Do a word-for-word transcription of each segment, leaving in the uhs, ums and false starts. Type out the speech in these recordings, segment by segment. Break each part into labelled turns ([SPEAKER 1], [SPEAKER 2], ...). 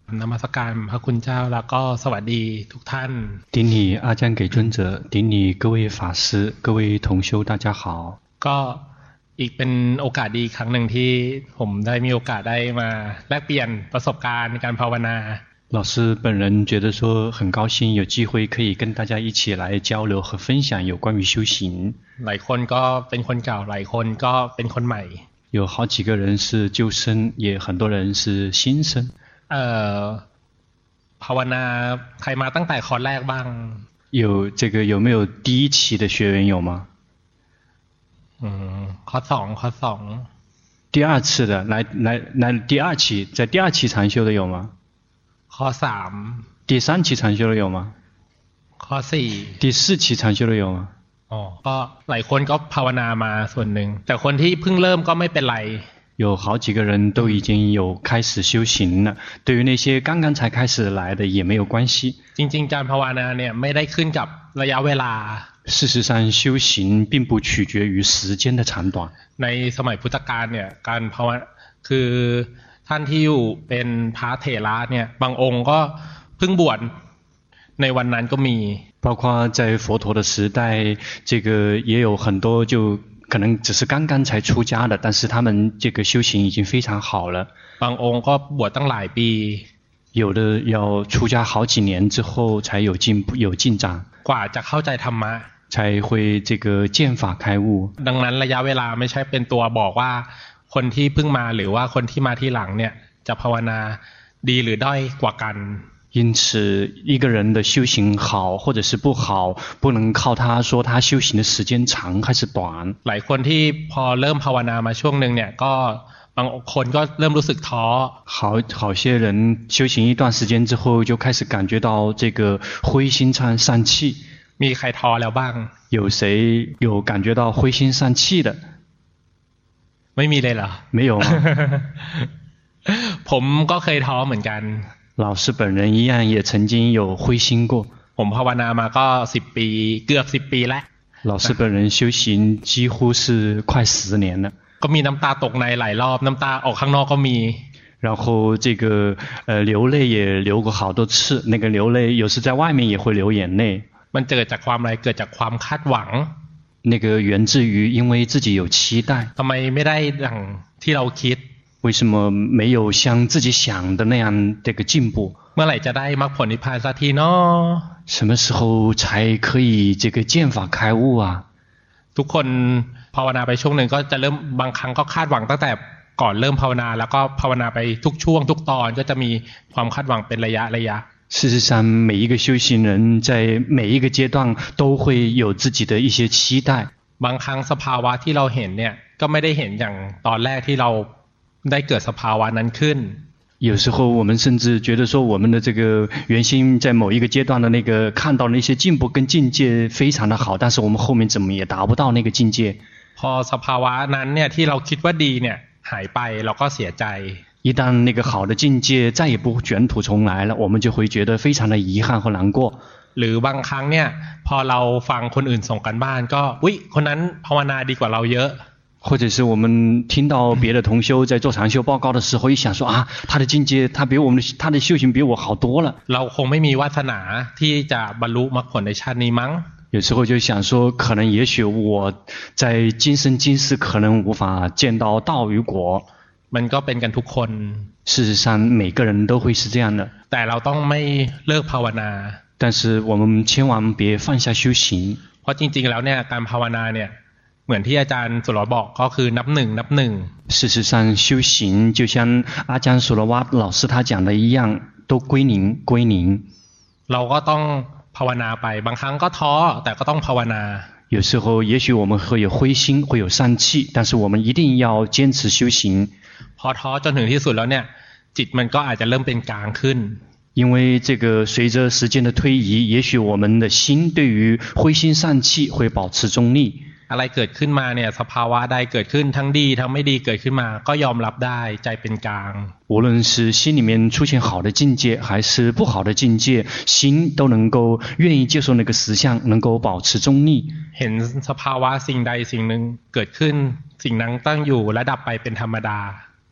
[SPEAKER 1] นมัสการพระคุณเจ้าแล้วก็สวัสดีทุกท่าน
[SPEAKER 2] 顶礼阿姜给尊者，顶礼各位法师，各位同修，大家好。
[SPEAKER 1] ก็อีกเป็นโอกาสดีครั้งหนึ่งที่ผมได้มีโอกาสได้มาแลกเปลี่ยนประสบการณ์ในการภาวนา
[SPEAKER 2] 老师本人觉得说很高兴有机会可以跟大家一起来交流和分享有关于修行。
[SPEAKER 1] หลายคนก็เป็นคนเก่าหลายคนก็เป็นคนใหม่
[SPEAKER 2] 有好几个人是旧生，也很多人是新生。
[SPEAKER 1] เอ่อภาวนาใครมาตั้งแต่คอร์สแรกบ้าง
[SPEAKER 2] 有这个有没有第一期的学员有吗？
[SPEAKER 1] อืมคอร์สสองคอร์สสอง
[SPEAKER 2] 第二次的来来来第二期在第二期禅修的有吗？
[SPEAKER 1] คอร์สสาม
[SPEAKER 2] 第三期禅修的有吗？
[SPEAKER 1] คอร์สสี่
[SPEAKER 2] 第四期禅修的有吗？
[SPEAKER 1] อ๋อก็หลายคนก็ภาวนามาส่วนหนึ่งแต่คนที่เพิ่งเริ่มก็ไม่เป็นไร
[SPEAKER 2] 有好几个人都已经有开始修行了，对于那些刚刚才开始来的也没有关系。
[SPEAKER 1] จริงๆการภาวนาเนี่ยไม่ได้ขึ้นกับระยะเวลา
[SPEAKER 2] 事实上修行并不取决于时间的长短。
[SPEAKER 1] ในสมัยพุทธกาลเนี่ยการภาวนาคือท่านที่อยู่เป็นพระเถระเนี่ยบางองค์ก็เพิ่งบวชในวันนั้นก็มี
[SPEAKER 2] 包括在佛陀的时代，这个也有很多就可能只是刚刚才出家的，但是他们这个修行已经非常好了。
[SPEAKER 1] บางองค์ก็บวชตั้งหลายปี
[SPEAKER 2] 有的要出家好几年之后才有进步有进展，
[SPEAKER 1] กว่าจะเข้าใจธรรมะ
[SPEAKER 2] 才会这个见法开悟。
[SPEAKER 1] ดังนั้นระยะเวลาไม่ใช่เป็นตัวบอกว่าคนที่เพิ่งมาหรือว่าคนที่มาที่หลังเนี่ยจะภาวนาดีหรือด้อยกว่ากัน
[SPEAKER 2] 因此一个人的修行好或者是不好不能靠他说他修行的时间长还是短。
[SPEAKER 1] หลายคนที่พอเริ่มภาวนามาช่วงนึงเนี่ยก็บางคนก็เริ่มรู้สึกท้อ
[SPEAKER 2] 好好些人修行一段时间之后就开始感觉到这个灰心丧丧气。
[SPEAKER 1] มีใครท้อแล้วบ้าง
[SPEAKER 2] 有谁有感觉到灰心丧气的？
[SPEAKER 1] ไม่มีเลยเหรอ
[SPEAKER 2] 没有吗
[SPEAKER 1] ผมก็เคยท้อเหมือนกัน
[SPEAKER 2] 老师本人一样也曾经有灰心过。
[SPEAKER 1] ผมภาวนามาก็สิบปีเกือบสิบปีแล้ว
[SPEAKER 2] 老师本人修行几乎是快十年了。
[SPEAKER 1] ก็มีน้ำตาตกในหลายรอบน้ำตาออกข้างนอกก็มี
[SPEAKER 2] 然后这个呃流泪也流过好多次，那个流泪有时在外面也会流眼泪。
[SPEAKER 1] มันเกิดจากความอะไรเกิดจากความคาดหวัง
[SPEAKER 2] 那个源自于因为自己有期待。
[SPEAKER 1] ทำไมไม่ได้ดังที่เราคิด
[SPEAKER 2] 为什么没有像自己想的那样这个进步？
[SPEAKER 1] เมื่อไหร่จะได้มรรคผลนิพพานสักทีเนาะ
[SPEAKER 2] 什么时候才可以这个见法开悟啊？
[SPEAKER 1] ทุกคนภาวนาไปช่วงหนึ่งก็จะเริ่มบางครั้งก็คาดหวังตั้งแต่ก่อนเริ่มภาวนาแล้วก็ภาวนาไปทุกช่วงทุกตอนก็จะมีความคาดหวังเป็นระยะระยะ
[SPEAKER 2] 事实上每一个修行人在每一个阶段都会有自己的一些期待。
[SPEAKER 1] บางครั้งสภาวะที่เราเห็นเนี่ยก็ไม่ได้เห็นอย่างตอนแรกที่เราได้เกิดสภาวะนั้นขึ้น
[SPEAKER 2] 有时候我们甚至觉得说我们的这个原先在某一个阶段的那个看到的一些进步跟境界非常的好，但是我们后面怎么也达不到那个境界。
[SPEAKER 1] พอสภาวะนั้นเนี่ยที่เราคิดว่าดีเนี่ยหายไปเราก็เสียใจ
[SPEAKER 2] 一旦那个好的境界再也不卷土重来了，我们就会觉得非常的遗憾和难过。
[SPEAKER 1] หรือบางครั้งเนี่ยพอเราฟังคนอื่นส่งกันบ้านก็อุ๊ยคนนั้นภาวนาดีกว่าเราเยอะ
[SPEAKER 2] 或者是我们听到别的同修在做禅修报告的时候，一想说啊，他的境界，他比我们的他的修行比我好多了。
[SPEAKER 1] เราคงไม่มีวาสนาที่จะบรรลุมรรคผลในชาตินี้มั้ง
[SPEAKER 2] 有时候就想说，可能也许我在今生今世可能无法见到道与果。
[SPEAKER 1] มันก็เป็นกันทุกคน
[SPEAKER 2] 事实上，每个人都会是这样的。
[SPEAKER 1] แต่เราต้องไม่เลิกภาวนา
[SPEAKER 2] 但是我们千万别放下修行。
[SPEAKER 1] เพราะจริงๆแล้วเนี่ยการภาวนาเนี่ยเหมือนที่อาจารย์สุรบอกก็คือนับหนึ่งนับหนึ่ง
[SPEAKER 2] 事实上修行就像阿姜苏罗瓦老师他讲的一样都归零归零
[SPEAKER 1] เราก็ต้องภาวนาไปบางครั้งก็ท้อแต่ก็ต้องภาวนา
[SPEAKER 2] 有时候也许我们会有灰心会有丧气但是我们一定要坚持修行
[SPEAKER 1] พอท้อจนถึงที่สุดแล้วเนี่ยจิตมันก็อาจจะเริ่มเป็นกลางขึ้น
[SPEAKER 2] 因为这个随着时间的推移也许我们的心对于灰心丧气会保持中立
[SPEAKER 1] อะไรเกิดขึ้นมาเนี่ยสภาวะใดเกิดขึ้นทั้งดีทั้งไม่ดีเกิดขึ้นมาก็ยอมรับได้ใจเป็นกลาง
[SPEAKER 2] 无论是心里面出现好的境界还是不好的境界心都能够愿意接受那个实相能够保持中立
[SPEAKER 1] เห็นสภาวะสิ่งใดสิ่งหนึ่งเกิดขึ้นสิ่งนั้นตั้งอยู่และดับไปเป็นธรรมดา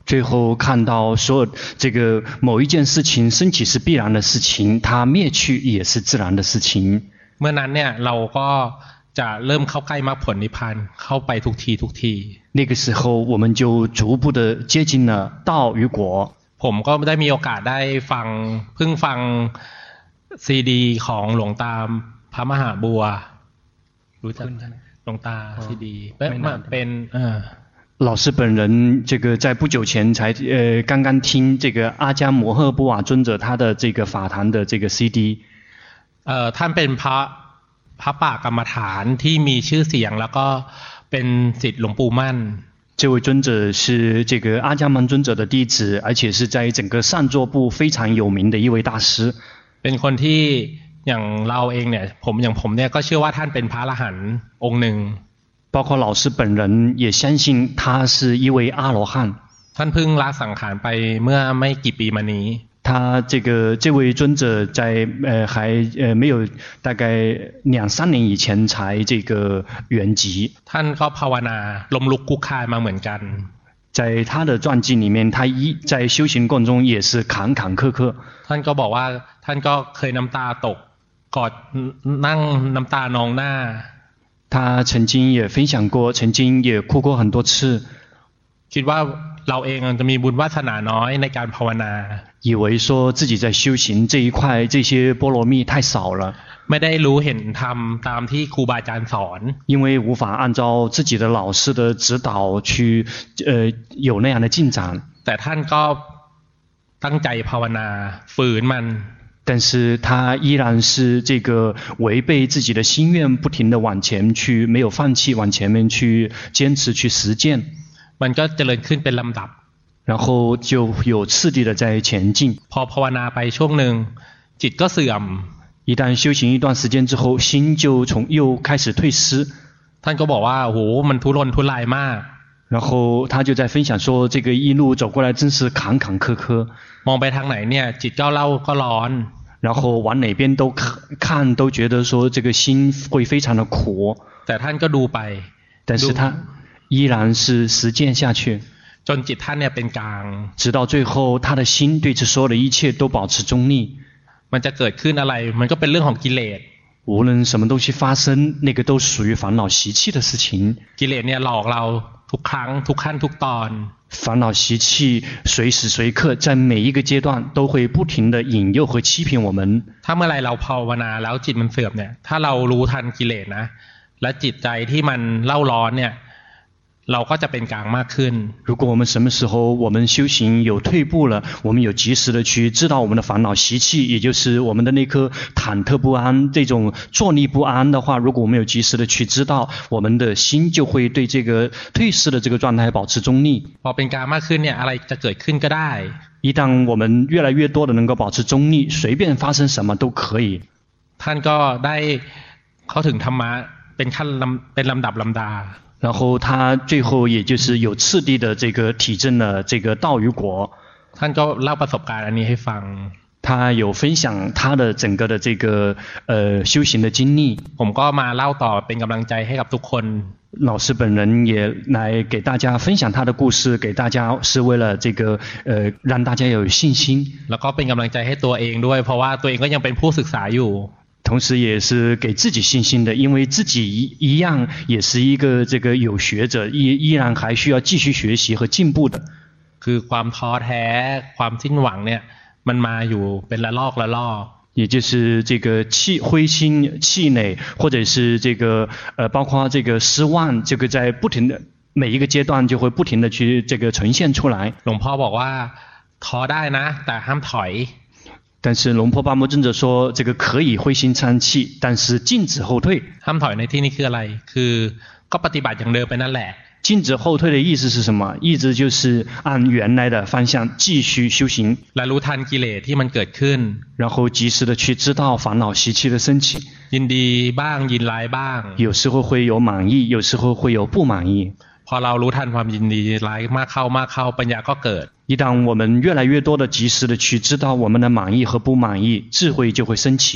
[SPEAKER 2] 最后看到说这个某一件事情升起是必然的事情，它灭去也是自然的事情。
[SPEAKER 1] เมื่อนั้นเนี่ยเราก็จะเริ่มเข้าใกล้มรรคผลนิพพานเข้าไปทุกทีทุกที
[SPEAKER 2] 那个时候我们就逐步的接近了道与果。
[SPEAKER 1] ผมก็ได้มีโอกาสได้ฟังเพิ่งฟังซีดีของหลวงตาพระมหาบัวรู้จักหลวงตาซีดีเป็นเออ
[SPEAKER 2] 老师本人这个在不久前才呃刚刚听这个阿迦摩诃波瓦尊者他的这个法坛的这个 ซี ดี
[SPEAKER 1] เอ่อท่านเป็นพระพระป่ากรรมฐานที่มีชื่อเสียงแล้วก็เป็นศิษย์หลวงปู่มั่น
[SPEAKER 2] 这位尊者是这个阿迦曼尊者的弟子，而且是在整个上座部非常有名的一位大师。
[SPEAKER 1] เป็นคนที่อย่างเราเองเนี่ยผมอย่างผมเนี่ยก็เชื่อว่าท่านเป็นพระอรหันต์องค์หนึ่ง
[SPEAKER 2] 包括老师本人也相信他是一位阿罗汉。
[SPEAKER 1] ท่านเพิ่งละสังขารไปเมื่อไม่กี่ปีมานี้
[SPEAKER 2] 他这个这位尊者在呃还呃没有大概两三年以前才这个圆寂。
[SPEAKER 1] ท่านก็ภาวนาล้มลุกคลุกคลานมาเหมือนกัน
[SPEAKER 2] 在他的传记里面，他一在修行过程中也是坎坎坷坷。
[SPEAKER 1] ท่านก็บอกว่าท่านก็เคยน้ำตาตกกอดนั่งน้ำตานองหน้า
[SPEAKER 2] 他曾经也分享过，曾经也哭过很多次。
[SPEAKER 1] คิดว่าเราเองจะมีบุญวาสนาน้อยในการภาวนา
[SPEAKER 2] 以为说自己在修行这一块这些波罗蜜太少了，
[SPEAKER 1] ไม่ได้รู้เห็นธรรมตามที่ครูบาอาจารย์สอน
[SPEAKER 2] 因为无法按照自己的老师的指导去呃有那样的进展。
[SPEAKER 1] แต่ท่านก็ตั้งใจภาวนาฝืนมัน
[SPEAKER 2] 但是他依然是这个违背自己的心愿，不停地往前去，没有放弃，往前面去坚持去实践。
[SPEAKER 1] มันก็เจริญขึ้นเป็นลำดับ
[SPEAKER 2] 然后就有次第的在前进。
[SPEAKER 1] พอภาวนาไปช่วงหนึ่งจิตก็เสื่อม
[SPEAKER 2] 一旦修行一段时间之后，心就从又开始退失。
[SPEAKER 1] ท่านก็บอกว่าโหมันทุรนทุรายมาก
[SPEAKER 2] 然后他就在分享说，这个一路走过来真是坎坎坷坷。
[SPEAKER 1] มองไปทางไหนเนี่ยจิตก็เล่าก็ร้อน
[SPEAKER 2] 然后往哪边都看看都觉得说这个心会非常的苦。
[SPEAKER 1] แต่ท่านก็ดูไป
[SPEAKER 2] 但是他依然是实践下去。
[SPEAKER 1] จนจิตท่านเนี่ยเป็นกลาง
[SPEAKER 2] 直到最后他的心对这所有的一切都保持中立。
[SPEAKER 1] มันจะเกิดขึ้นอะไรมันก็เป็นเรื่องของกิเลส
[SPEAKER 2] 无论什么东西发生，那个都属于烦恼习气的事情。
[SPEAKER 1] กิเลสเนี่ยหลอกเราทุกครั้งทุกขั้นทุกตอน
[SPEAKER 2] 烦恼习气随时随刻在每一个阶段都会不停地引诱和欺骗我们。
[SPEAKER 1] ถ้าเมื่อไรเราภาวนาแล้วจิตมันเสื่อมเนี่ยถ้าเรารู้ทันกิเลสนะและจิตใจที่มันเล่าร้อนเนี่ยเราก็จะเป็นกลางมากขึ้น
[SPEAKER 2] 如果我们什么时候我们修行有退步了，我们有及时的去知道我们的烦恼习气，也就是我们的那颗忐忑不安这种坐立不安的话，如果我们有及时的去知道，我们的心就会对这个退失的这个状态保持中立。
[SPEAKER 1] พอเป็นกลางมากขึ้นเนี่ยอะไรจะเกิดขึ้นก็ได้
[SPEAKER 2] 一旦我们越来越多的能够保持中立，随便发生什么都可以。
[SPEAKER 1] ท่านก็ได้เข้าถึงธรรมะเป็นขั้นเป็นลำดับลำดา
[SPEAKER 2] 然后他最后也就是有次第的这个体证了这个道与果。
[SPEAKER 1] ท่านก็เล่าประสบการณ์อันนี้ให้ฟัง
[SPEAKER 2] 他有分享他的整个的这个呃修行的经历。
[SPEAKER 1] ผมก็มาเล่าต่อเป็นกำลังใจให้กับทุกคน
[SPEAKER 2] 老师本人也来给大家分享他的故事，给大家是为了这个呃让大家有信心。
[SPEAKER 1] แล้วก็เป็นกำลังใจให้ตัวเองด้วยเพราะว่าตัวเองก็ยังเป็นผู้ศึกษาอยู่
[SPEAKER 2] 同时也是给自己信心的，因为自己一一样也是一个这个有学者，依依然还需要继续学习和进步的。
[SPEAKER 1] คือความท้อแท้ความสิ้นหวังเนี่ยมันมาอยู่เป็นละลอกละลอก
[SPEAKER 2] 也就是这个气灰心气馁，或者是这个呃包括这个失望，这个在不停的每一个阶段就会不停的去这个呈现出来。
[SPEAKER 1] หลวงพ่อบอกว่าท้อได้นะแต่ห้ามถอย
[SPEAKER 2] 但是龙婆巴摩尊者说，这个可以灰心丧气，但是禁止后退。
[SPEAKER 1] ห้ามถอยในที่นี้คืออะไรคือก็ปฏิบัติอย่างเดิมไปนั่นแหละ
[SPEAKER 2] 禁止后退的意思是什么？意思就是按原来的方向继续修行。
[SPEAKER 1] และรู้ทันกิเลสที่มันเกิดขึ้น
[SPEAKER 2] 然后及时的去知道烦恼习气的升起。
[SPEAKER 1] ยินดีบ้างยินร้ายบ้าง
[SPEAKER 2] 有时候会有满意，有时候会有不满意。
[SPEAKER 1] พอเรารู้ทันความยินดีร้ายมากเข้ามากเข้าปัญญาก็เกิด
[SPEAKER 2] 一旦我们越来越多的及时的去知道我们的满意和不满意，智慧就会升起。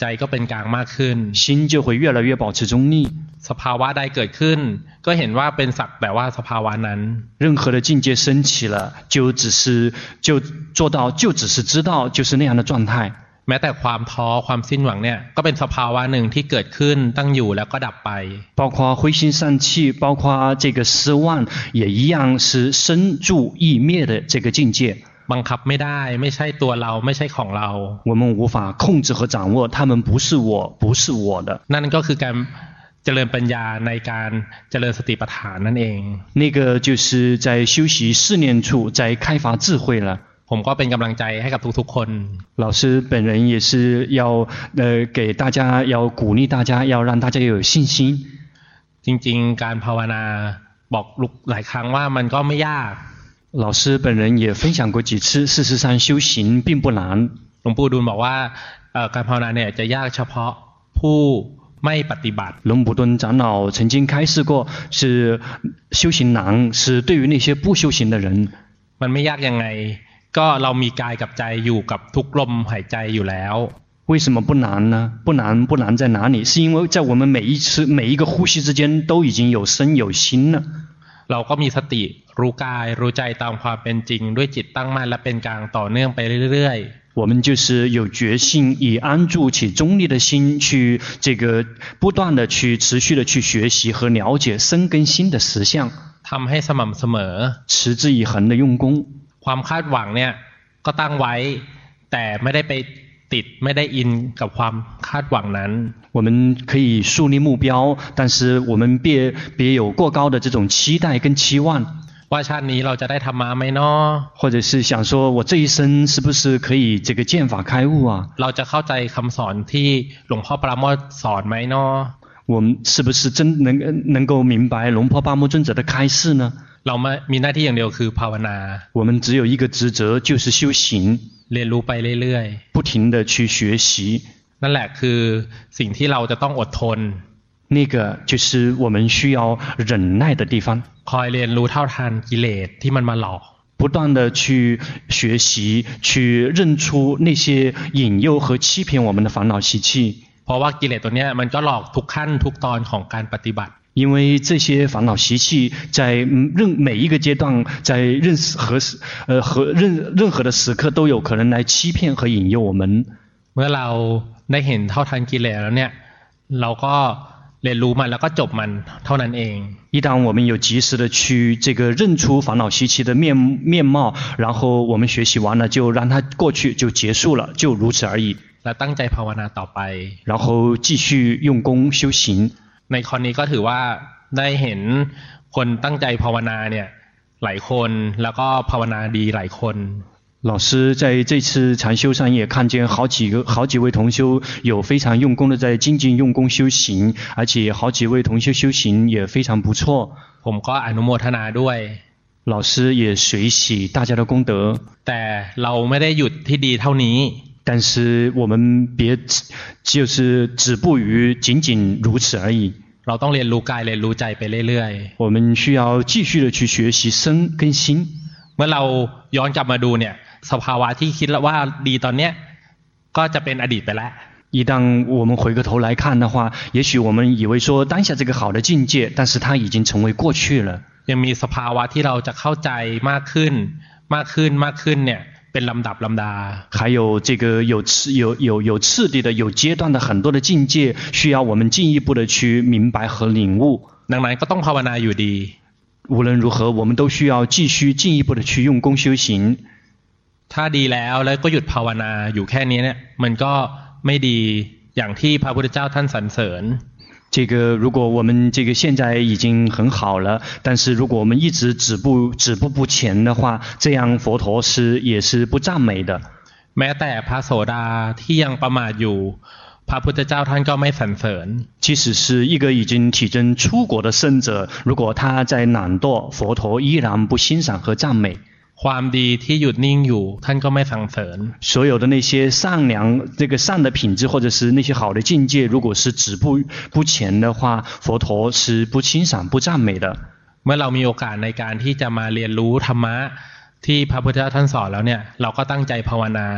[SPEAKER 1] ใจก็เป็นกลางมากขึ้น
[SPEAKER 2] 心就会越来越保持中立
[SPEAKER 1] สภาวะใดเกิดขึ้นก็เห็นว่าเป็นสักแต่ว่าสภาวะนั้น
[SPEAKER 2] 任何的境界升起了就只是就做到就只是知道就是那样的状态
[SPEAKER 1] แม้แต่ความท้อความสิ้นหวังเนี่ยก็เป็นสภาวะหนึ่งที่เกิดขึ้นตั้งอยู่แล้วก็ดับไป
[SPEAKER 2] 包括灰心丧气包括这个失望也一样是生住意灭的这个境界
[SPEAKER 1] บังคับไม่ได้ไม่ใช่ตัวเราไม่ใช่ของเรา
[SPEAKER 2] 我们无法控制和掌握他们不是我不是我的
[SPEAKER 1] นั่นก็คือการเจริญปัญญาในการเจริญสติปัฏฐานนั่นเอง
[SPEAKER 2] 那个就是在修习四念处在开发智慧了
[SPEAKER 1] ผมก็เป็นกำลังใจให้กับทุกๆคน
[SPEAKER 2] 老师本人也是要呃给大家要鼓励大家要让大家有信心
[SPEAKER 1] จริงๆการภาวนาบอกลุกหลายครั้งว่ามันก็ไม่ยาก
[SPEAKER 2] 老师本人也分享过几次事实上修行并不难
[SPEAKER 1] หลวงปู่ดูลบอกว่าการภาวนาเนี่ยจะยากเฉพาะผู้ไม่ปฏิบัติ
[SPEAKER 2] 龙普顿长老曾经开示过是修行难是对于那些不修行的人
[SPEAKER 1] มันไม่ยากยังไงก็เรามีกายกับใจอยู่กับทุกลมหายใจอยู่แล้ว
[SPEAKER 2] 为什么不难呢不难不难在哪里是因为在我们每一次每一个呼吸之间都已经有身有心了
[SPEAKER 1] เราก็มีสติรู้กายรู้ใจตามความเป็นจริงด้วยจิตตั้งมั่นและเป็นกลางต่อเนื่องไปเรื่อย
[SPEAKER 2] ๆ我们就是有决心以安住起中立的心去这个不断的去持续的去学习和了解生根心的实相
[SPEAKER 1] ทำให้สม่ำเสมอ
[SPEAKER 2] 持之以恒的用功
[SPEAKER 1] ความคาดหวังเนี่ยก็ตั้งไว้แต่ไม่ได้ไปติดไม่ได้อินกับความคาดหวังนั้น
[SPEAKER 2] 我们可以树立目标但是我们别别有过高的这种期待跟期望
[SPEAKER 1] ว่าชาตินี้เราจะได้ธรรมะไหมเนาะ
[SPEAKER 2] 或者是想说我这一生是不是可以这个见法开悟啊
[SPEAKER 1] เราจะเข้าใจคำสอนที่หลวงพ่อปราโมทย์สอนไหมเนาะ
[SPEAKER 2] 我们是不是真能能够明白龙婆巴摩尊者的开示呢
[SPEAKER 1] เราไม่มีหน้าที่อย่างเดียวคือภาวนา
[SPEAKER 2] 我们只有一个职责就是修行
[SPEAKER 1] เรียนรู้ไปเรื่อย
[SPEAKER 2] ๆ不停地去学习
[SPEAKER 1] นั่นแหละคือสิ่งที่เราจะต้องอดทน
[SPEAKER 2] 那个就是我们需要忍耐的地方
[SPEAKER 1] คอยเรียนรู้เท่าทันกิเลสที่มันมาหลอก
[SPEAKER 2] 不断地去学习去认出那些引诱和欺骗我们的烦恼习气
[SPEAKER 1] เพราะว่ากิเลสตัวเนี้ยมันก็หลอกทุกขั้นทุกตอนของการปฏิบัติ
[SPEAKER 2] 因为这些烦恼习气在任每一个阶段在任何呃和任任何的时刻都有可能来欺骗和引诱我们
[SPEAKER 1] เมื่อเราได้เห็นเท่าทันกิเลสแล้วเนี่ยเราก็เรียนรู้มันแล้วก็จบมันเท่านั้นเอง
[SPEAKER 2] 一旦我们有及时的去这个认出烦恼习气的面面貌然后我们学习完了就让它过去就结束了就如此而已
[SPEAKER 1] และตั้งใจภาวนาต่อไป
[SPEAKER 2] 然后继续用功修行
[SPEAKER 1] ในข้อนี้ก็ถือว่าได้เห็นคนตั้งใจภาวนาเนี่ยหลายคนแล้วก็ภาวนาดีหลายคน
[SPEAKER 2] 老师在这次禅修上也看见好几个好几位同修有非常用功的在精进用功修行而且好几位同修修行也非常不错
[SPEAKER 1] ผมก็อนุโมทนาด้วย
[SPEAKER 2] 老师也随喜大家的功德
[SPEAKER 1] แต่เราไม่ได้หยุดที่ดีเท่านี้
[SPEAKER 2] 但是我们别就是止步于仅仅如此而已
[SPEAKER 1] เราต้องเรียนรู้กายเรียนรู้ใจไปเรื่อย
[SPEAKER 2] ๆ我们需要继续的去学习身跟心
[SPEAKER 1] เมื่อเราย้อนกลับมาดูเนี่ยสภาวะที่คิดว่าดีตอนเนี้ยก็จะเป็นอดีตไปแล้ว
[SPEAKER 2] 一旦我们回过头来看的话也许我们以为说当下这个好的境界但是它已经成为过去了
[SPEAKER 1] ยังมีสภาวะที่เราจะเข้าใจมากขึ้นมากขึ้นมากขึ้นเนี่ยเป็นลำดับลำดา
[SPEAKER 2] 还有这个有次有有有次第的有阶段的很多的境界需要我们进一步的去明白和领悟
[SPEAKER 1] ดังนั้นก็ต้องภาวนาอยู่ดี
[SPEAKER 2] 无论如何我们都需要继续进一步的去用功修行
[SPEAKER 1] ถ้าดีแล้วแล้วก็หยุดภาวนาอยู่แค่นี้เนี่ยมันก็ไม่ดีอย่างที่พระพุทธเจ้าท่านสรรเสริญ
[SPEAKER 2] 这个如果我们这个现在已经很好了但是如果我们一直止步止步不前的话这样佛陀是也是不赞美的
[SPEAKER 1] แม้แต่พระโสดาที่ยังประมาทอยู่พระพุทธเจ้าท่านก็ไม่สรรเสริญ
[SPEAKER 2] 即使是一个已经体证出国的圣者如果他在懒惰佛陀依然不欣赏和赞美
[SPEAKER 1] ความดีที่หยุดนิ่งอยู่ท่านก็ไม่สรรเสริญ
[SPEAKER 2] 所有的那些善良这个善的品质或者是那些好的境界如果是止步不前的话佛陀是不欣赏不赞美的
[SPEAKER 1] เมื่อเรามีโอกาสในการที่จะมาเรียนรู้ธรรมะที่พระพุทธเจ้าท่านสอนแล้วเนี่ยเราก็ตั้งใจภาวนา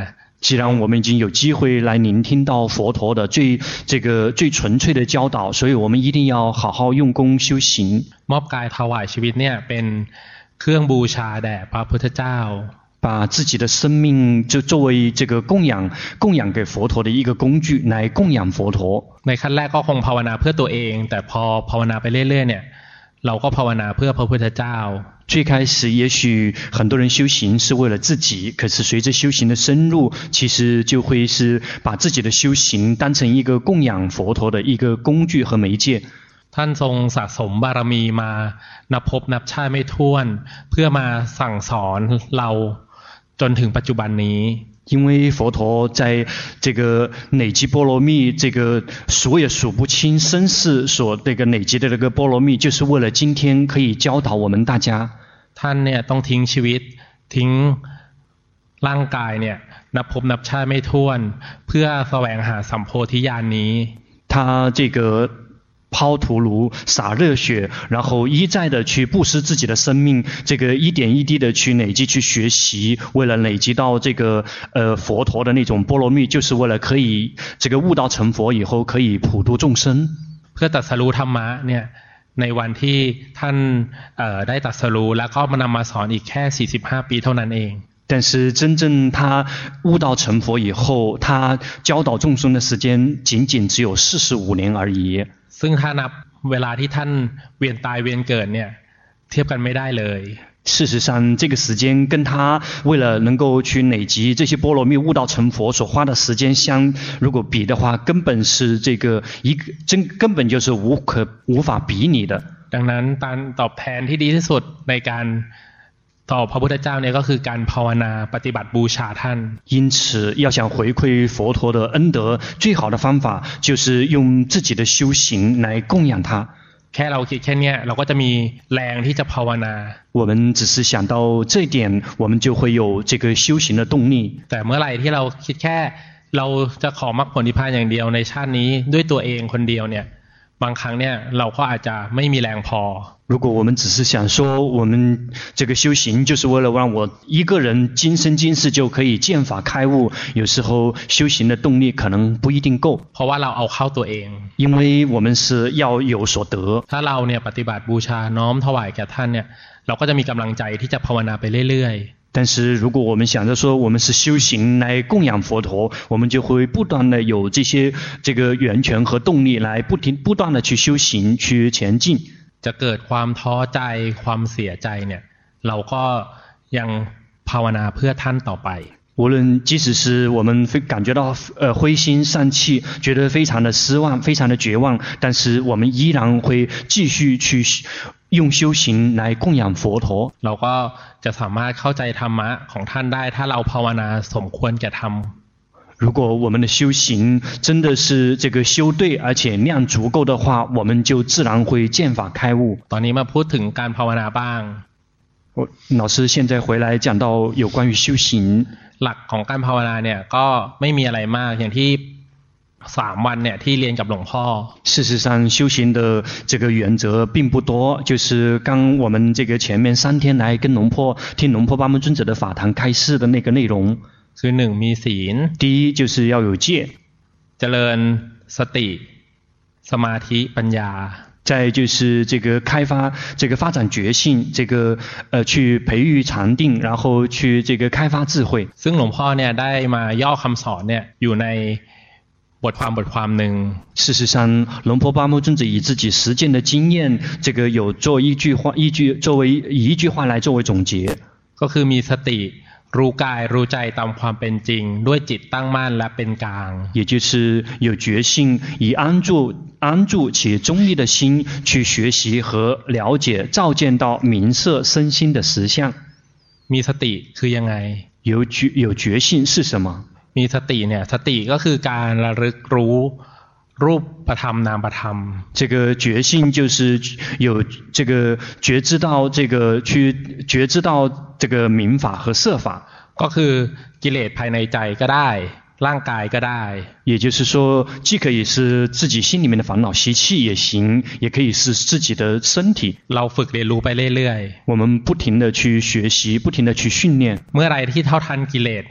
[SPEAKER 2] 既然我们已经有机会来聆听到佛陀的最这个最纯粹的教导，所以我们一定要好好用功修行。
[SPEAKER 1] มอบกายถวายชีวิตเนี่ยเป็นเครื่องบูชาแด่พระพุทธเจ้า
[SPEAKER 2] 把自己的生命就作为这个供养供养给佛陀的一个工具来供养佛陀。
[SPEAKER 1] ในขั้นแรกก็คงภาวนาเพื่อตัวเองแต่พอภาวนาไปเรื่อยๆเนี่ยเราก็ภาวนาเพื่อพระพุทธเจ้า
[SPEAKER 2] 最开始也许很多人修行是为了自己，可是随着修行的深入，其实就会是把自己的修行当成一个供养佛陀的一个工具和媒介。
[SPEAKER 1] ท่านทรงสะสมบารมีมานับพบนับชาติไม่ถ้วนเพื่อมาสั่งสอนเราจนถึงปัจจุบันนี้
[SPEAKER 2] 因为佛陀在这个累积波罗蜜，这个数也数不清生世所这个累积的这个波罗蜜，就是为了今天可以教导我们大家。
[SPEAKER 1] ท่านเนี่ยต้องทิ้งชีวิตทิ้งร่างกายเนี่ยนับพบนับชาติไม่ถ้วนเพื่อแสวงหาสัมโพธิญาณนี้
[SPEAKER 2] 他这个抛头颅洒热血，然后一再的去布施自己的生命，这个一点一滴的去累积去学习，为了累积到这个呃佛陀的那种波罗蜜，就是为了可以这个悟道成佛以后可以普度众生。
[SPEAKER 1] เพื่อตรัสรู้ธรรมะเนี่ยในวันที่ท่านเอ่อได้ตรัสรู้แล้วก็มานำมาสอนอีกแค่สี่สิบห้าปีเท่านั้นเอง
[SPEAKER 2] 但是真正他悟道成佛以后，他教导众生的时间仅仅只有四十五年而已。
[SPEAKER 1] ซึ่งถ้านับเวลาที่ท่านเวียนตายเวียนเกิดเนี่ยเทียบกันไม่ได้เลย
[SPEAKER 2] 事实上这个时间跟他为了能够去累积这些波罗蜜悟道成佛所花的时间相如果比的话，根本是这个一个真根本就是无可无法比拟的。
[SPEAKER 1] ดังนั้นการตอบแทนที่ดีที่สุดในการต่อพระพุทธเจ้าเนี่ยก็คือการภาวนาปฏิบัติบูชาท่าน
[SPEAKER 2] 因此要想回馈佛陀的恩德，最好的方法就是用自己的修行来供养他。
[SPEAKER 1] แค่เราคิดแค่นี้เราก็จะมีแรงที่จะภาวนา
[SPEAKER 2] 我们只是想到这一点，我们就会有这个修行的动力。
[SPEAKER 1] แต่เมื่อไหร่ที่เราคิดแค่เราจะขอมรรคผลนิพพานอย่างเดียวในชาตินี้ด้วยตัวเองคนเดียวเนี่ยบางครั้งเนี่ยเราก็อาจจะไม่มีแรงพอ
[SPEAKER 2] 如果我们只是想说我们这个修行就是为了让我一个人今生今世就可以见法开悟，有时候修行的动力可能不一定够
[SPEAKER 1] เพราะว่าเราเอาเข้าตัวเอง
[SPEAKER 2] 因为我们是要有所得
[SPEAKER 1] ถ้าเราเนี่ยปฏิบัติบูชาน้อมถวายแก่ท่านเนี่ยเราก็จะมีกำลังใจที่จะภาวนาไปเรื่อยๆ
[SPEAKER 2] 但是如果我们想着说我们是修行来供养佛陀，我们就会不断的有这些这个源泉和动力来不停不断的去修行去前进
[SPEAKER 1] จะเกิดความท้อใจความเสียใจเนี่ยเราก็ยังภาวนาเพื่อท่านต่อไป
[SPEAKER 2] 无论即使是我们感觉到呃灰心丧气，觉得非常的失望非常的绝望，但是我们依然会继续去用修行来供养佛陀
[SPEAKER 1] เราก็จะสามารถเข้าใจธรรมะของท่านได้ถ้าเราภาวนาสมควรแก่ธรรม
[SPEAKER 2] 如果我们的修行真的是这个修对而且量足够的话，我们就自然会见法开悟。
[SPEAKER 1] ตอนนี้มาพูดถึงการภาวนาบ้าง
[SPEAKER 2] 我老师现在回来讲到有关于修行
[SPEAKER 1] หลักของการภาวนาเนี่ยก็ไม่มีอะไรมากอย่างที่สามวันเนี่ยที่เรียนกับหลวงพ่อ
[SPEAKER 2] 事实上修行的这个原则并不多，就是刚我们这个前面三天来跟龙婆听龙婆巴门尊者的法堂开示的那个内容
[SPEAKER 1] คือหนึ่งมีศีล
[SPEAKER 2] 第一就是要有戒
[SPEAKER 1] เจริญสติสมาธิปัญญา
[SPEAKER 2] 再就是这个开发这个发展觉性这个呃去培育禅定然后去这个开发智慧
[SPEAKER 1] ซึ่งหลวงพ่อเนี่ยได้มาย่อคำสอนเนี่ยอยู่ในบทความบทความหนึ่ง
[SPEAKER 2] 事实上龙婆巴摩尊者以自己实践的经验这个有做一句话一句作为以一句话来作为总结
[SPEAKER 1] ก็คือมีสติรู้กายรู้ใจตามความเป็นจริงด้วยจิตตั้งมั่นและเป็นกลาง
[SPEAKER 2] 也就是有觉性以安住安住且中立的心去学习和了解照见到明色身心的实相
[SPEAKER 1] มีสติคือยังไง
[SPEAKER 2] 有觉有觉性是什么
[SPEAKER 1] มีสติเนี่ยสติก็คือการระลึกรู้รูปธรรมนามธรรม
[SPEAKER 2] 这个觉性就是有这个觉知到这个去觉知到这个明法和色法
[SPEAKER 1] ก็คือกิเลสภายในใจก็ได้ร่างกายก็ได้
[SPEAKER 2] 也就是说既可以是自己心里面的烦恼习气也行也可以是自己的身体
[SPEAKER 1] เราฝึกเรียนรู้ไปเรื่อย
[SPEAKER 2] ๆ我们不停的去学习不停的去训练
[SPEAKER 1] เมื่อไรที่เท่าทันกิเลสเนี่ย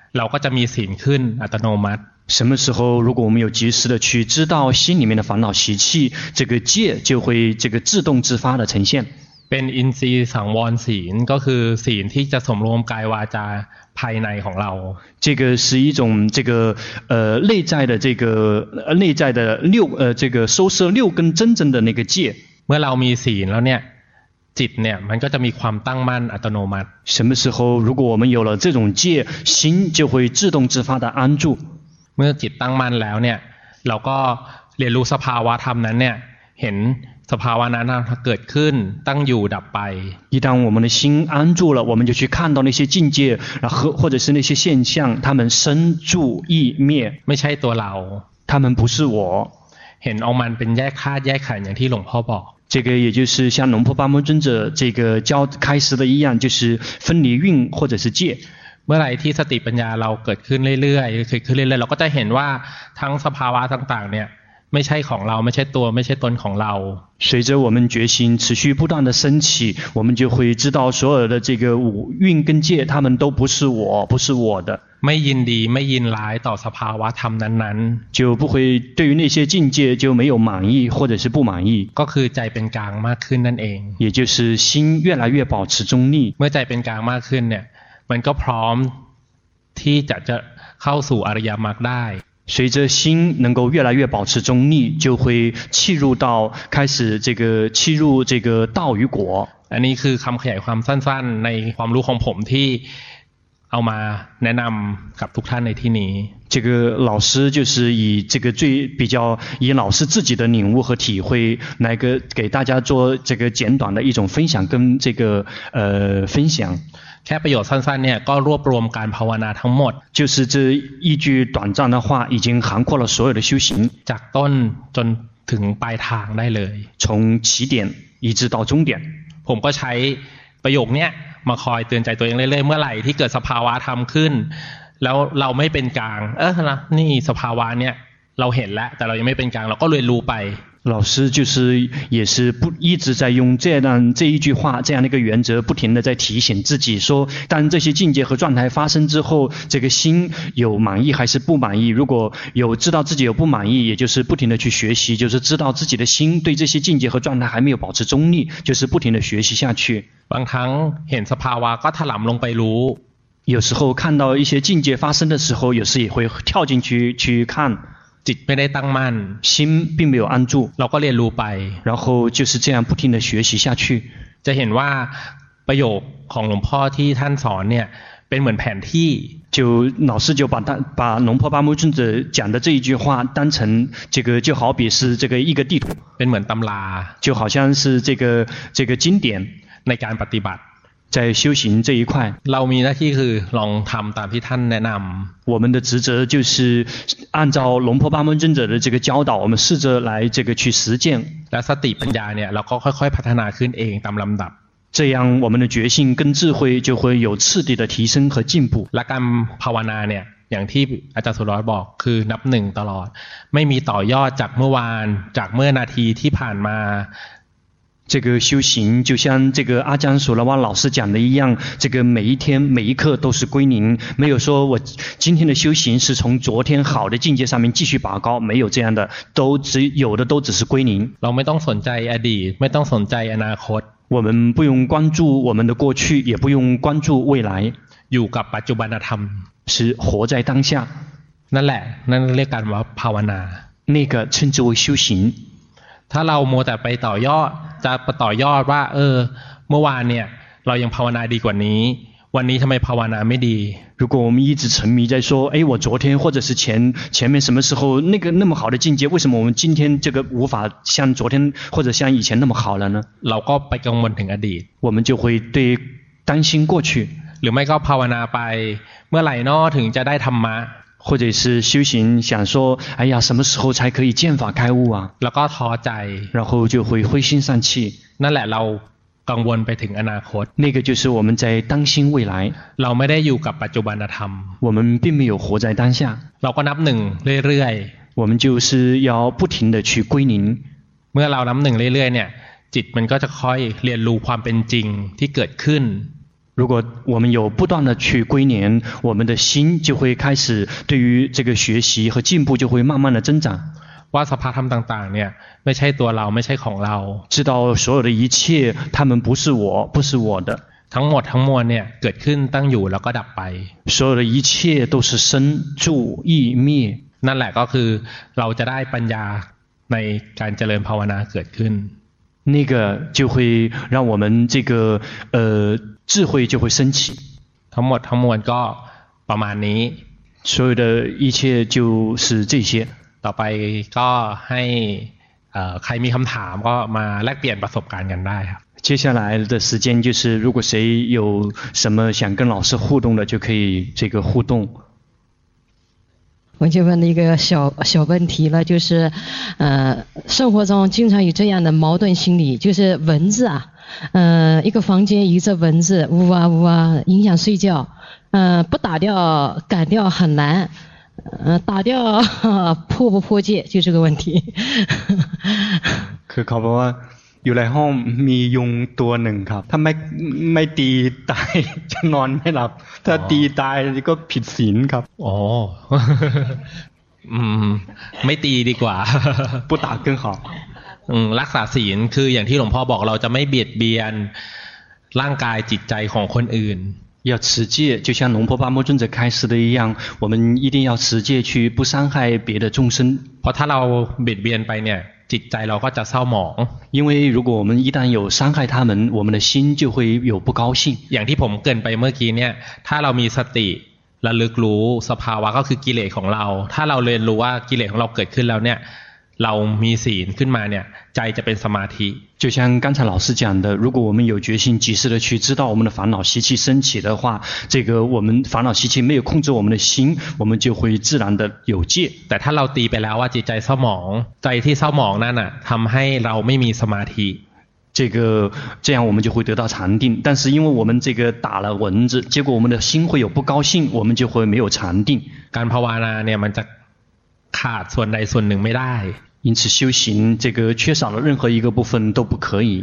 [SPEAKER 1] เราก็จะมีศีลขึ้นอัตโนมัติ
[SPEAKER 2] 什么时候，如果我们有及时的去知道心里面的烦恼习气，这个戒就会这个自动自发的呈现。
[SPEAKER 1] เป็นอินทรีย์สังวรศีลก็คือศีลที่จะสำรวมกายวาจาภายในของเรา
[SPEAKER 2] 这个是一种这个呃内在的这个呃内在的六呃这个收摄六根真正的那个戒。
[SPEAKER 1] เมื่อเรามีศีลแล้วเนี่ยจิตเนี่ยมันก็จะมีความตั้งมั่นอัตโนมัติ
[SPEAKER 2] 什么时候如果我们有了这种戒，心就会自动自发的安住。
[SPEAKER 1] เมื่อจิตตั้งมั่นแล้วเนี่ยเราก็เรียนรู้สภาวะธรรมนั้นเนี่ยเห็นสภาวะนั้นเกิดขึ้นตั้งอยู่ดับไป
[SPEAKER 2] 一旦我们的心安住了，我们就去看到那些境界，然后或者是那些现象，它们生住异灭。
[SPEAKER 1] ไม่ใช่ตัวเรา
[SPEAKER 2] 他们不是我。
[SPEAKER 1] เห็นเอามันเป็นแยกธาตุแยกขันธ์อย่างที่หลวงพ่อบอก
[SPEAKER 2] 这个也就是像龙婆巴摩尊者这个教开示的一样，就是分离运或者是戒。
[SPEAKER 1] เมื่อไหร่ที่สติปัญญาเราเกิดขึ้นเรื่อยๆเกิดขึ้นเรื่อยๆเราก็จะเห็นว่าทั้งสภาวะต่างๆเนี่ยไม่ใช่ของเราไม่ใช่ตัวไม่ใช่ตนของเรา
[SPEAKER 2] 随着我们决心持续不断的升起，我们就会知道所有的这个五蕴跟戒，他们都不是我，不是我的。
[SPEAKER 1] ไม่ยินดีไม่ยินร้ายต่อสภาวะธรรมนั้น
[SPEAKER 2] ๆ就不会对于那些境界就没有满意或者是不满意。
[SPEAKER 1] ก็คือใจเป็นกลางมากขึ้นนั่นเอง
[SPEAKER 2] 也就是心越来越保持中立。
[SPEAKER 1] เมื่อใจเป็นกลางมากขึ้นเนี่ยมันก็พร้อมที่จะจะเข้าสู่อริยมรรคได้
[SPEAKER 2] 随着心能够越来越保持中立，就会契入到开始这个契入这个道与果。
[SPEAKER 1] อันนี้คือคำขยายความสั้นๆในความรู้ของผมที่เอามาแนะนำกับทุกท่านในที่นี้
[SPEAKER 2] 这个老师就是以这个最比较以老师自己的领悟和体会来个给大家做这个简短的一种分享跟这个呃分享。
[SPEAKER 1] แค่ประโยชน์สั้นๆเนี่ยก็รวบรวมการภาวนาทั้งหมด
[SPEAKER 2] 就是这一句短暂的话已经涵括了所有的修行
[SPEAKER 1] จากต้นจนถึงปลายทางได้เลย
[SPEAKER 2] 从起点一直到终点
[SPEAKER 1] ผมก็ใช้ประโยคเนี้ยมาคอยเตือนใจตัวเองเรื่อยๆเมื่อไหร่ที่เกิดสภาวะธรรมขึ้นแล้วเราไม่เป็นกลางเออนะนี่สภาวะเนี้ยเราเห็นแล้วแต่เรายังไม่เป็นกลางเราก็เรียนรู้ไป
[SPEAKER 2] 老师就是也是不一直在用这样这一句话这样的一个原则，不停的在提醒自己说，当这些境界和状态发生之后，这个心有满意还是不满意？如果有知道自己有不满意，也就是不停的去学习，就是知道自己的心对这些境界和状态还没有保持中立，就是不停的学习下去。
[SPEAKER 1] บางครั้งเห็นสภาวะก็ถลำลงไปรู้
[SPEAKER 2] 有时候看到一些境界发生的时候，有时也会跳进去去看。
[SPEAKER 1] จิตไม่ได้ตั้งมั่น
[SPEAKER 2] 心并没有安住
[SPEAKER 1] เราก็เรียนรู้ไป
[SPEAKER 2] 然后就是这样不停的学习下去
[SPEAKER 1] จะเห็นว่าประโยคของหลวงพ่อที่ท่านสอนเนี่ยเป็นเหมือนแผนที่
[SPEAKER 2] 就老师就把他把龙婆巴摩尊者讲的这一句话当成这个就好比是这个一个地图
[SPEAKER 1] เป็นเหมือนตำรา
[SPEAKER 2] 就好像是这个这个经典
[SPEAKER 1] ในการปฏิบัติ
[SPEAKER 2] 在修行这一块
[SPEAKER 1] เรามีหน้าที่คือลองทำตามที่ท่านแนะนำ
[SPEAKER 2] 我们的职责就是按照龙婆巴摩尊者的这个教导我们试着来这个去实践
[SPEAKER 1] และสติปัญญาเนี่ยเราก็ค่อยๆพัฒนาขึ้นเองตามลำดับ
[SPEAKER 2] 这样我们的觉性跟智慧就会有次第的提升和进步
[SPEAKER 1] และการภาวนาเนี่ยอย่างที่อาจารย์สุรบอกคือนับหนึ่งตลอดไม่มีต่อยอดจากเมื่อวานจากเมื่อนาทีที่ผ่านมา
[SPEAKER 2] 这个修行就像这个阿江索罗瓦老师讲的一样，这个每一天每一刻都是归零，没有说我今天的修行是从昨天好的境界上面继续拔高，没有这样的，都只有的都只是归零。
[SPEAKER 1] เราไม่ต้องสนใจอดีตไม่ต้องสนใจอนาคต
[SPEAKER 2] 我们不用关注我们的过去，也不用关注未来，
[SPEAKER 1] อยู่กับปัจจุบันธรรม
[SPEAKER 2] 是活在当下。
[SPEAKER 1] นั่นแหละนั่นเรียกกันว่าภาวนา
[SPEAKER 2] 那个称之为修行。
[SPEAKER 1] ถ้าเราโมแต่ไปต่อยอดจะไปต่อยอดว่าเออเมื่อวานเนี่ยเรายังภาวนาดีกว่านี้วันนี้ทำไมภาวนาไม่ดี
[SPEAKER 2] 如果我们一直沉迷在说哎我昨天或者是前前面什么时候那个那么好的境界为什么我们今天这个无法像昨天或者像以前那么好了呢
[SPEAKER 1] เราก็ไปกังวลถึงอดีต
[SPEAKER 2] 我们就会对担心过去
[SPEAKER 1] หรือไม่ก็ภาวนาไปเมื่อไหร่น้อถึงจะได้ธรรมะ
[SPEAKER 2] 或者是修行想说哎呀什么时候才可以见法开悟啊
[SPEAKER 1] แล้วก็ท้อใจ
[SPEAKER 2] 然后就会灰心丧气
[SPEAKER 1] นั่นแหละเรากังวลไปถึงอนาคต
[SPEAKER 2] 那个就是我们在担心未来
[SPEAKER 1] เราไม่ได้อยู่กับปัจจุบันธรรม
[SPEAKER 2] 我们并没有活在当下
[SPEAKER 1] เราก็นับหนึ่งเรื่อย
[SPEAKER 2] ๆ我们就是要不停的去归零
[SPEAKER 1] เมื่อเรานับหนึ่งเรื่อยๆเนี่ยจิตมันก็จะค่อยเรียนรู้ความเป็นจริงที่เกิดขึ้น
[SPEAKER 2] 如果我们有不断的去归连，我们的心就会开始对于这个学习和进步就会慢慢的增长。
[SPEAKER 1] ว่าสภาธรรมต่างๆเนี่ยไม่ใช่ตัวเราไม่ใช่ของเรา
[SPEAKER 2] 知道所有的一切他们不是我不是我的
[SPEAKER 1] ทั้งหมดทั้งมวลเนี่ยเกิดขึ้นตั้งอยู่แล้วก็ดับไป
[SPEAKER 2] 所有的一切都是生住意灭
[SPEAKER 1] นั่นแหละก็คือเราจะได้ปัญญาในการเจริญภาวนาเกิดขึ้น
[SPEAKER 2] 那个就会让我们这个呃智慧就会升起
[SPEAKER 1] ทั้งหมดทั้งมวลก็ประมาณนี้
[SPEAKER 2] 所有的一切就是这些
[SPEAKER 1] ต่อไปก็ให้ใครมีคำถามก็มาแลกเปลี่ยนประสบการณ์กันได้ครับ
[SPEAKER 2] 接下来的时间就是如果谁有什么想跟老师互动的就可以这个互动
[SPEAKER 3] 我就问了一个小小问题了就是呃生活中经常有这样的矛盾心理就是蚊子啊呃一个房间一只蚊子呜啊呜啊影响睡觉呃不打掉赶掉很难呃打掉破不破戒就这个问题
[SPEAKER 2] คือเขาบอกว่าอยู่ในห้องมียุงตัวหนึ่งครับถ้าไม่ไม่ตีตายจะนอนไม่หลับถ้าตีตายก็ผิดศีลครับ
[SPEAKER 1] อ๋ออืมไม่ตีดีกว่า
[SPEAKER 2] 不打更好
[SPEAKER 1] อืมรักษาศีลคืออย่างที่หลวงพ่อบอกเราจะไม่เบียดเบียนร่างกายจิตใจของคนอื่น
[SPEAKER 2] 要持戒就像龙婆巴摩尊者开示的一样我们一定要持戒去不伤害别的众生
[SPEAKER 1] เพราะถ้าเราเบียดเบียนไปเนี่ยจิตใจเราก็จะเศร้าหมอง
[SPEAKER 2] 因为如果我们一旦有伤害他们我们的心就会有不高兴
[SPEAKER 1] อย่างที่ผมเกริ่นไปเมื่อกี้เนี่ยถ้าเรามีสติระลึกรู้สภาวะก็คือกิเลสของเราถ้าเราเรียนรู้ว่ากิเลสของเราเกิดขึ้นแล้วเนี่ยเรามีศีลขึ้นมาเนี่ยใจจะเป็นสมาธิ
[SPEAKER 2] 就像刚才老师讲的如果我们有决心及时的去知道我们的烦恼习气升起的话这个我们烦恼习气没有控制我们的心我们就会自然的有戒
[SPEAKER 1] แต่ถ้าเราตีไปแล้วว่าจิตใจเศร้าหมองใจที่เศร้าหมองนั่นน่ะทำให้เราไม่มีสมาธิ
[SPEAKER 2] 这个这样我们就会得到禅定但是因为我们这个打了蚊子结果我们的心会有不高兴我们就会没有禅定
[SPEAKER 1] การภาวนาเนี่ยมันจะขาดส่วนใดส่วนหนึ่งไม่ได้
[SPEAKER 2] 因此修行这个缺少了任何一个部分都不可以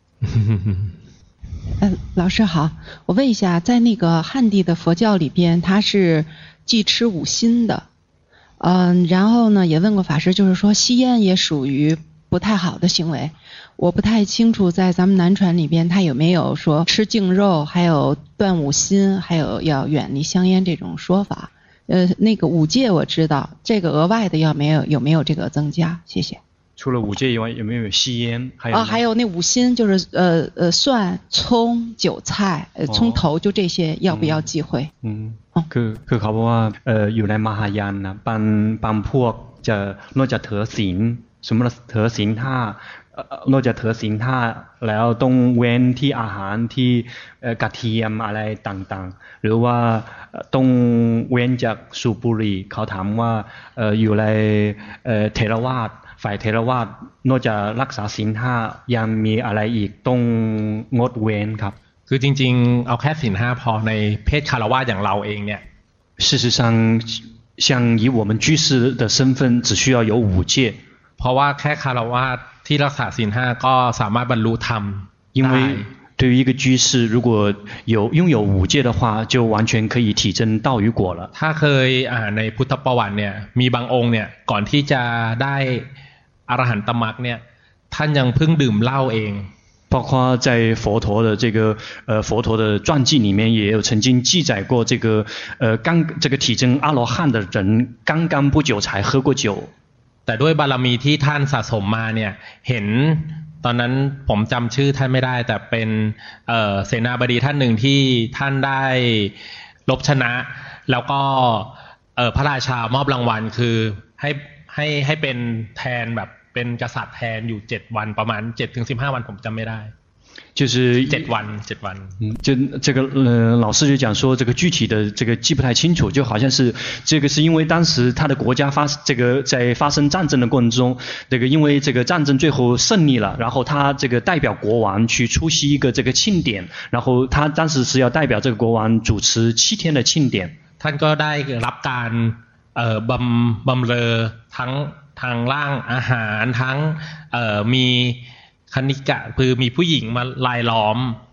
[SPEAKER 4] 呃，老师好我问一下在那个汉地的佛教里边它是忌吃五辛的嗯、呃，然后呢也问过法师就是说吸烟也属于不太好的行为我不太清楚在咱们南传里边它有没有说吃净肉还有断五辛还有要远离香烟这种说法呃，那个五戒我知道，这个额外的要没有有没有这个增加？谢谢。
[SPEAKER 2] 除了五戒以外，有没有吸烟？还有
[SPEAKER 4] 啊，还有那五辛，就是呃呃蒜、葱、韭菜、呃葱头，就这些要不要忌讳？
[SPEAKER 2] 嗯，คือคือเขาบอกว่าเอ่ออยู่ในมหายานนะบางบางพวกจะนอกจากถือศีลสมมติถือศีลห้านอกจากถือศีลห้าแล้วต้องเว้นที่อาหารที่กระเทียมอะไรต่างๆหรือว่าต้องเว้นจากสูบบุหรี่เขาถามว่าอยู่ในเทรวาทฝ่ายเทรวาทนอกจากรักษาศีลห้ายังมีอะไรอีกต้องงดเว้นครับ
[SPEAKER 1] คือจริงๆเอาแค่ศีลห้าพอในเพศคารวะอย่างเราเองเนี่ย
[SPEAKER 2] 事实上像以我们居士的身份只需要有五戒
[SPEAKER 1] เพราะว่าแค่คารวะที่รักษาศีลห้าก็สามารถบรรลุธรรม
[SPEAKER 2] 因为对于一个居士如果有拥有五戒的话就完全可以体证道与果了
[SPEAKER 1] ถ้าเคยอ่านในพุทธประวัติเนี่ยมีบางองค์เนี่ยก่อนที่จะได้อรหันตมรรคเนี่ยท่านยังเพิ่งดื่มเหล้าเอง
[SPEAKER 2] 包括在佛陀的这个呃佛陀的传记里面也有曾经记载过这个呃刚这个体证阿罗汉的人刚刚不久才喝过酒
[SPEAKER 1] แต่ด้วยบารมีที่ท่านสะสมมาเนี่ยเห็นตอนนั้นผมจำชื่อท่านไม่ได้แต่เป็นเอ่อเสนาบดีท่านหนึ่งที่ท่านได้ลบชนะแล้วก็เอ่อพระราชามอบรางวัลคือให้ให้ให้เป็นแทนแบบเป็นกษัตริย์แทนอยู่เจ็ดวันประมาณ เจ็ดถึงสิบห้า วันผมจำไม่ได้
[SPEAKER 2] 就是
[SPEAKER 1] เจ็ดวันเจ็ดวัน
[SPEAKER 2] 就这个呃老师就讲说这个具体的这个记不太清楚就好像是这个是因为当时他的国家发这个在发生战争的过程中这个因为这个战争最后胜利了然后他这个代表国王去出席一个这个庆典然后他当时是要代表这个国王主持七天的庆典
[SPEAKER 1] ท่านก็ได้รับการเอ่อบำบำเรอทั้งทางร่างอาหารทั้งเอ่อมีคณิกะคือมีผู้หญิงมาลายล้อม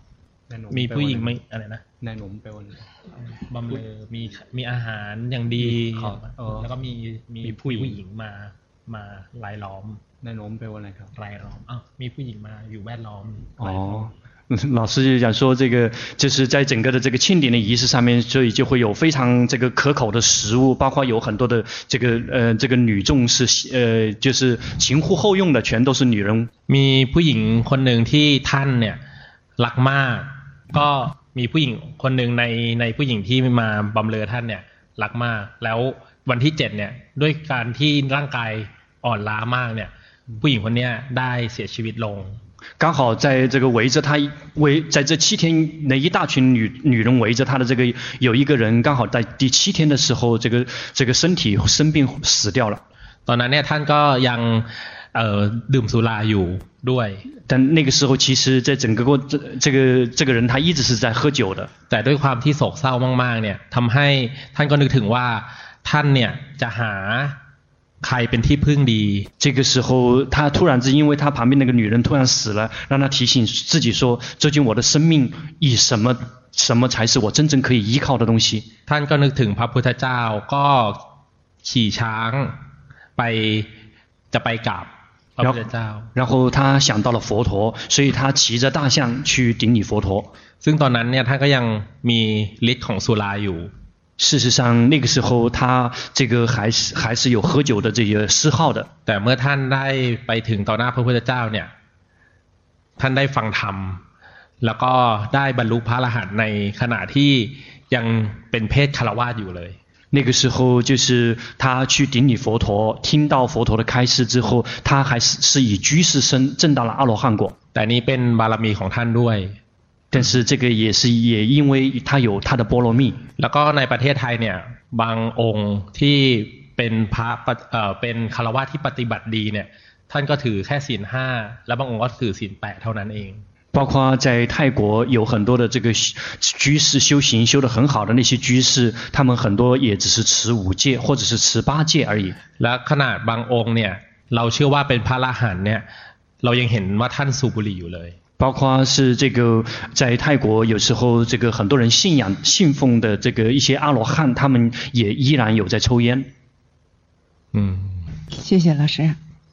[SPEAKER 1] มีผู้หญิงไม่อะไรนะ
[SPEAKER 2] นายหนุ่มแปลว่า
[SPEAKER 1] บำเรอมีมีอาหารอย่างดีแล้วก็มีมีผู้หญิงมามารายล้อม
[SPEAKER 2] นายหนุ่มแปลว่าอะไรครับ
[SPEAKER 1] รายล้อมอ้าวมีผู้หญิงมาอยู่แวดล้อม
[SPEAKER 2] อ๋อ老师就讲说，这个就是在整个的这个庆典的仪式上面，所以就会有非常这个可口的食物，包括有很多的这个呃这个女众是呃就是前呼后拥的，全都是女人。
[SPEAKER 1] มีผู้หญิงคนหนึ่งที่ท่านเนี่ยรักมากก็มีผู้หญิงคนหนึ่งในในผู้หญิงที่มาบำเรอท่านเนี่ยรักมากแล้ววันที่เจ็ดเนี่ยด้วยการที่ร่างกายอ่อนล้ามากเนี่ยผู้หญิงคนนี้ได้เสียชีวิตลง
[SPEAKER 2] 刚好在这个围着他围在这七天那一大群女女人围着他的这个有一个人刚好在第七天的时候这个这个身体生病死掉了
[SPEAKER 1] ตอนนั้นเนี่ยท่านก็ยังเอ่อดื่มสุราอยู่ด้วย
[SPEAKER 2] 但那个时候其实在整个过这这个这个人他一直是在喝酒的
[SPEAKER 1] แต่ด้วยความที่โศกเศร้ามากๆเนี่ยทำให้ท่านก็นึกถึงว่าท่านเนี่ยจะหาใครเป็นที่พึ่งดี
[SPEAKER 2] 这个时候他突然之因为他旁边那个女人突然死了让他提醒自己说究竟我的生命以什么什么才是我真正可以依靠的东西
[SPEAKER 1] ท่านก็นึกถึงพระพุทธเจ้าก็ขี่ช้างไปจะไปกราบพระพุทธเจ้า
[SPEAKER 2] 然后他想到了佛陀所以他骑着大象去顶礼佛陀
[SPEAKER 1] ซึ่งตอนนั้นเนี่ยท่านก็ยังมีฤทธิ์ของสุราอยู่
[SPEAKER 2] 事实上那个时候他这个还是还是有喝酒的这个嗜好的
[SPEAKER 1] แต่เมื่อท่านได้ไปถึงต่อหน้าพระพุทธเจ้าเนี่ยท่านได้ฟังธรรมแล้วก็ได้บรรลุพระอรหันต์ในขณะที่ยังเป็นเพศฆราวาสอยู่เลย
[SPEAKER 2] 那个时候就是他去顶礼佛陀听到佛陀的开示之后他还是是以居士身证到了阿罗汉果
[SPEAKER 1] แต่นี้เป็นบารมีของท่านด้วย
[SPEAKER 2] 但是这个也是也因为他有他的波罗蜜
[SPEAKER 1] แล้วก็ในประเทศไทยเนี่ยบางองค์ที่เป็นพระเอ่อเป็นฆราวาสที่ปฏิบัติดีเนี่ยท่านก็ถือแค่ศีลห้าแล้วบางองค์ก็ถือศีลแปดเท่านั้นเอง
[SPEAKER 2] 包括在泰国有很多的这个居士修行修得很好的那些居士他们很多也只是持五戒或者是持八戒而已
[SPEAKER 1] และขนาดบางองค์เนี่ยเราเชื่อว่าเป็นพระอรหันต์เนี่ยเรายังเห็นว่าท่านสูบบุหรี่อยู่เลย
[SPEAKER 2] 包括是这个在泰国有时候这个很多人信仰信奉的这个一些阿罗汉他们也依然有在抽烟
[SPEAKER 4] 嗯谢谢老师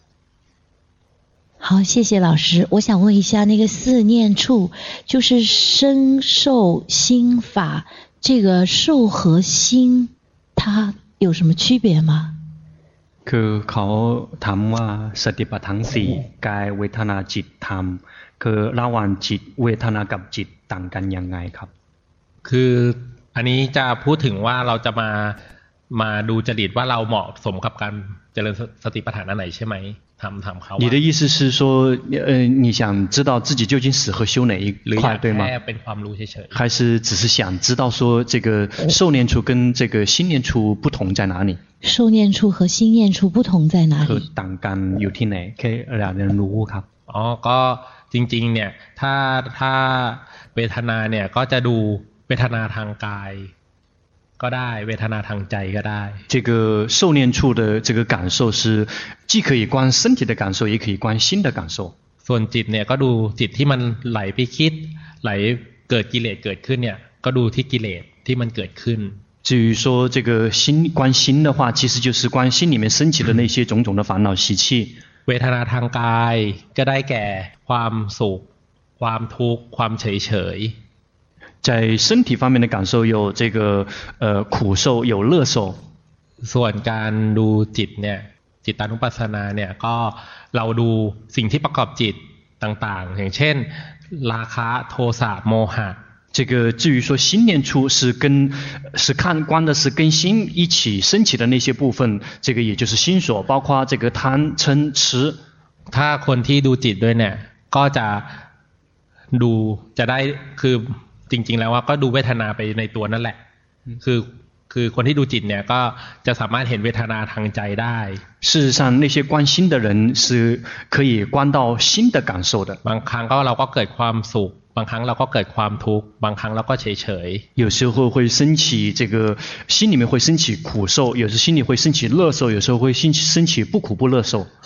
[SPEAKER 5] 好谢谢老师我想问一下那个四念处就是身受心法这个受和心它有什么区别吗
[SPEAKER 2] คือเขาถามว่าสติปัฏฐานสี่กายเวทนาจิตธรรมคือระหว่างจิตเวทนากับจิตต่างกันยังไงครับ
[SPEAKER 1] คืออันนี้จะพูดถึงว่าเราจะมามาดูจริตว่าเราเหมาะสมกับการเจริญสติปัฏฐานอันไหนใช่ไหมถามถามเขา
[SPEAKER 2] 你的意思是说呃你想知道自己究竟适合修哪一块对吗
[SPEAKER 1] แค่เป็นความรู้เฉย
[SPEAKER 2] ๆ还是只是想知道说这个受念处跟这个心念处不同在哪里
[SPEAKER 5] 受念处和心念处不同在哪里
[SPEAKER 2] คือต่างกันอยู่ที่ไหนแค่อยากเรียนรู้ครับ
[SPEAKER 1] อ๋อก็จริงๆเนี่ยถ้าถ้าเวทนาเนี่ยก็จะดูเวทนาทางกายก็ได้เวทนาทางใจก็ได้
[SPEAKER 2] 这个受念处的这个感受是既可以观身体的感受也可以观心的感受
[SPEAKER 1] ส่วนจิตเนี่ยก็ดูจิตที่มันไหลไปคิดไหลเกิดกิเลสเกิดขึ้นเนี่ยก็ดูที่กิเลสที่มันเกิดขึ้น
[SPEAKER 2] 至于说这个心观心的话其实就是观心里面升起的那些种种的烦恼习气
[SPEAKER 1] เวทนาทางกายก็ได้แก่ความสุขความทุกข์ความเฉยเฉย
[SPEAKER 2] 在身体方面的感受有这个呃苦受有乐受
[SPEAKER 1] ส่วนการดูจิตเนี่ยจิตตานุปัสสนาเนี่ยก็เราดูสิ่งที่ประกอบจิตต่างๆอย่างเช่นราคะโทสะโมหะ
[SPEAKER 2] 这个至于说心念处是跟是看观的是跟心一起升起的那些部分这个也就是心所包括这个贪嗔痴
[SPEAKER 1] ถ้าคนที่ดูจิตด้วยเนี่ยก็จะดูจะได้คือจริงๆแล้วว่าก็ดูเวทนาไปในตัวนั่นแหละคือคือคนที่ดูจิตเนี่ยก็จะสามารถเห็นเวทนาทางใจได้
[SPEAKER 2] 事实上那些观心的人是可以观到心的感受的
[SPEAKER 1] บางครั้งก็เราก็เกิดความสุขบางครั้งเราก็เกิดความทุกข์บางครั้งเราก็เฉย
[SPEAKER 2] ๆ有时候会升起这个心里面会升起苦受有时心里会升起乐受有时候会升起升起不苦不乐受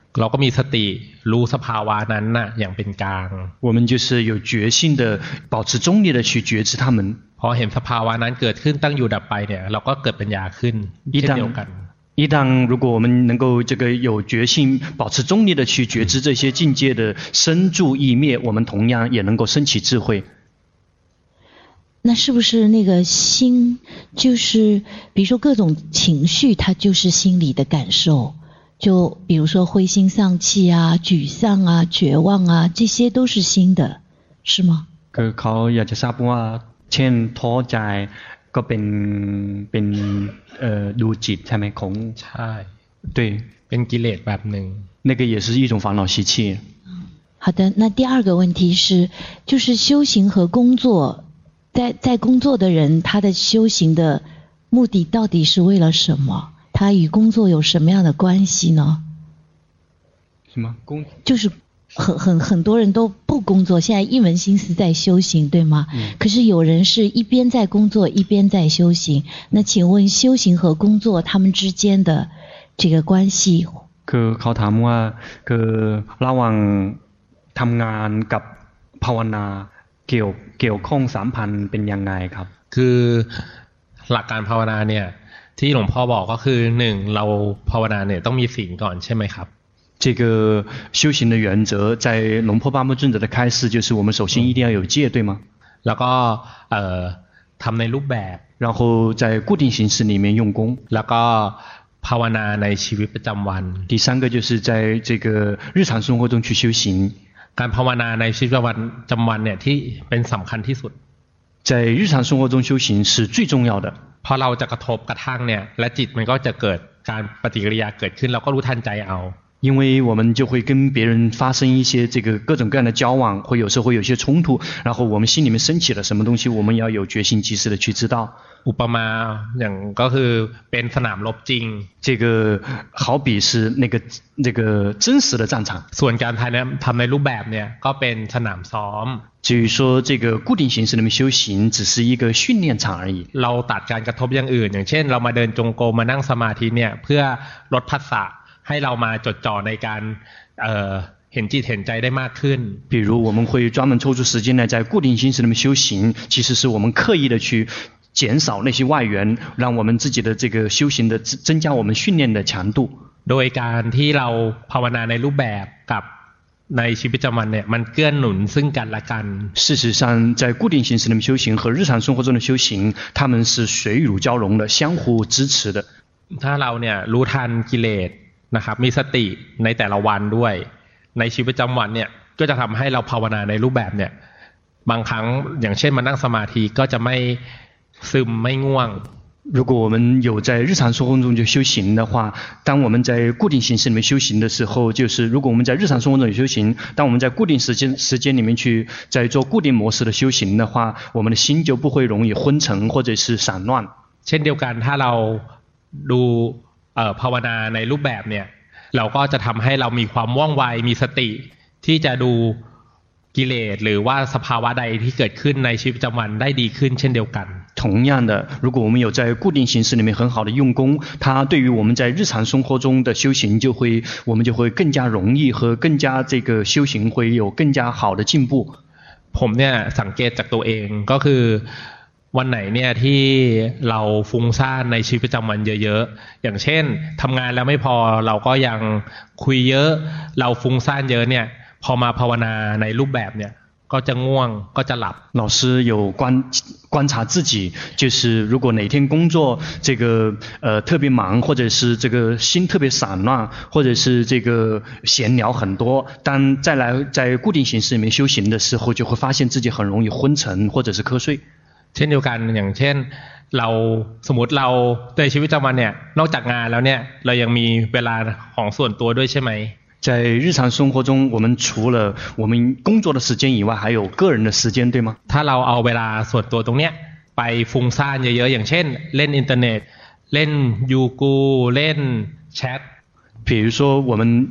[SPEAKER 1] เราก็มีสติรู้สภาวะนั้นน่ะอย่างเป็นกลาง
[SPEAKER 2] 我们就是有决心的保持中立的去觉知他们
[SPEAKER 1] พอเห็นสภาวะนั้นเกิดขึ้นตั้งอยู่ดับไปเนี่ยเราก็เกิดปัญญาขึ้นเช่นเดียวกัน
[SPEAKER 2] 一旦如果我们能够这个有决心保持中立的去觉知这些境界的生住意灭，我们同样也能够升起智慧。
[SPEAKER 5] 那是不是那个心就是比如说各种情绪它就是心理的感受，就比如说灰心丧气啊、沮丧啊、绝望啊，这些都是心的，是吗？
[SPEAKER 2] คือเขาอยากจะทราบว่าเช่นท้อใจก็เป็นเป็นเอ่อดูจิตใช่ไหมของ
[SPEAKER 1] ใช่
[SPEAKER 2] 对
[SPEAKER 1] เป็นกิเลสแบบหนึ่ง
[SPEAKER 2] 那个也是一种烦恼习气。
[SPEAKER 5] 好的，那第二个问题是，就是修行和工作，在在工作的人，他的修行的目的到底是为了什么？他与工作有什么样的关系呢？
[SPEAKER 2] 什么工？
[SPEAKER 5] 就是很很很多人都不工作，现在一门心思在修行，对吗？
[SPEAKER 2] 嗯。
[SPEAKER 5] 可是有人是一边在工作一边在修行，那请问修行和工作他们之间的这个关系？
[SPEAKER 2] คือเขาถามว่าคือระหว่างทำงานกับภาวนาเกี่ยวเกี่ยวข้องสัมพันธ์เป็นยังไงครับ
[SPEAKER 1] คือหลักการภาวนาเนี่ยที่หลวงพ่อบอกก็คือหนึ่งเราภาวนาเนี่ยต้องมีศีลก่อนใช่ไหมครับ
[SPEAKER 2] 这个修行的原则在龙婆巴木尊者的开示就是我们首先一定要有戒对吗
[SPEAKER 1] แล้วก็เอ่อทำในรูปแบบ
[SPEAKER 2] 然后在固定形式里面用功
[SPEAKER 1] แล้วก็ภาวนาในชีวิตประจำวัน
[SPEAKER 2] 第三个就是在这个日常生活中去修行
[SPEAKER 1] การภาวนาในชีวิตประจำวันเนี่ยที่เป็นสำคัญที่สุด
[SPEAKER 2] 在日常生活中修行是最重要的
[SPEAKER 1] พอเราจะกระทบกระทั่งเนี่ยและจิตมันก็จะเกิดการปฏิกิริยาเกิดขึ้นเราก็รู้ทันใจเอา
[SPEAKER 2] 因为我们就会跟别人发生一些这个各种各样的交往，会有时候会有些冲突，然后我们心里面升起了什么东西，我们要有决心及时的去知道。
[SPEAKER 1] อุปมาอย่างก็คือเป็นสนามรบจริง
[SPEAKER 2] 这个好比是那个那个真实的战场。
[SPEAKER 1] ส่วนการทำในรูปแบบเนี่ยก็เป็นสนามซ้อม
[SPEAKER 2] 至于说这个固定形式里面修行只是一个训练场而已
[SPEAKER 1] เราตัดการกระทบอย่างอื่นอย่างเช่นเรามาเดินจงกรมมานั่งสมาธิเนี่ยเพื่อลดผัสสะให้เรามาจดจ่อในการเอ่อเห็นจิตเห็นใจได้มากขึ้น
[SPEAKER 2] 比如我们会专门抽出时间来在固定形式里面修行其实是我们刻意的去减少那些外缘让我们自己的这个修行的增加我们训练的强度
[SPEAKER 1] โดยการที่เราภาวนาในรูปแบบกับในชีวิตประจำวันเนี่ยมันเกื้อหนุนซึ่งกันและกัน
[SPEAKER 2] 事实上在固定形式里面修行和日常生活中的修行他们是水乳交融的相互支持的
[SPEAKER 1] ถ้าเราเนี่ยรู้ทันกิเลสนะครับมีสติในแต่ละวันด้วยในชีวิตประจำวันเนี่ยก็จะทำให้เราภาวนาในรูปแบบเนี่ยบางครั้งอย่างเช่นมานั่งสมาธิก็จะไม่ซึมไม่ง่วง
[SPEAKER 2] 如果我们有在日常生活中就修行的话当我们在固定形式里面修行的时候就是如果我们在日常生活中有修行当我们在固定时间时间里面去在做固定模式的修行的话我们的心就不会容易昏沉或者是散乱
[SPEAKER 1] เช่นเดียวกันถ้าเราดูเอ่อภาวนาในรูปแบบเนี่ยเราก็จะทำให้เรามีความว่องไวมีสติที่จะดูกิเลสหรือว่าสภาวะใดที่เกิดขึ้นในชีวิตประจำวันได้ดีขึ้นเช่นเดียวกัน
[SPEAKER 2] 同样的如果我们有在固定形式里面很好的用功它对于我们在日常生活中的修行就会我们就会更加容易和更加这个修行会有更加好的进步
[SPEAKER 1] ผมเนี่ยสังเกตจากตัวเองก็คือวันไหนเนี่ยที่เราฟุ้งซ่านในชีวิตประจำวันเยอะๆอย่างเช่นทำงานแล้วไม่พอเราก็ยังคุยเยอะเราฟุ้งซ่านเยอะเนี่ยพอมาภาวนาในรูปแบบเนี่ยก็จะง่วงก็จะหลับ
[SPEAKER 2] 老师有观观察自己就是如果哪天工作这个呃特别忙或者是这个心特别散乱或者是这个闲聊很多当再来在固定形式里面修行的时候就会发现自己很容易昏沉或者是瞌睡
[SPEAKER 1] เช่นเดียวกันอย่างเช่นเราสมมติเราในชีวิตประจำวันเนี่ยนอกจากงานแล้วเนี่ยเรายังมีเวลาของส่วนตัวด้วยใช่ไหม
[SPEAKER 2] 在日常生活中我们除了我们工作的时间以外还有个人的时间对吗
[SPEAKER 1] ถ้าเราเอาเวลาส่วนตัวตรงเนี้ยไปฟุ้งซ่านเยอะๆอย่างเช่นเล่นอินเทอร์เน็ตเล่นยูกูเล่นแชท
[SPEAKER 2] 比如说我们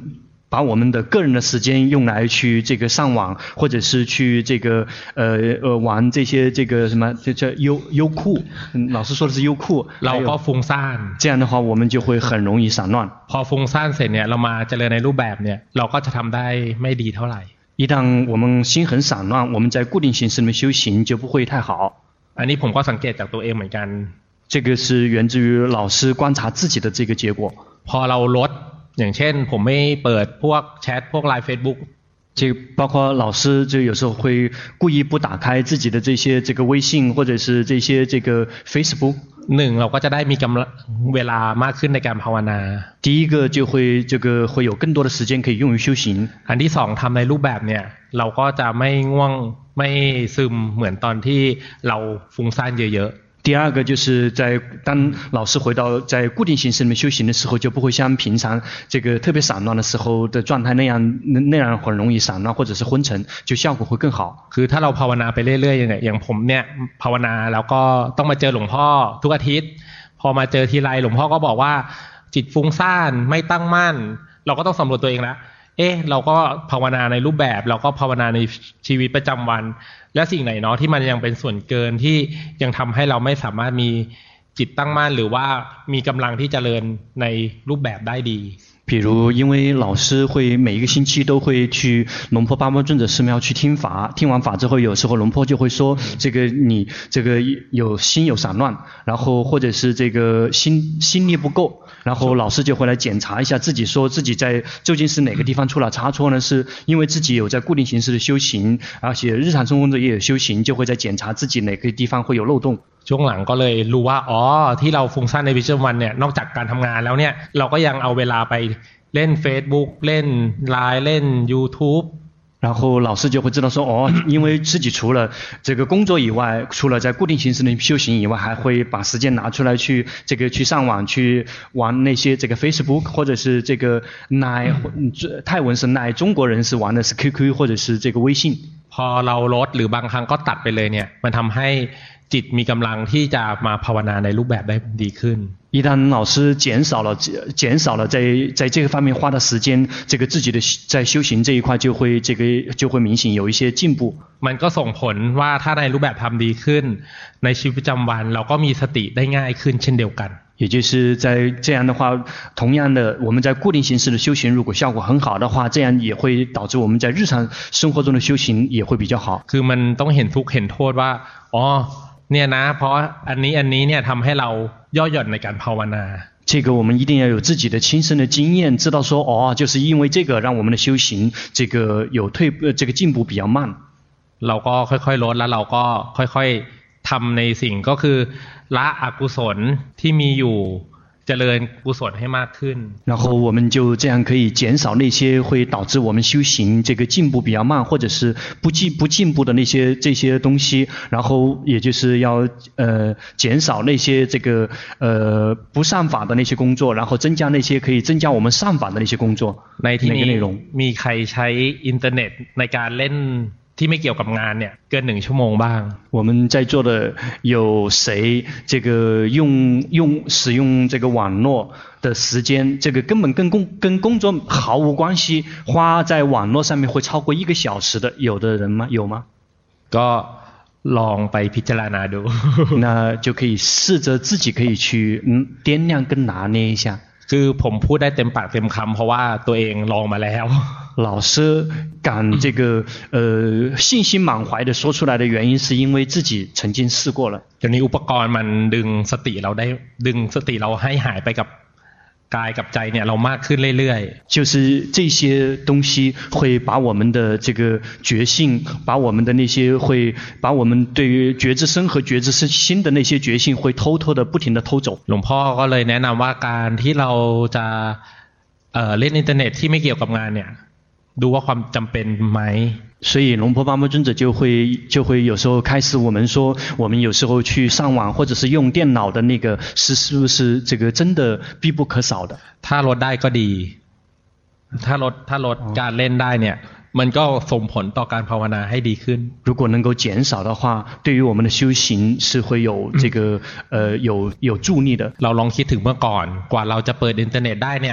[SPEAKER 2] 把我们的个人的时间用来去这个上网，或者是去这个呃呃玩这些这个什么这叫优优酷，嗯，老师说的是优酷。
[SPEAKER 1] เราก็ฟุ้งซ่าน。
[SPEAKER 2] 这样的话，我们就会很容易散乱。
[SPEAKER 1] พอฟุ้งซ่านเสร็จเนี่ยเรามาเจริญในรูปแบบเนี่ยเราก็จะทำได้ไม่ดีเท่าไหร่。
[SPEAKER 2] 一旦我们心很散乱，我们在固定形式里面修行就不会太好。
[SPEAKER 1] อันนี้ผมก็สังเกตจากตัวเองเหมือนกัน。
[SPEAKER 2] 这个是源自于老师观察自己的这个结果。
[SPEAKER 1] พอเราลดอย่างเช่นผมไม่เปิดพวกแชทพวก ไลน์ Facebook
[SPEAKER 2] 这包括老师就有时候会故意不打开自己的这些这个微信或者是这些这个 Facebook。
[SPEAKER 1] หนึ่งเราก็จะได้มีกำลังเวลามากขึ้นในการภาวนา。
[SPEAKER 2] 第一个就会这个会有更多的时间可以用于修行。
[SPEAKER 1] อันที่สองทำในรูปแบบเนี่ยเราก็จะไม่ง่วงไม่ซึมเหมือนตอนที่เราฟุ้งซ่านเยอะๆ。
[SPEAKER 2] 第二个就是在当老师回到在固定形式里面修行的时候，就不会像平常这个特别散乱的时候的状态那样那样很容易散乱或者是昏沉，就效果会更好。
[SPEAKER 1] คือถ้าเราภาวนาไปเรื่อยๆอย่างอย่างผมเนี่ยภาวนาแล้วก็ต้องมาเจอหลวงพ่อทุกอาทิตย์พอมาเจอทีไรหลวงพ่อก็บอกว่าจิตฟุ้งซ่านไม่ตั้งมั่นเราก็ต้องสำรวจตัวเองแล้วเอ๊ะเราก็ภาวนาในรูปแบบเราก็ภาวนาในชีวิตประจำวันและสิ่งไหนเนาะที่มันยังเป็นส่วนเกินที่ยังทำให้เราไม่สามารถมีจิตตั้งมั่นหรือว่ามีกำลังที่เจริญในรูปแบบได้ดี
[SPEAKER 2] 比如，因为老师会每一个星期都会去龙坡巴巴尊者寺庙去听法，听完法之后，有时候龙坡就会说，这个你这个有心有散乱，然后或者是这个心心力不够，然后老师就会来检查一下自己，说自己在究竟是哪个地方出了差错呢？是因为自己有在固定形式的修行，而且日常生活中也有修行，就会在检查自己哪个地方会有漏洞。
[SPEAKER 1] ช่วงหลังก็เลยรู้ว่าอ๋อที่เราฟุ้งซ่านในวิชวันเนี่ยนอกจากการทำงานแล้วเนี่ยเราก็ยังเอาเวลาไปเล่น Facebook เล่น ไลน์ เล่น YouTube
[SPEAKER 2] 然后老师就会知道说，哦，因为自己除了这个工作以外，除了在固定形式的修行以外，还会把时间拿出来去这个去上网去玩那些这个 Facebook 或者是这个奈泰文是奈，中国人是玩的是 Q Q 或者是这个微信。
[SPEAKER 1] พอเราลดหรือบางครั้งก็ตัดไปเลยเนี่ยมันทำให้จิตมีกำลังที่จะมาภาวนาในรูปแบบได้ดีขึ้น
[SPEAKER 2] 一旦老师减少了减少了在在这个方面花的时间，这个自己的在修行这一块就会这个就会明显有一些进步。
[SPEAKER 1] มันก็ส่งผลว่าถ้าในรูปแบบทำดีขึ้นในชีวิตประจำวันเราก็มีสติได้ง่ายขึ้นเช่นเดียวกัน
[SPEAKER 2] 也就是在这样的话，同样的，我们在固定形式的修行，如果效果很好的话，这样也会导致我们在日常生活中的修行也会比较好。
[SPEAKER 1] คือมันต้องเห็นทุกข์เห็นโทษว่าอ๋อเนี่ยนะเพราะอันนี้อันนี้เนี่ยทำให้เราย่อหย่อนในการภาวนา
[SPEAKER 2] 这个我们一定要有自己的亲身的经验，知道说哦，就是因为这个让我们的修行这个有退呃这个进步比较慢。
[SPEAKER 1] เราก็ค่อยๆลดแล้วเราก็ค่อยๆทำในสิ่งก็คือละอกุศลที่มีอยู่เจริญกุศลให้มากขึ้น
[SPEAKER 2] 然后我们就这样可以减少那些会导致我们修行这个进步比较慢或者是不进不进步的那些这些东西，然后也就是要呃减少那些这个呃不善法的那些工作，然后增加那些可以增加我们善法的那些工作。
[SPEAKER 1] ในที่นี้มีใครใช้อินเทอร์เน็ตในการเล่นที่ไม่เกี่ยวกับงานเนี่ยเกินหนึ่งชั่วโมงบ้าง
[SPEAKER 2] 我们在座的有谁这个用用使用这个网络的时间，这个根本跟工跟工作毫无关系，花在网络上面会超过一个小时的，有的人吗？有吗？
[SPEAKER 1] ก็ลองไปพิจารณาดู
[SPEAKER 2] 那就可以试着自己可以去嗯掂量跟拿捏一下。
[SPEAKER 1] คือผมพูดได้เต็มปากเต็มคำเพราะว่าตัวเองลองมาแล้ว
[SPEAKER 2] 老师敢这个呃信心满怀的说出来的原因是因为自己曾经试过了
[SPEAKER 1] เดี๋ยวนี้อุปกรณ์มันดึงสติเราได้ดึงสติเราให้หายไปกับกายกับใจเนี่ยเรามากขึ้นเรื่อย
[SPEAKER 2] ๆ就是这些东西会把我们的这个觉性把我们的那些会把我们对于觉知身和觉知心的那些觉性会偷偷的不停的偷走
[SPEAKER 1] หลวงพ่อก็เลยแนะนำว่าการที่เราจะเอ่อเล่นอินเทอร์เน็ตที่ไม่เกี่ยวกับงานเนี่ยดูว่าความจำเป็นไหม
[SPEAKER 2] 所以龙婆巴摩尊者就会就会有时候开始我们说我们有时候去上网或者是用电脑的那个是是不是这个真的必不可少的
[SPEAKER 1] ถ้าลดได้ก็ดีถ้าลดถ้าลดการเล่นได้เนี่ยมันก็ส่งผลต่อการภาวนาให้ดีขึ้น
[SPEAKER 2] 如果能够减少的话对于我们的修行是会有这个呃有有助力的
[SPEAKER 1] เราลองคิดถึงเมื่อก่อนกว่าเราจะเปิดอินเทอร์เน็ตได้เนี่ย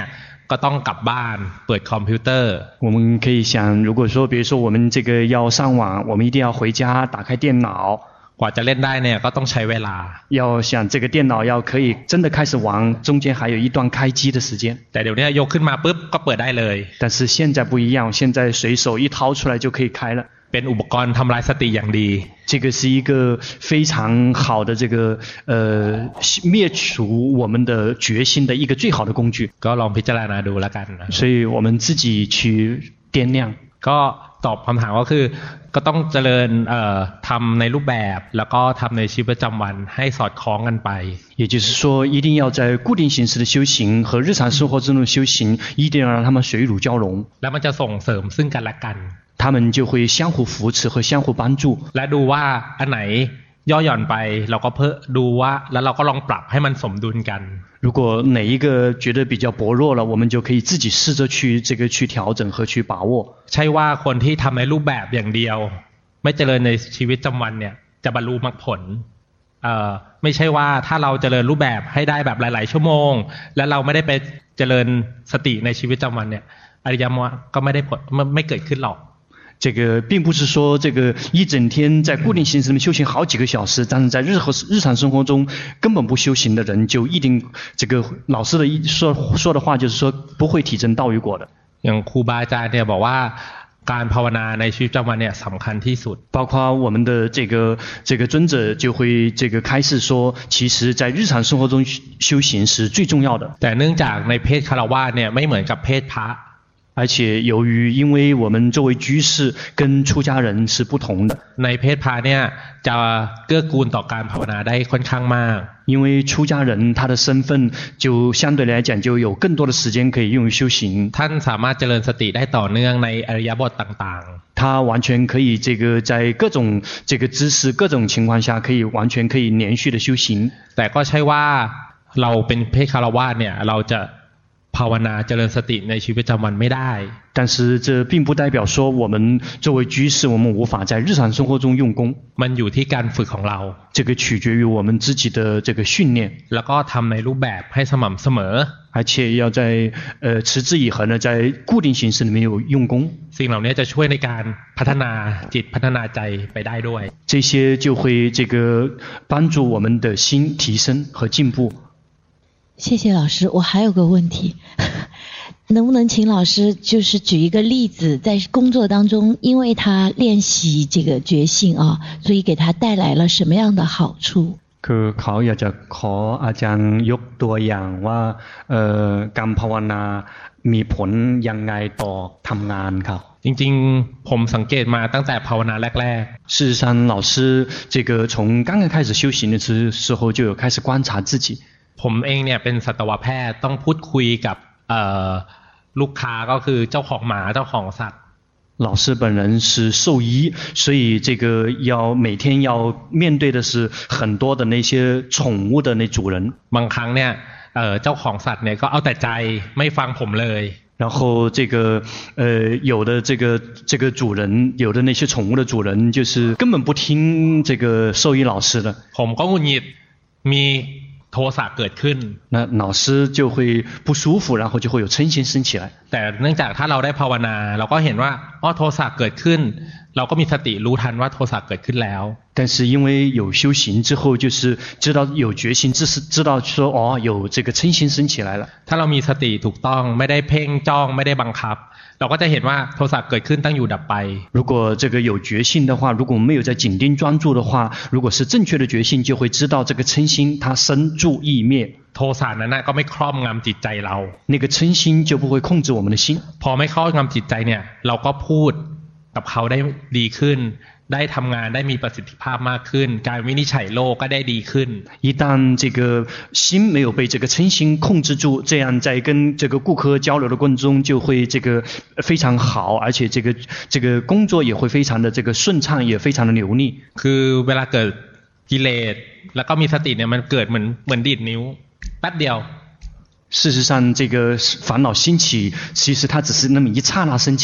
[SPEAKER 1] ก็ต้องกลับบ้านเปิดคอมพิวเตอร์
[SPEAKER 2] 我们可以想如果说比如说我们这个要上网我们一定要回家打开电脑
[SPEAKER 1] กว่าจะเล่นได้เนี่ยก็ต้องใช้เวลา
[SPEAKER 2] 要想这个电脑要可以真的开始玩中间还有一段开机的时间
[SPEAKER 1] แต่เดี๋ยวนี้ยกขึ้นมาปุ๊บก็เปิดได้เลย
[SPEAKER 2] 但是现在不一样现在随手一掏出来就可以开了
[SPEAKER 1] เป็นอุปกรณ์ทำลายสติอย่างดี
[SPEAKER 2] 这个是一个非常好的这个呃灭除我们的决心的一个最好的工具
[SPEAKER 1] ก็ลองพิจารณาดูแล้วกันนะ
[SPEAKER 2] 所以我们自己去掂量
[SPEAKER 1] ก็ตอบคำถามก็คือก็ต้องเจริญเอ่อทำในรูปแบบแล้วก็ทำในชีวิตประจำวันให้สอดคล้องกันไป
[SPEAKER 2] 也就是说一定要在固定形式的修行和日常生活中的修行一定要让他们水乳交融
[SPEAKER 1] แล้วมันจะส่งเสริมซึ่งกันและกัน
[SPEAKER 2] 他们就会相互扶持和相互帮助
[SPEAKER 1] และดูว่าอันไหนย่อหย่อนไปเราก็เพิ่มดูว่าแล้วเราก็ลองปรับให้มันสมดุลกัน
[SPEAKER 2] 如果哪一个觉得比较薄弱了我们就可以自己试着去这个去调整和去把握
[SPEAKER 1] ใช่ว่าคนที่ทำในรูปแบบอย่างเดียวไม่เจริญในชีวิตประจำวันเนี่ยจะบรรลุมรรคผลเอ่อไม่ใช่ว่าถ้าเราเจริญรูปแบบให้ได้แบบหลายๆชั่วโมงแล้วเราไม่ได้ไปเจริญสติในชีวิตประจำวันเนี่ยอริยมรรคก็ไม่ได้ผลไม่เกิดขึ้นหรอก
[SPEAKER 2] 这个并不是说这个一整天在固定形式里面修行好几个小时，但是在日和日常生活中根本不修行的人，就一定这个老师的说说的话就是说不会体证道与果的。
[SPEAKER 1] อย่างครูบาอาจารย์เนี่ยบอกว่าการภาวนาในชีวิตประจำวันเนี่ยสำคัญที่สุด
[SPEAKER 2] 包括我们的这个这个尊者就会这个开示说，其实在日常生活中修行是最重要的。
[SPEAKER 1] แต่เนื่องจากในเพศคฤหัสถ์เนี่ยไม่เหมือนกับเพศพระ
[SPEAKER 2] 而且由于因为我们作为居士跟出家人是不同的
[SPEAKER 1] ในเพศพระเนี่ยจะเกื้อกูลต่อการภาวนาได้ค่อนข้างมาก
[SPEAKER 2] 因为出家人他的身份就相对来讲就有更多的时间可以用于修行
[SPEAKER 1] ท่านสามารถเจริญสติได้ต่อเนื่องในอริยบทต่าง
[SPEAKER 2] ๆ他完全可以这个在各种这个姿势各种情况下可以完全可以连续的修行
[SPEAKER 1] แต่ก็ใช่ว่าเราเป็นเพศคฤหัสถ์เนี่ยเราจะภาวนาเจริญสติในชีวิตประจำวันไม่ได้
[SPEAKER 2] 但是这并不代表说我们作为居士我们无法在日常生活中用功
[SPEAKER 1] มันอยู่ที่การฝึกของเรา
[SPEAKER 2] 这个取决于我们自己的这个训练
[SPEAKER 1] แล้วก็ทำในรูปแบบให้สม่ำเสมอ
[SPEAKER 2] 而且要在呃持之以恒的在固定形式里面有用功
[SPEAKER 1] สิ่งเหล่านี้จะช่วยในการพัฒนาจิตพัฒนาใจไปได้ด้วย
[SPEAKER 2] 这些就会这个帮助我们的心提升和进步
[SPEAKER 5] 谢谢老师，我还有个问题，能不能请老师就是举一个例子，在工作当中，因为他练习这个觉性啊，所以给他带来了什么样的好处？
[SPEAKER 2] คือเขาอยากจะขออาจารย์ยกตัวอย่างว่าเอ่อการภาวนามีผลยังไงต่อทำงานครับ
[SPEAKER 1] จริงๆผมสังเกตมาตั้งแต่ภาวนาแรก
[SPEAKER 2] ๆ事实上老师这个从刚刚开始修行的时候就有开始观察自己
[SPEAKER 1] ผมเองเนี่ยเป็นสัตวแพทย์ต้องพูดคุยกับลูกค้าก็คือเจ้าของหมาเจ้าของสัตว์
[SPEAKER 2] 老师本人是兽医所以这个要每天要面对的是很多的那些宠物的那主人
[SPEAKER 1] บางครั้งเนี่ยเจ้าของสัตว์เนี่ยก็เอาแต่ใจไม่ฟังผมเลย
[SPEAKER 2] 然后这个呃有的这个这个主人有的那些宠物的主人就是根本不听这个兽医老师的
[SPEAKER 1] ผมก็หงุดหงิดมีโทสะเกิดขึ้น
[SPEAKER 2] 那老师就会不舒服然后就会有嗔心升起来
[SPEAKER 1] แต่เนื่องจากถ้าเราได้ภาวนาเราก็เห็นว่าอ๋อโทสะเกิดขึ้นเราก็มีสติรู้ทันว่าโทสะเกิดขึ้นแล้ว
[SPEAKER 2] 但是因为有修行之后就是知道有决心知识知道说哦有这个嗔心升起来了
[SPEAKER 1] ถ้าเรามีสติถูกต้องไม่ได้เพ่งจ้องไม่ได้บังคับเราก็จะเห็นว่าโทสะเกิดขึ้นตั้งอยู่ดับไป
[SPEAKER 2] 如果这个有决心的话如果没有在紧盯专注的话如果是正确的决心就会知道这个嗔心它生住意灭
[SPEAKER 1] โทสะนั้นก็ไม่ครอบงำจิตใจเรา
[SPEAKER 2] 那个嗔心就不会控制我们的心
[SPEAKER 1] พอไม่ครอบงำจิตใจเนี่ยเราก็พูดกับเขาได้ดีขึ้นได้ทำงานได้มีประสิทธิภาพมากขึ้นการวินิจฉัยโรคก็ได้ดีขึ้น
[SPEAKER 2] 一旦这个心没有被这个嗔心控制住这样在跟这个顾客交流的过程中就会这个非常好而且这个这个工作也会非常的这个顺畅也非常的流利
[SPEAKER 1] คือเวลาเกิดกิเลสแล้วก็มีสติเนี่ยมันเกิดเหมือนเหมือนดีดนิ้วแป๊บเดียว
[SPEAKER 2] 事实上这个烦恼兴起其实它只是那么一刹那升起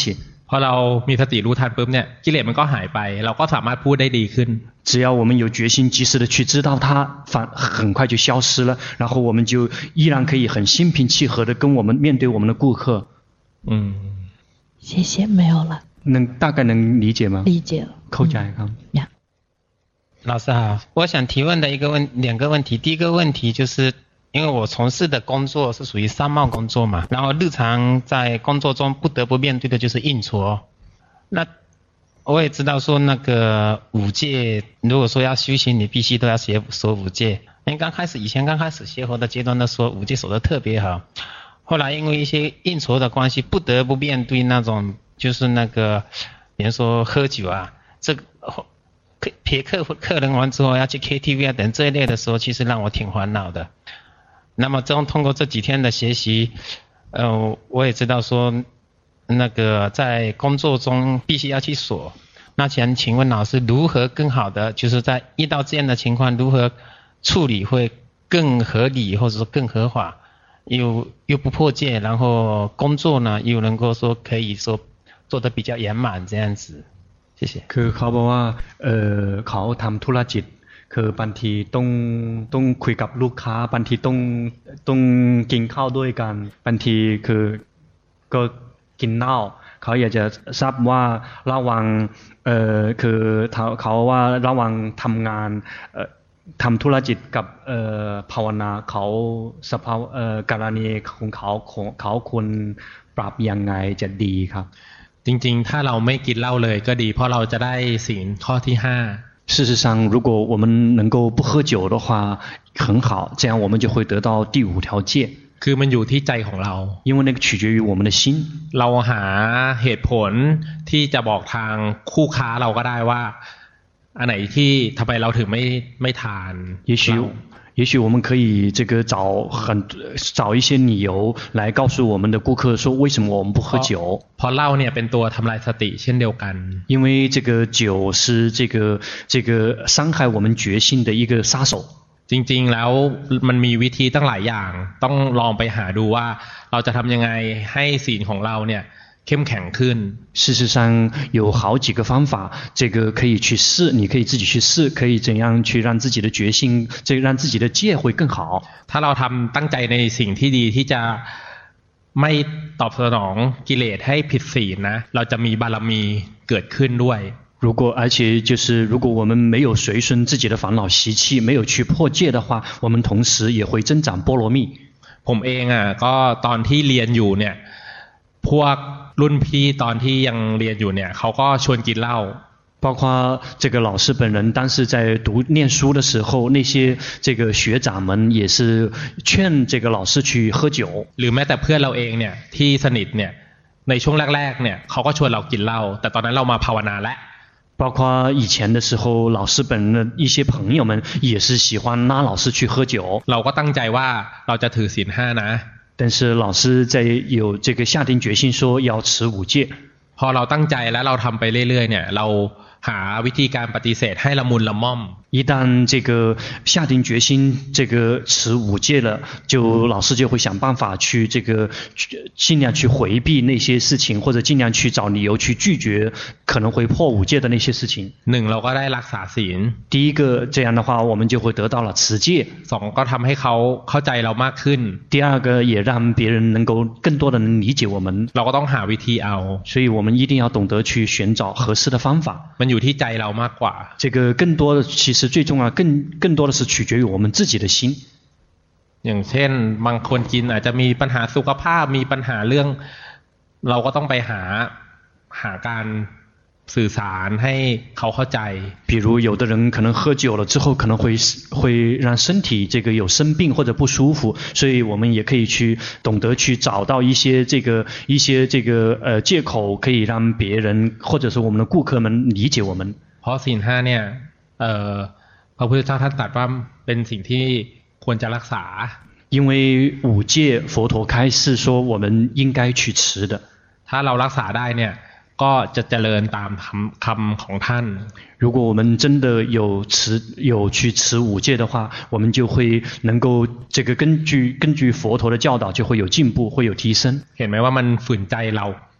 [SPEAKER 1] พอเรามีสติรู้ทันปุ๊บเนี่ยกิเลสมันก็หายไปเราก็สามารถพูดได้ดีขึ้น
[SPEAKER 2] 只要我们有决心及时的去知道它反很快就消失了然后我们就依然可以很心平气和的跟我们面对我们的顾客
[SPEAKER 1] 嗯
[SPEAKER 5] 谢谢没有了
[SPEAKER 2] 能大概能理解吗
[SPEAKER 5] 理解了
[SPEAKER 2] เข้าใจครับ
[SPEAKER 5] 呀
[SPEAKER 6] 老师好我想提问的一个问两个问题第一个问题就是因为我从事的工作是属于商贸工作嘛然后日常在工作中不得不面对的就是应酬那我也知道说那个五戒如果说要修行你必须都要学守五戒因为刚开始以前刚开始学佛的阶段的时候五戒守得特别好后来因为一些应酬的关系不得不面对那种就是那个比如说喝酒啊这个陪客客人完之后要去 K T V 啊等这一类的时候其实让我挺烦恼的那么这种通过这几天的学习呃我也知道说那个在工作中必须要去锁那想请问老师如何更好的就是在遇到这样的情况如何处理会更合理或者说更合法又又不破戒然后工作呢又能够说可以说做得比较圆满这样子谢谢
[SPEAKER 2] คือเขาบอกว่าเอ่อเขาทำธุรกิจคือบางทีต้องต้องคุยกับลูกค้าบางทีต้องต้องกินข้าวด้วยกันบางทีคือก็กินเหล้าเขาอยากจะทราบว่าระหว่างเอ่อคือเขาว่าระหว่างทำงานเอ่อทำธุรกิจกับเอ่อภาวนาเขาสภาวะเอ่อกรณีของเขาของเขาควรปรับยังไงจะดีครับ
[SPEAKER 1] จริงๆถ้าเราไม่กินเหล้าเลยก็ดีเพราะเราจะได้ศีลข้อที่ห้า
[SPEAKER 2] 事实上如果我们能够不喝酒的话很好这样我们就会得到第五条戒
[SPEAKER 1] คือมันอยู่ที่ใจของเรา
[SPEAKER 2] 因为那个取决于我们的心
[SPEAKER 1] เราหาเหตุผลที่จะบอกทางคู่ค้าเราก็ได้ว่าอันไหนที่ทำไมเราถึงไม่ไม่ทาน
[SPEAKER 2] 也许也许我们可以这个找很找一些理由来告诉我们的顾客说为什么我们不喝酒
[SPEAKER 1] เพราะเหล้าเนี่ยเป็นตัวทำลายสติเช่นเดียวกัน
[SPEAKER 2] 因为这个酒是这个这个伤害我们决心的一个杀手
[SPEAKER 1] จริงๆแล้วมันมีวิธีตั้งหลายอย่างต้องลองไปหาดูว่าเราจะทำยังไงให้ศีลของเราเนี่ยเข้มแข็งขึ้น
[SPEAKER 2] 事实上有好几个方法这个可以去试你可以自己去试可以怎样去让自己的决心这个让自己的戒会更好
[SPEAKER 1] ถ้าเราทำตั้งใจในสิ่งที่ดีที่จะไม่ตอบสนองกิเลสให้ผิดศีลนะเราจะมีบารมีเกิดขึ้นด้วย
[SPEAKER 2] 如果而且就是如果我们没有随顺自己的烦恼习气没有去破戒的话我们同时也会增长波罗蜜
[SPEAKER 1] ผมเองอ่ะก็ตอนที่เรียนอยู่เนี่ยพวกรุ่นพี่ตอนที่ยังเรียนอยู่เนี่ยเขาก็ชวนกินเหล้า
[SPEAKER 2] 包括这个老师本人当时在读念书的时候那些这个学长们也是劝这个老师去喝酒
[SPEAKER 1] หรือแม้แต่เพื่อนเราเองเนี่ยที่สนิทเนี่ยในช่วงแรกๆเนี่ยเขาก็ชวนเรากินเหล้าแต่ตอนนั้นเรามาภาวนาแล้ว
[SPEAKER 2] 包括以前的时候老师本人的一些朋友们也是喜欢拉老师去喝酒
[SPEAKER 1] เราก็ตั้งใจว่าเราจะถือศีลห้านะ
[SPEAKER 2] 但是老师在有这个下定决心说要持五戒
[SPEAKER 1] พอเราตั้งใจแล้วเราทำไปเรื่อยๆเนี่ยเราหาวิธีการปฏิเสธให้ละมุนละม่อม
[SPEAKER 2] 一旦这个下定决心这个持五戒了就老师就会想办法去这个尽量去回避那些事情或者尽量去找理由去拒绝可能会破五戒的那些事情
[SPEAKER 1] หนึ่งเราก็ได้รักษาศีล
[SPEAKER 2] 第一个这样的话我们就会得到了持戒
[SPEAKER 1] สองก็ทำให้เขาเข้าใจเรามากขึ้น
[SPEAKER 2] 第二个也让别人能够更多的能理解我们
[SPEAKER 1] เราก็ต้องหาวิธีเอา
[SPEAKER 2] 所以我们一定要懂得去寻找合适的方法
[SPEAKER 1] มันอยู่ที่ใจเรามากกว่า
[SPEAKER 2] 这个更多的其实最重要更更多的是取决于我们自己的心
[SPEAKER 1] อย่างเช่นบางคนกินอาจจะมีปัญหาสุขภาพมีปัญหาเรื่องเราก็ต้องไปหาหาการสื่อสารให้เขาเข้าใจ
[SPEAKER 2] 比如有的人可能喝酒了之后可能会会让身体这个有生病或者不舒服所以我们也可以去懂得去找到一些这个一些这个呃借口可以让别人或者是我们的顾客们理解我们
[SPEAKER 1] เพราะศีลห้าเนี่ยเอ่อพระพุทธเจ้าท่านตรัสว่าเป็นสิ่งที่ควรจะรักษา
[SPEAKER 2] 因为五戒佛陀开示说我们应该去持的
[SPEAKER 1] ถ้าเรารักษาได้เนี่ยก็จะเจริญตามคำของท่าน
[SPEAKER 2] 如果我们真的有持有去持五戒的话我们就会能够这个根据根据佛陀的教导就会有进步会有提升
[SPEAKER 1] เห็นไหมว่ามันฝืนใจเรา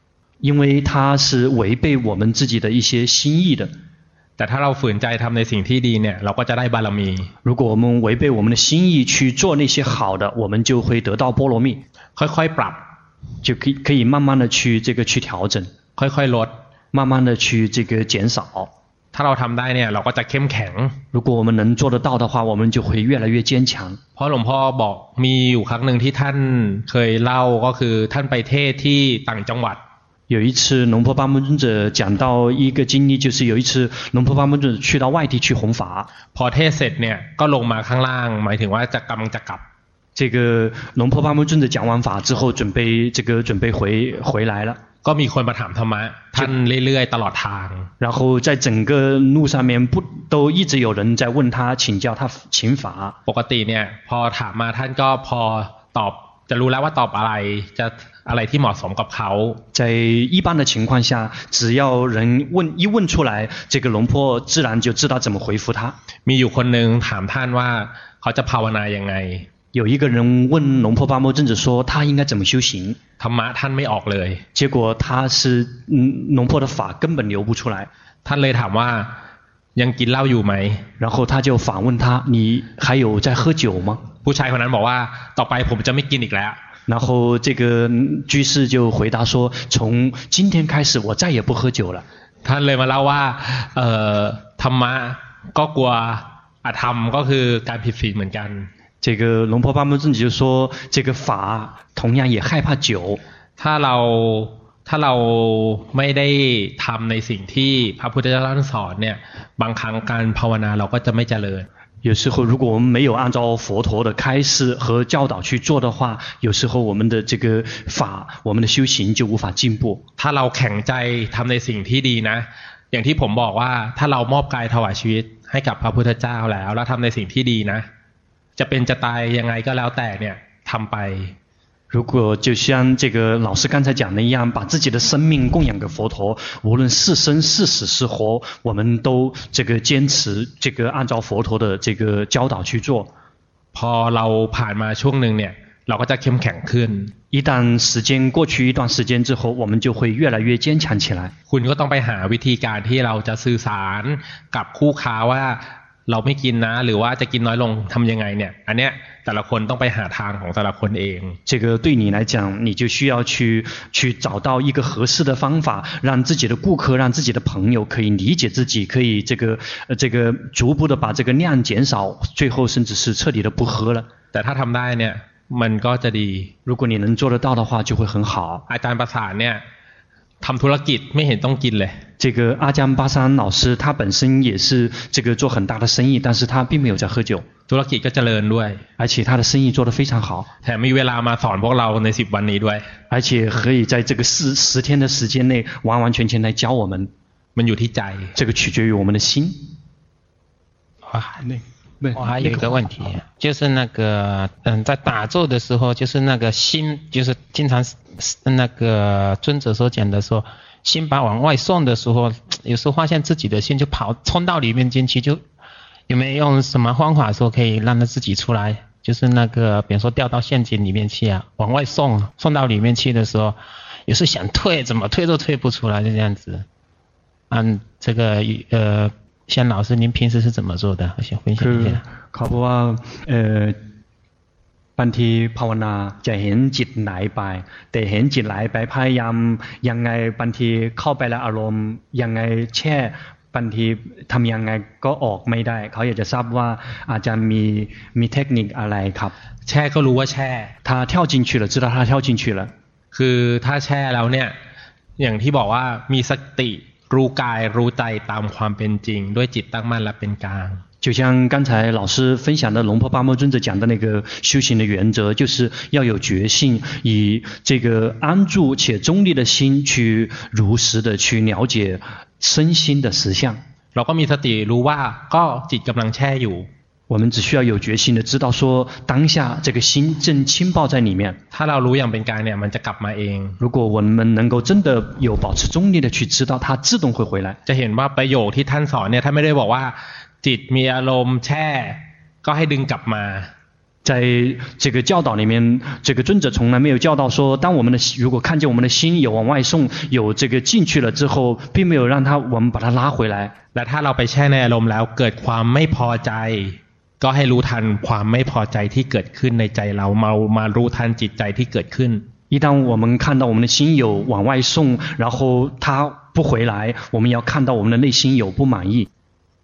[SPEAKER 2] 因为它是违背我们自己的一些心意的。
[SPEAKER 1] แต่ถ้าเราฝืนใจทำในสิ่งที่ดีเนี่ยเราก็จะได้บารมี。
[SPEAKER 2] 如果我们违背我们的心意去做那些好的，我们就会得到波罗蜜。
[SPEAKER 1] ค่อยๆปรับ，
[SPEAKER 2] 就可以可以慢慢的去这个去调整，
[SPEAKER 1] ค่อยๆลด，
[SPEAKER 2] 慢慢的去这个减少。
[SPEAKER 1] ถ้าเราทำได้เนี่ยเราก็จะเข้มแข็ง。
[SPEAKER 2] 如果我们能做得到的话，我们就会越来越坚强。
[SPEAKER 1] เพราะหลวงพ่อบอกมีอยู่ครั้งหนึ่งที่ท่านเคยเล่าก็คือท่านไปเทศที่ต่างจังหวัด。
[SPEAKER 2] 有一次龙婆巴木尊者讲到一个经历，就是有一次龙婆巴木尊者去到外地去弘法。
[SPEAKER 1] พอเทศเสร็จเนี่ยก็ลงมาข้างล่างหมายถึงว่าจะกำลังจะกลับ。
[SPEAKER 2] 这个龙婆巴木尊者讲完法之后，准备这个准备回回来了。
[SPEAKER 1] ก็มีคนมาถามธรรมะท่านเรื่อยๆตลอดทาง。
[SPEAKER 2] 然后在整个路上面不都一直有人在问他请教他请法。
[SPEAKER 1] ปกติเนี่ยพอถามมาท่านก็พอตอบจะรู้แล้วว่าตอบอะไรจะอะไรที่เหมาะสมกับเขา
[SPEAKER 2] 在一般的情况下，只要人问一问出来，这个龙婆自然就知道怎么回复他。
[SPEAKER 1] มีอยู่คนนึงถามท่านว่าเขาจะภาวนายังไง
[SPEAKER 2] 有一个人问龙婆巴摩尊者说他应该怎么修行，
[SPEAKER 1] ธรรมะท่านไม่ออกเลย
[SPEAKER 2] 结果他是嗯龙婆的法根本流不出来。
[SPEAKER 1] ท่านเลยถามว่ายังกินเหล้าอยู่ไหม
[SPEAKER 2] 然后他就反问他你还有在喝酒吗？
[SPEAKER 1] ผู้ชายคนนั้นบอกว่าต่อไปผมจะไม่กินอีกแล้ว
[SPEAKER 2] 然后这个居士就回答说从今天开始我再也不喝酒了。
[SPEAKER 1] ท่านเลยมาเล่าว่าเอ่อธรรมะก็กลัวอธรรมก็คือการผิดศีลเหมือนกัน
[SPEAKER 2] 这个龙婆巴木尊者就说这个法同样也害怕酒。
[SPEAKER 1] ถ้าเราถ้าเราไม่ได้ทำในสิ่งที่พระพุทธเจ้าท่านสอนเนี่ยบางครั้งการภาวนาเราก็จะไม่เจริญ
[SPEAKER 2] 有时候如果我们没有按照佛陀的开示和教导去做的话，有时候我们的这个法我们的修行就无法进步。
[SPEAKER 1] ถ้าเราแข็งใจทำในสิ่งที่ดีนะอย่างที่ผมบอกว่าถ้าเรามอบกายถวายชีวิตให้กับพระพุทธเจ้าแล้วแล้วทำในสิ่งที่ดีนะจะเป็นจะตายยังไงก็แล้วแต่เนี่ยทำไป
[SPEAKER 2] 如果就像这个老师刚才讲的一样，把自己的生命供养给佛陀，无论是生是死是活，我们都这个坚持这个按照佛陀的这个教导去做。
[SPEAKER 1] พอเราผ่านมาช่วงนึงเนี่ยเราก็จะเข้มแข็งขึ้น
[SPEAKER 2] 一旦时间过去一段时间之后，我们就会越来越坚强起来。
[SPEAKER 1] คุณก็ต้องไปหาวิธีการที่เราจะสื่อสารกับคู่ค้าว่าเราไม่กินนะหรือว่าจะกินน้อยลงทำยังไงเนี่ยอันเนี้ยแต่ละคนต้องไปหาทางของแต่ละคนเอง
[SPEAKER 2] 这个对你来讲你就需要去去找到一个合适的方法，让自己的顾客让自己的朋友可以理解自己，可以这个呃这个逐步的把这个量减少，最后甚至是彻底的不喝了。
[SPEAKER 1] แต่ถ้าทำได้เนี่ยมันก็จะดี
[SPEAKER 2] 如果你能做得到的话就会很好。
[SPEAKER 1] อาจารย์ประสานเนี่ยทำธุรกิจไม่เห็นต้องกินเลย
[SPEAKER 2] 这个阿江巴山老师他本身也是这个做很大的生意，但是他并没有在喝酒，
[SPEAKER 1] ธุรกิจก็เจริญด้วย
[SPEAKER 2] 而且他的生意做得非常好，
[SPEAKER 1] แถมมีเวลามาสอนพวกเราในสิบวันนี้ด้วย
[SPEAKER 2] 而且可以在这个十十天的时间内完完全全来教我们。
[SPEAKER 1] มันอยู่ที่ใจ
[SPEAKER 2] 这个取决于我们的心。
[SPEAKER 6] 啊，那我还有一个问题，就是那个嗯，在打坐的时候，就是那个心，就是经常那个尊者所讲的说，心把往外送的时候，有时候发现自己的心就跑冲到里面进去，就有没有用什么方法说可以让它自己出来？就是那个比如说掉到陷阱里面去啊，往外送，送到里面去的时候，有时候想退，怎么退都退不出来，就这样子。嗯，这个呃。像老师您平时是怎么做的我想分享一下
[SPEAKER 2] เขาบอกว่าเอ่อบางทีภาวนาจะเห็นจิตไหลไปแต่เห็นจิตไหลไปพยายามยังไงบางทีเข้าไปแล้วอารมณ์ยังไงแช่บางทีทำยังไงก็ออกไม่ได้เขาอยากจะทราบว่าอาจารย์มีมีเทคนิคอะไรครับ
[SPEAKER 1] แช่ก็รู้ว่าแช่
[SPEAKER 2] 他跳进去了知道他跳进去了
[SPEAKER 1] คือถ้าแช่แล้วเนี่ยอย่างที่บอกว่ามีสติรู้กายรู้ใจตามความเป็นจริงด้วยจิตตั้งมั่นและเป็นกลาง
[SPEAKER 2] 就像刚才老师分享的龙婆巴摩尊者讲的那个修行的原则，就是要有决心，以这个安住且中立的心去如实的去了解身心的实相。
[SPEAKER 1] เราก็มีสติรู้ว่าก็จิตกำลังแช่อยู่
[SPEAKER 2] 我们只需要有决心的知道说当下这个心正浸泡在里面。
[SPEAKER 1] ถ้าเรารู้อย่างเป็นกลางเนี่ยมันจะกลับมาเอง
[SPEAKER 2] 如果我们能够真的有保持中立的去知道它自动会回来。
[SPEAKER 1] จะเห็นว่าประโยคที่ท่านสอนเนี่ยท่านไม่ได้บอกว่าจิตมีอารมณ์แช่ก็ให้ดึงกลับมา
[SPEAKER 2] 在这个教导里面，这个尊者从来没有教导说，当我们的如果看见我们的心有往外送，有这个进去了之后，并没有让他我们把它拉回来。
[SPEAKER 1] และถ้าเราไปแช่ในอารมณ์แล้วเกิดความไม่พอใจก็ให้รู้ทันความไม่พอใจที่เกิดขึ้นในใจเรามามารู้ทันจิตใจที่เกิดขึ้น
[SPEAKER 2] 一旦我们看到我们的心有往外送，然后它不回来，我们要看到我们的内心有不满意。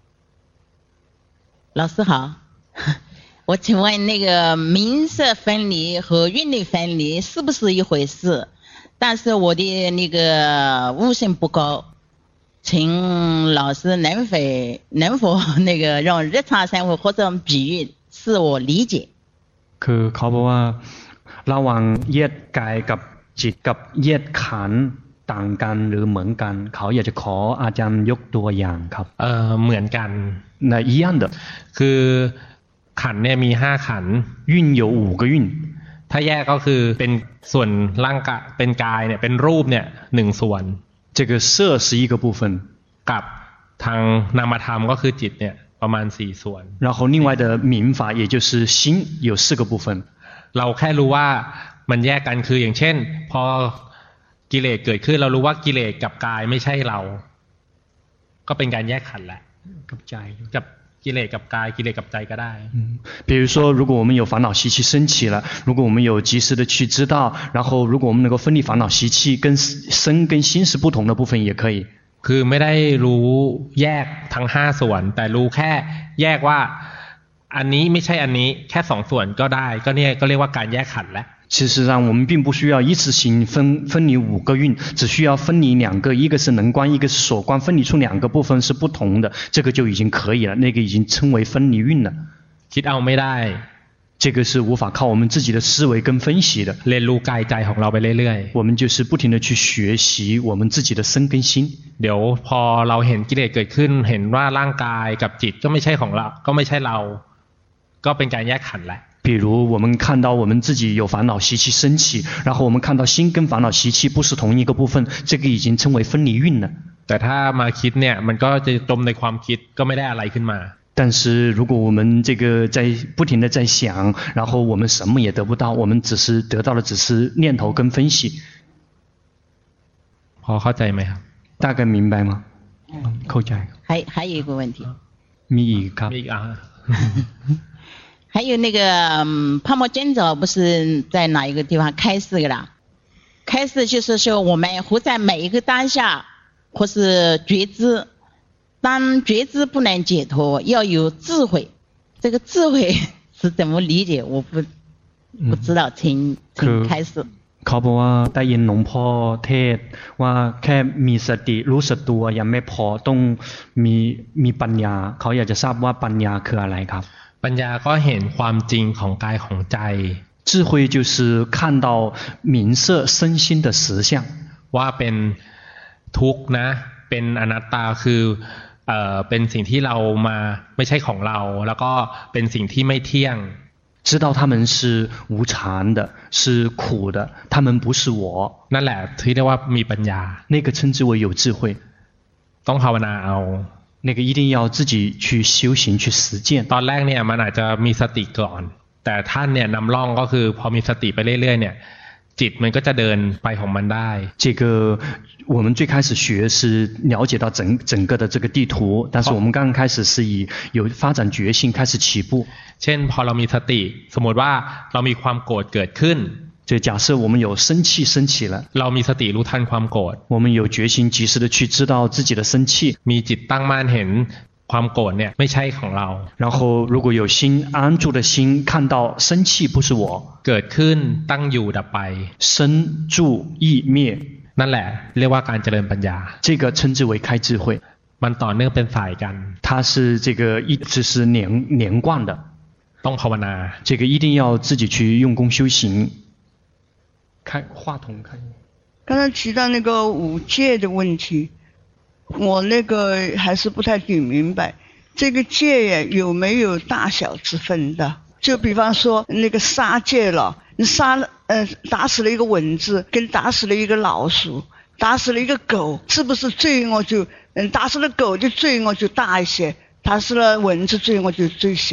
[SPEAKER 7] 老师好，我请问那个名色分离和韵律分离是不是一回事？但是我的那个悟性不高，请老师能否能否那个用日常生活或者比喻使我理解。
[SPEAKER 2] คือเขาบอกว่าระหว่างแยกกายกับจิตกับแยกขันธ์ต่างกันหรือเหมือนกันเขาอยากจะขออาจารย์ยกตัวอย่างครับ
[SPEAKER 1] เออเหมือนกัน
[SPEAKER 2] 那一样的
[SPEAKER 1] คือขันธ์เนี่ยมีห้าขันธ์
[SPEAKER 2] 运有五个运
[SPEAKER 1] ถ้าแยกก็คือเป็นส่วนร่างกายเป็นกายเนี่ยเป็นรูปเนี่ยหนึ่งส่วน
[SPEAKER 2] 这个色是一个部分
[SPEAKER 1] กับทางนามธรรมก็คือจิตเนี่ยประมาณสี่ส่วน
[SPEAKER 2] 然后另外的民法也就是心有四个部分
[SPEAKER 1] เราแค่รู้ว่ามันแยกกันคืออย่างเช่นพอกิเลสเกิดขึ้นเรารู้ว่ากิเลสกับกายไม่ใช่เราก็เป็นการแยกขันธ์แหละ
[SPEAKER 2] กับใจ
[SPEAKER 1] กับกิเลสกับกายกิเลสกับใจก็ได้
[SPEAKER 2] 比如说如果我们有烦恼习气升起了如果我们有及时的去知道然后如果我们能够分离烦恼习气跟身跟心是不同的部分也可以
[SPEAKER 1] คือไม่ได้รู้แยกทั้งห้าส่วนแต่รู้แค่แยกว่าอันนี้ไม่ใช่อันนี้แค่สองส่วนก็ได้ก็เนี่ยก็เรียกว่าการแยกขันธ์แล้ว
[SPEAKER 2] 事实上我们并不需要一次性分分离五个运只需要分离两个一个是能观一个是所观分离出两个部分是不同的这个就已经可以了那个已经称为分离运了
[SPEAKER 1] คิดเอาไม่ได้
[SPEAKER 2] 这个是无法靠我们自己的思维跟分析的
[SPEAKER 1] เรียนรู้กายใจของเราไปเรื่อย
[SPEAKER 2] ๆ我们就是不停地去学习我们自己的身跟心
[SPEAKER 1] เดี๋ยวพอเราเห็นกิเลสเกิดขึ้นเห็นว่าร่างกายกับจิตก็ไม่ใช่ของเราก็ไม่ใช่เราก็เป็นการแยกขันธ์แหละ
[SPEAKER 2] 比如我们看到我们自己有烦恼习气升起然后我们看到心跟烦恼习气不是同一个部分这个已经称为分离运了
[SPEAKER 1] แต่ถ้ามาคิดเนี่ยมันก็จะจมในความคิดก็ไม่ได้อะไรขึ้นมา
[SPEAKER 2] 但是如果我们这个在不停地在想然后我们什么也得不到我们只是得到的只是念头跟分析
[SPEAKER 1] พอเข้าใจไหมครับ
[SPEAKER 2] 大概明白吗เข้าใจ
[SPEAKER 7] 还还有一个问题
[SPEAKER 2] มีอีกครับ
[SPEAKER 1] มีอีกอ่ะ
[SPEAKER 7] 还有那个嗯泡沫经者不是在哪一个地方开示了开示就是说我们活在每一个当下或是觉知当觉知不能解脱要有智慧这个智慧是怎么理解我不不知道请请开示
[SPEAKER 2] เขาบอกว่าได้ยินหลวงพ่อเทศว่าแค่มีสติรู้สึกตัวยังไม่พอต้องมีมีปัญญาเขาอยากจะทราบว่าปัญญาคืออะไรครับ
[SPEAKER 1] ปัญญาก็เห็นความจริงของกายของใจ
[SPEAKER 2] 智慧就是看到明色身心的实相
[SPEAKER 1] ว่าเป็นทุกข์นะเป็นอนัตตาคือเอ่อเป็นสิ่งที่เรามาไม่ใช่ของเราแล้วก็เป็นสิ่งที่ไม่เที่ยง
[SPEAKER 2] 知道他们是无常的是苦的他们不是我
[SPEAKER 1] นั่นแหละที่เรียกว่ามีปัญญา
[SPEAKER 2] 那个称之为有智慧
[SPEAKER 1] ต้องภาวนาเอา
[SPEAKER 2] 那个一定要自己去修行去实践
[SPEAKER 1] ตอนแรกเนี่ยมันอาจจะมีสติก่อนแต่ท่านเนี่ยนำร่องก็คือพอมีสติไปเรื่อยๆเนี่ยจิตมันก็จะเดินไปของมันได้
[SPEAKER 2] 这个我们最开始学是了解到整整个的这个地图但是我们刚刚开始是以有发展决心开始起步
[SPEAKER 1] เช่นพอเรามีสติสมมติว่าเรามีความโกรธเกิดขึ้น
[SPEAKER 2] 就假设我们有生气升起了
[SPEAKER 1] เรามีสติรู้ทันความโกรธ
[SPEAKER 2] 我们有决心及时的去知道自己的生气
[SPEAKER 1] มีจิตตั้งมั่นเห็นความโกรธเนี่ยไม่ใช่ของเรา
[SPEAKER 2] 然后如果有心安住的心看到生气不是我
[SPEAKER 1] เกิดขึ้นตั้งอยู่ดับไป
[SPEAKER 2] 生住意灭
[SPEAKER 1] นั่นแหละเรียกว่าการเจริญปัญญา
[SPEAKER 2] 这个称之为开智慧
[SPEAKER 1] มันต่อเนื่องเป็นสายกัน
[SPEAKER 2] 它是这个一直是连连贯的
[SPEAKER 1] ต้องภาวนา
[SPEAKER 2] 这个一定要自己去用功修行开话筒开
[SPEAKER 8] 刚才提到那个五戒的问题我那个还是不太听明白这个戒有没有大小之分的就比方说那个杀戒了你杀了呃打死了一个蚊子跟打死了一个老鼠打死了一个狗是不是罪恶就嗯打死了狗就罪恶就大一些打死了蚊子罪恶就最小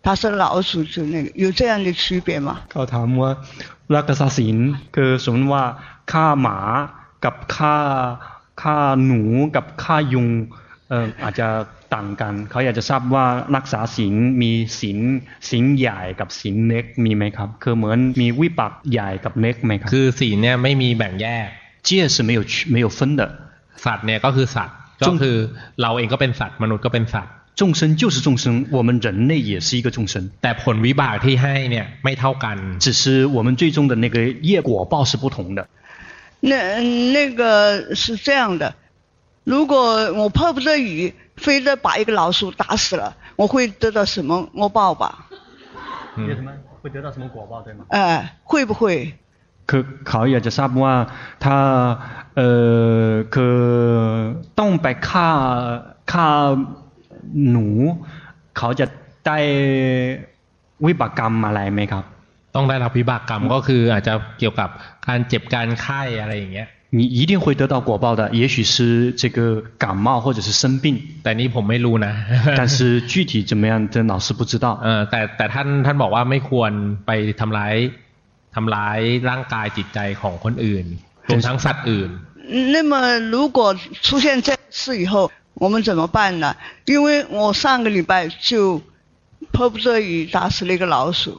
[SPEAKER 8] 他是老鼠就那个，有这样的区别吗？
[SPEAKER 2] เขาถามว่ารักษาศีลคือสมมติว่าฆ่าหมากับฆ่าฆ่าหนูกับฆ่ายุงเอ่ออาจจะต่างกันเขาอยากจะทราบว่ารักษาศีลมีศีลศีลใหญ่กับศีลเล็กมีไหมครับคือเหมือนมีวิปักใหญ่กับเล็กไหมครับ
[SPEAKER 1] คือศีลเนี่ยไม่มีแบ่งแยก
[SPEAKER 2] 戒是没有没有分的
[SPEAKER 1] สัตว์เนี่ยก็คือสัตว์ก็คือเราเองก็เป็นสัตว์มนุษย์ก็เป็นสัตว์
[SPEAKER 2] 众生就是众生我们人类也是一个众生
[SPEAKER 1] แต่ผลวิบากที่ให้เนี่ยไม่เท่ากัน
[SPEAKER 2] 只是我们最终的那个业果报是不同的
[SPEAKER 8] 那那个是这样的，如果我迫不得已非得把一个老鼠打死了，我会得到什么果报吧？
[SPEAKER 2] 嗯，什么会得到什么果报对吗？
[SPEAKER 8] 哎，会不会？
[SPEAKER 2] คือเขาอยากจะทราบว่าถ้าเอ่อคือต้องไปฆ่าฆ่าหนูเขาจะได้วิบากกรรมอะไรไหมครับ
[SPEAKER 1] ต้องได้รับวิบากกรรมก็คืออาจจะเกี่ยวกับการเจ็บการไข้อะไรอย่างเงี้ย
[SPEAKER 2] 你一定会得到果报的也许是这个感冒或者是生病
[SPEAKER 1] แต่นี่ผมไม่รู้นะ
[SPEAKER 2] 但是具体怎么样这老师不知道
[SPEAKER 1] เออแต่แต่ท่านท่านบอกว่าไม่ควรไปทำร้ายทำร้ายร่างกายจิตใจของคนอื่นรวมทั้งสัตว์อื่น
[SPEAKER 8] 那么如果出现这事以后我们怎么办呢？因为我上个礼拜就迫不得已打死了一个老鼠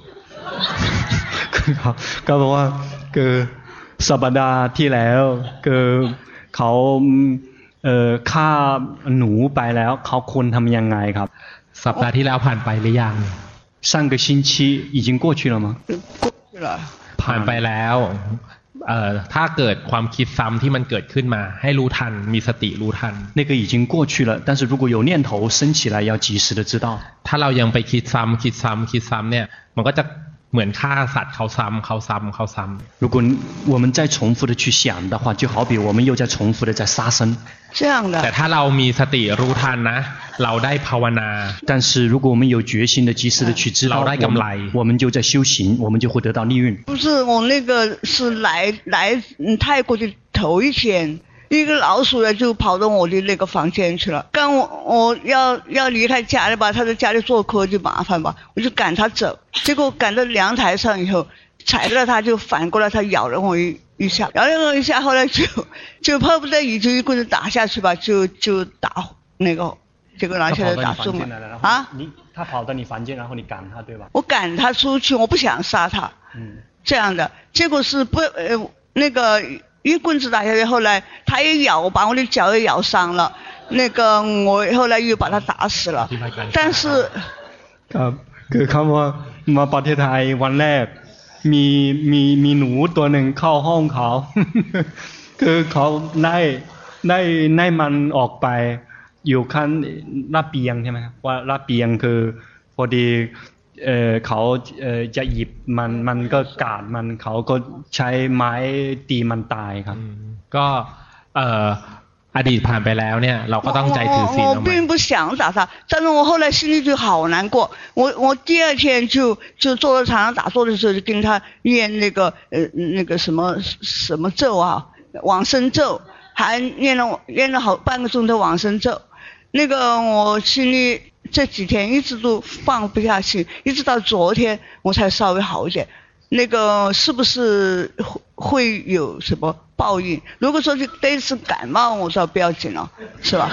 [SPEAKER 2] ก็บอกว่าคือสัปดาห์ที่แล้วคือเขาเอ่อฆ่าหนูไปแล้วเขาควรทำยังไงครับ
[SPEAKER 1] สัปดาห์ที่แล้วผ่านไปหรือยัง
[SPEAKER 2] 上个星期已经过去了吗
[SPEAKER 8] 过去了
[SPEAKER 1] ผ่านไปแล้วเอ่อถ้าเกิดความคิดซ้ำที่มันเกิดขึ้นมาให้รู้ทันมีสติรู้ทัน
[SPEAKER 2] 那个已经过去了但是如果有念头升起来要及时的知道
[SPEAKER 1] ถ้าเรายังไปคิดซ้ำคิดซ้ำคิดซ้ำเนี่ยมันก็จะเหมือนฆ่าสัตว์เขาซ้ำเขาซ้ำเขาซ้ำ
[SPEAKER 2] 如果我们再重复的去想的话就好比我们又在重复的在杀生
[SPEAKER 8] 这样的
[SPEAKER 1] แต่ถ้าเรามีสติรู้ทันนะเราได้ภาวนา
[SPEAKER 2] 但是如果我们有决心的及时的去知道
[SPEAKER 1] เราได้กำไร
[SPEAKER 2] 我们就在修行我们就会得到利润
[SPEAKER 8] 不是我那个是来来泰国的头一天一个老鼠呢就跑到我的那个房间去了刚我我要要离开家里吧他在家里做客就麻烦吧我就赶他走结果赶到阳台上以后踩到他就反过来他咬了我一一下咬了我一下后来就就迫不得已就一棍子打下去吧就就打那个结果拿下来打中了啊
[SPEAKER 2] 你他跑到你房间然后你赶他对吧
[SPEAKER 8] 我赶他出去我不想杀他嗯这样的结果是不呃那个一棍子打下去后来他也咬把我的脚也咬伤了那个我后来又把他打死了但是
[SPEAKER 2] ครับคือเขาว่ามาประเทศไทยวันแรกมีมีมีหนูตัวหนึ่งเข้าห้องเขาคือเขาได้ได้ได้มันออกไปอยู่ขั้นระเบียงใช่ไหมครับว่าระเบียงคือพอดีเอ่อเขาเอ่อจะหยิบมันมันก็กาดมันเขาก็ใช้ไม้ตีมันตายครับ
[SPEAKER 1] ก็เอ่ออดีตผ่านไปแล้วเนี่ยเราก็ต้องใจถือศีล
[SPEAKER 8] 我并不想打他但是我后来心里就好难过我我第二天就就坐在床上打坐的时候就跟他念那个呃那个什么什么咒啊往生咒还念了念了好半个钟头往生咒那个我心里这几天一直都放不下去一直到昨天我才稍微好一点那个是不是会有什么报应如果说是这次感冒我倒不要紧了是吧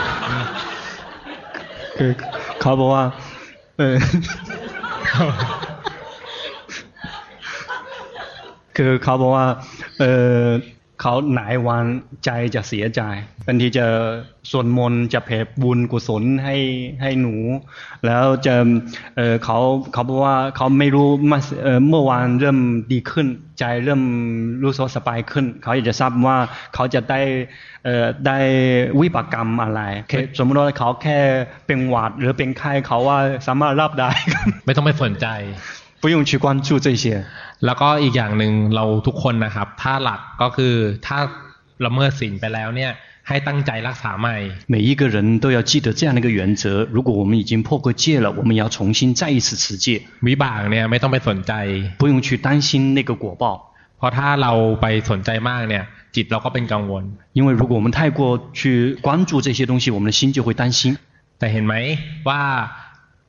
[SPEAKER 2] คือเขาบอกว่าเออคือเขาบอกว่าเออเขาหลายวันใจจะเสียใจบางทีจะสวดมนต์จะแผ่บุญกุศลให้ให้หนูแล้วจะเออเขาเขาบอกว่าเขาไม่รู้เมื่อเมื่อวานเริ่มดีขึ้นใจเริ่มรู้สึกสบายขึ้นเขาอยากจะทราบว่าเขาจะได้เอ่อได้วิบากกรรมอะไรสมมติว่าเขาแค่เป็นหวัดหรือเป็นไข้เขาว่าสามารถรับได้
[SPEAKER 1] ไม่ต้องไปสนใจ
[SPEAKER 2] 不用去关注这些
[SPEAKER 1] แล้วก็อีกอย่างหนึ่งเราทุกคนนะครับถ้าหลักก็คือถ้าละเมิดศีลไปแล้วเนี่ยให้ตั้งใจรักษาใหม่
[SPEAKER 2] 每一个人都要记得这样的一个原则如果我们已经破过戒了我们要重新再一次持戒
[SPEAKER 1] วิบากเนี่ยไม่ต้องไปสนใจ
[SPEAKER 2] 不用去担心那个果报
[SPEAKER 1] เพราะถ้าเราไปสนใจมากเนี่ยจิตเราก็เป็นกังวล
[SPEAKER 2] 因为如果我们太过去关注这些东西我们的心就会担心
[SPEAKER 1] แต่เห็นไหมว่า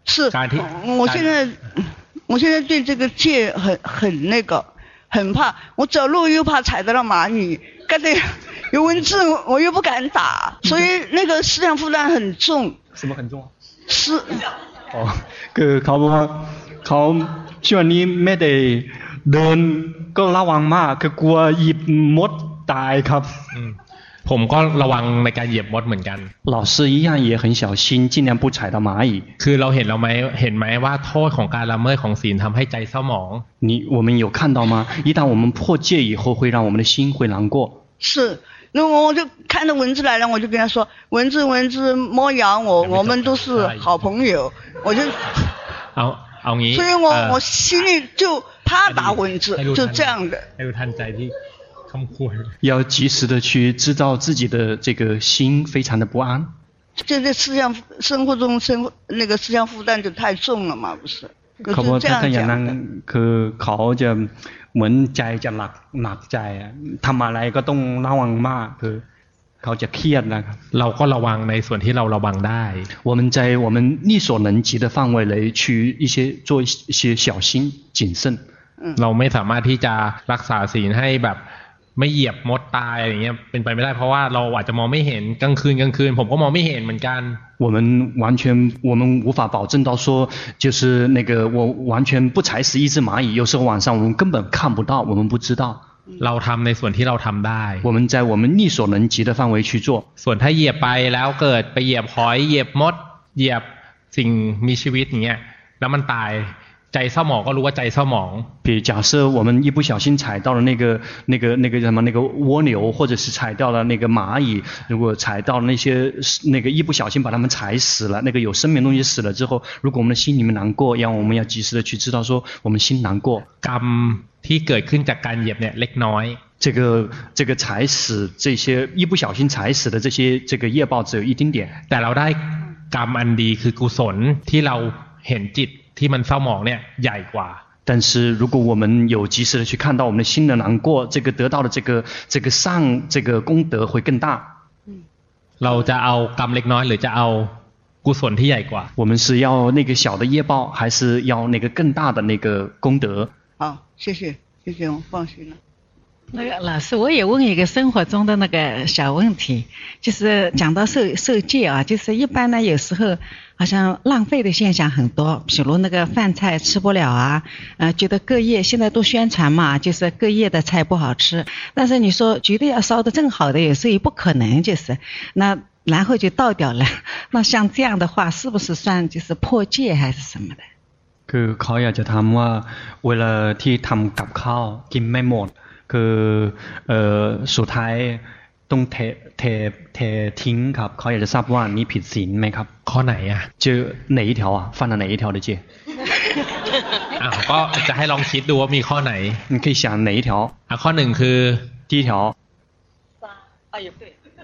[SPEAKER 8] 是，我现在我现在对这个戒很很那个很怕，我走路又怕踩到了蚂蚁，干脆有蚊子我又不敢打，所以那个思想负担很重。
[SPEAKER 2] 什么很重啊？
[SPEAKER 8] 是。
[SPEAKER 2] 哦，คือเขาบอกว่าเขาช่วงนี้ไม่ได้เดินก็ระวังมากคือกลัวหยิบมดตายครับ
[SPEAKER 1] ผมก็ระวังในการเหยียบมดเหมือนกัน
[SPEAKER 2] 老师一样也很小心尽量不踩到蚂蚁
[SPEAKER 1] คือเราเห็นเราไหมเห็นไหมว่าโทษของการละเมิดของศีลทำให้ใจเศร้าหมอง
[SPEAKER 2] 你我们有看到吗一旦我们破戒以后会让我们的心会难过
[SPEAKER 8] 是那我就看到蚊子来了我就跟他说蚊子蚊子莫咬我我们都是好朋友我就
[SPEAKER 1] เอาเอางี้
[SPEAKER 8] 所以我我心里就怕打蚊子就这样的
[SPEAKER 1] ให้รู้ทันใจที่
[SPEAKER 2] 要及时的去知道自己的这个心非常的不安。
[SPEAKER 8] 这在思想生活中生活那个思想负担就太重了嘛，不是？
[SPEAKER 2] เขาบอกถ้าอย่างนั้นคือเขาจะเหมือนใจจะหนักหนักใจทำอะไรก็ต้องระวังมากคือเขาจะเครียดนะครับ
[SPEAKER 1] เราก็ระวังในส่วนที่เราระวังได้
[SPEAKER 2] 我们在我们力所能及的范围内去一些做一些小心谨慎
[SPEAKER 1] เราไม่สามารถที่จะรักษาศีลให้แบบไม่เหยียบมดตายอะไรเงี้ยเป็นไปไม่ได้เพราะว่าเราอาจจะมองไม่เห็นกลางคืนกลางคืนผมก็มองไม่เห็นเหมือนกัน
[SPEAKER 2] 我们完全我们无法保证到说就是那个我完全不踩死一只蚂蚁有时候晚上我们根本看不到我们不知道
[SPEAKER 1] เราทำในส่วนที่เราทำได้
[SPEAKER 2] 我们在我们力所能及的范围去做
[SPEAKER 1] ส่วนถ้าเหยียบไปแล้วเกิดไปเหยียบหอยเหยียบมดเหยียบสิ่งมีชีวิตอย่างเงี้ยแล้วมันตายใจเศร้าหมองก็รู้ว่าใจเศร้าหมอง
[SPEAKER 2] 比如假设我们一不小心踩到了那个那个那个什么那个蜗牛或者是踩到了那个蚂蚁如果踩到那些那个一不小心把它们踩死了那个有生命的东西死了之后如果我们的心里面难过要我们要及时的去知道说我们心难过
[SPEAKER 1] กรรมที่เกิดขึ้นจากการเหยียบเนี่ยเล็กน้อย
[SPEAKER 2] 这个这个踩死这些一不小心踩死的这些这个业报只有一丁点
[SPEAKER 1] แต่เราได้กรรมอันดีคือกุศลที่เราเห็นจิตที่มันเศร้าหมองเนี่ยใหญ่กว่า
[SPEAKER 2] 但是如果我们有及时的去看到我们的心的难过这个得到的这个这个善这个功德会更大
[SPEAKER 1] เราจะเอากรรมเล็กน้อยหรือจะเอากุศลที่ใหญ่กว่า
[SPEAKER 2] 我们是要那个小的业报还是要那个更大的那个功德
[SPEAKER 8] 好谢谢谢谢我放心了
[SPEAKER 9] 那个老师，我也问一个生活中的那个小问题，就是讲到受受戒啊，就是一般呢，有时候好像浪费的现象很多，比如那个饭菜吃不了啊，呃，觉得隔夜现在都宣传嘛，就是隔夜的菜不好吃，但是你说绝对要烧的正好的，有时候也不可能，就是那然后就倒掉了，那像这样的话，是不是算就是破戒还是什么的？
[SPEAKER 2] คือเขาอยากจะถามว่าเวลาที่ทำกับข้าวกินไม่หมดคือเอ่อสุดท้ายต้องเทเทเททิ้งครับเขาอยากจะทราบว่านี่ผิดศีลไหมครับ
[SPEAKER 1] ข้อไหนอ่ะ
[SPEAKER 2] 就哪一条啊犯了哪一条的戒
[SPEAKER 1] อ่ะก็จะให้ลองคิดดูว่ามีข้อไหน
[SPEAKER 2] 你可以想哪一条
[SPEAKER 1] อ่ะข้อหนึ่งคือ
[SPEAKER 2] 第一条
[SPEAKER 9] 啊也不对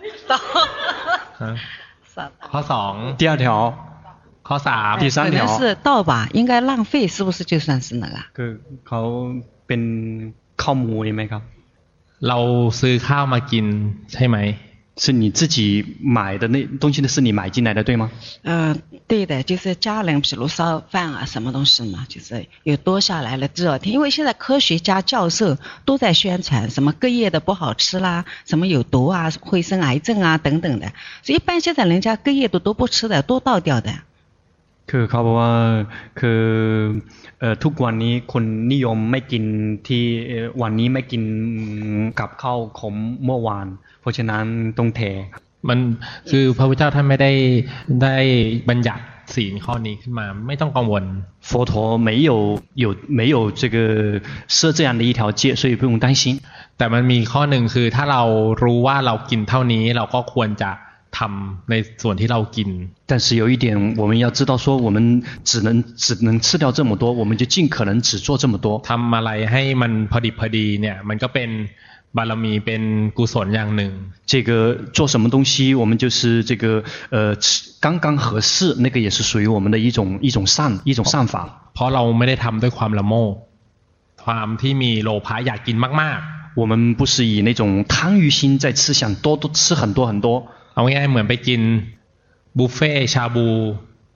[SPEAKER 1] ข้อสอง
[SPEAKER 2] 第二条ข้อสาม第三条
[SPEAKER 9] 可能是倒吧应该浪费是不是就算是那个
[SPEAKER 2] คือเขาเป็นข้าวมูลไหมครับ
[SPEAKER 1] เราซื้อข้าวมากินใช่ไหม
[SPEAKER 2] 是你自己买的那东西是你买进来的对吗
[SPEAKER 9] 呃对的就是家人比如烧饭啊什么东西嘛就是有多下来了这两天因为现在科学家教授都在宣传什么隔夜的不好吃啦什么有毒啊会生癌症啊等等的所以一般现在人家隔夜的都不吃的都倒掉的
[SPEAKER 2] คือเขาบอกว่าคือเอ่อทุกวันนี้คนนิยมไม่กินที่วันนี้ไม่กินกับข้าวขมเมื่อวานเพราะฉะนั้นต้องเท
[SPEAKER 1] มันคือพระพุทธเจ้าท่านไม่ได้ได้บัญญัติศีลข้อนี้ขึ้นมาไม่ต้องกังวล
[SPEAKER 2] 佛陀没有有没有这个设这样的一条戒所以不用担心
[SPEAKER 1] แต่มันมีข้อหนึ่งคือถ้าเรารู้ว่าเรากินเท่านี้เราก็ควรจะทำในส่วนที่เรากิน
[SPEAKER 2] 但是有一点我们要知道说我们只能只能吃掉这么多我们就尽可能只做这么多
[SPEAKER 1] ทำอะไรให้มันพอดิบพอดีเนี่ยมันก็เป็นบารมีเป็นกุศลอย่างหนึ่ง
[SPEAKER 2] 这个做什么东西我们就是这个呃刚刚合适那个也是属于我们的一种一种善一种善法
[SPEAKER 1] เพราะเราไม่ได้ทำด้วยความละโมบความที่มีโลภะอยากกินมาก
[SPEAKER 2] ๆ我们不是以那种贪欲心在吃想多多吃很多很多
[SPEAKER 1] เอาง่ายๆเหมือนไปกินบุฟเฟ่ชาบู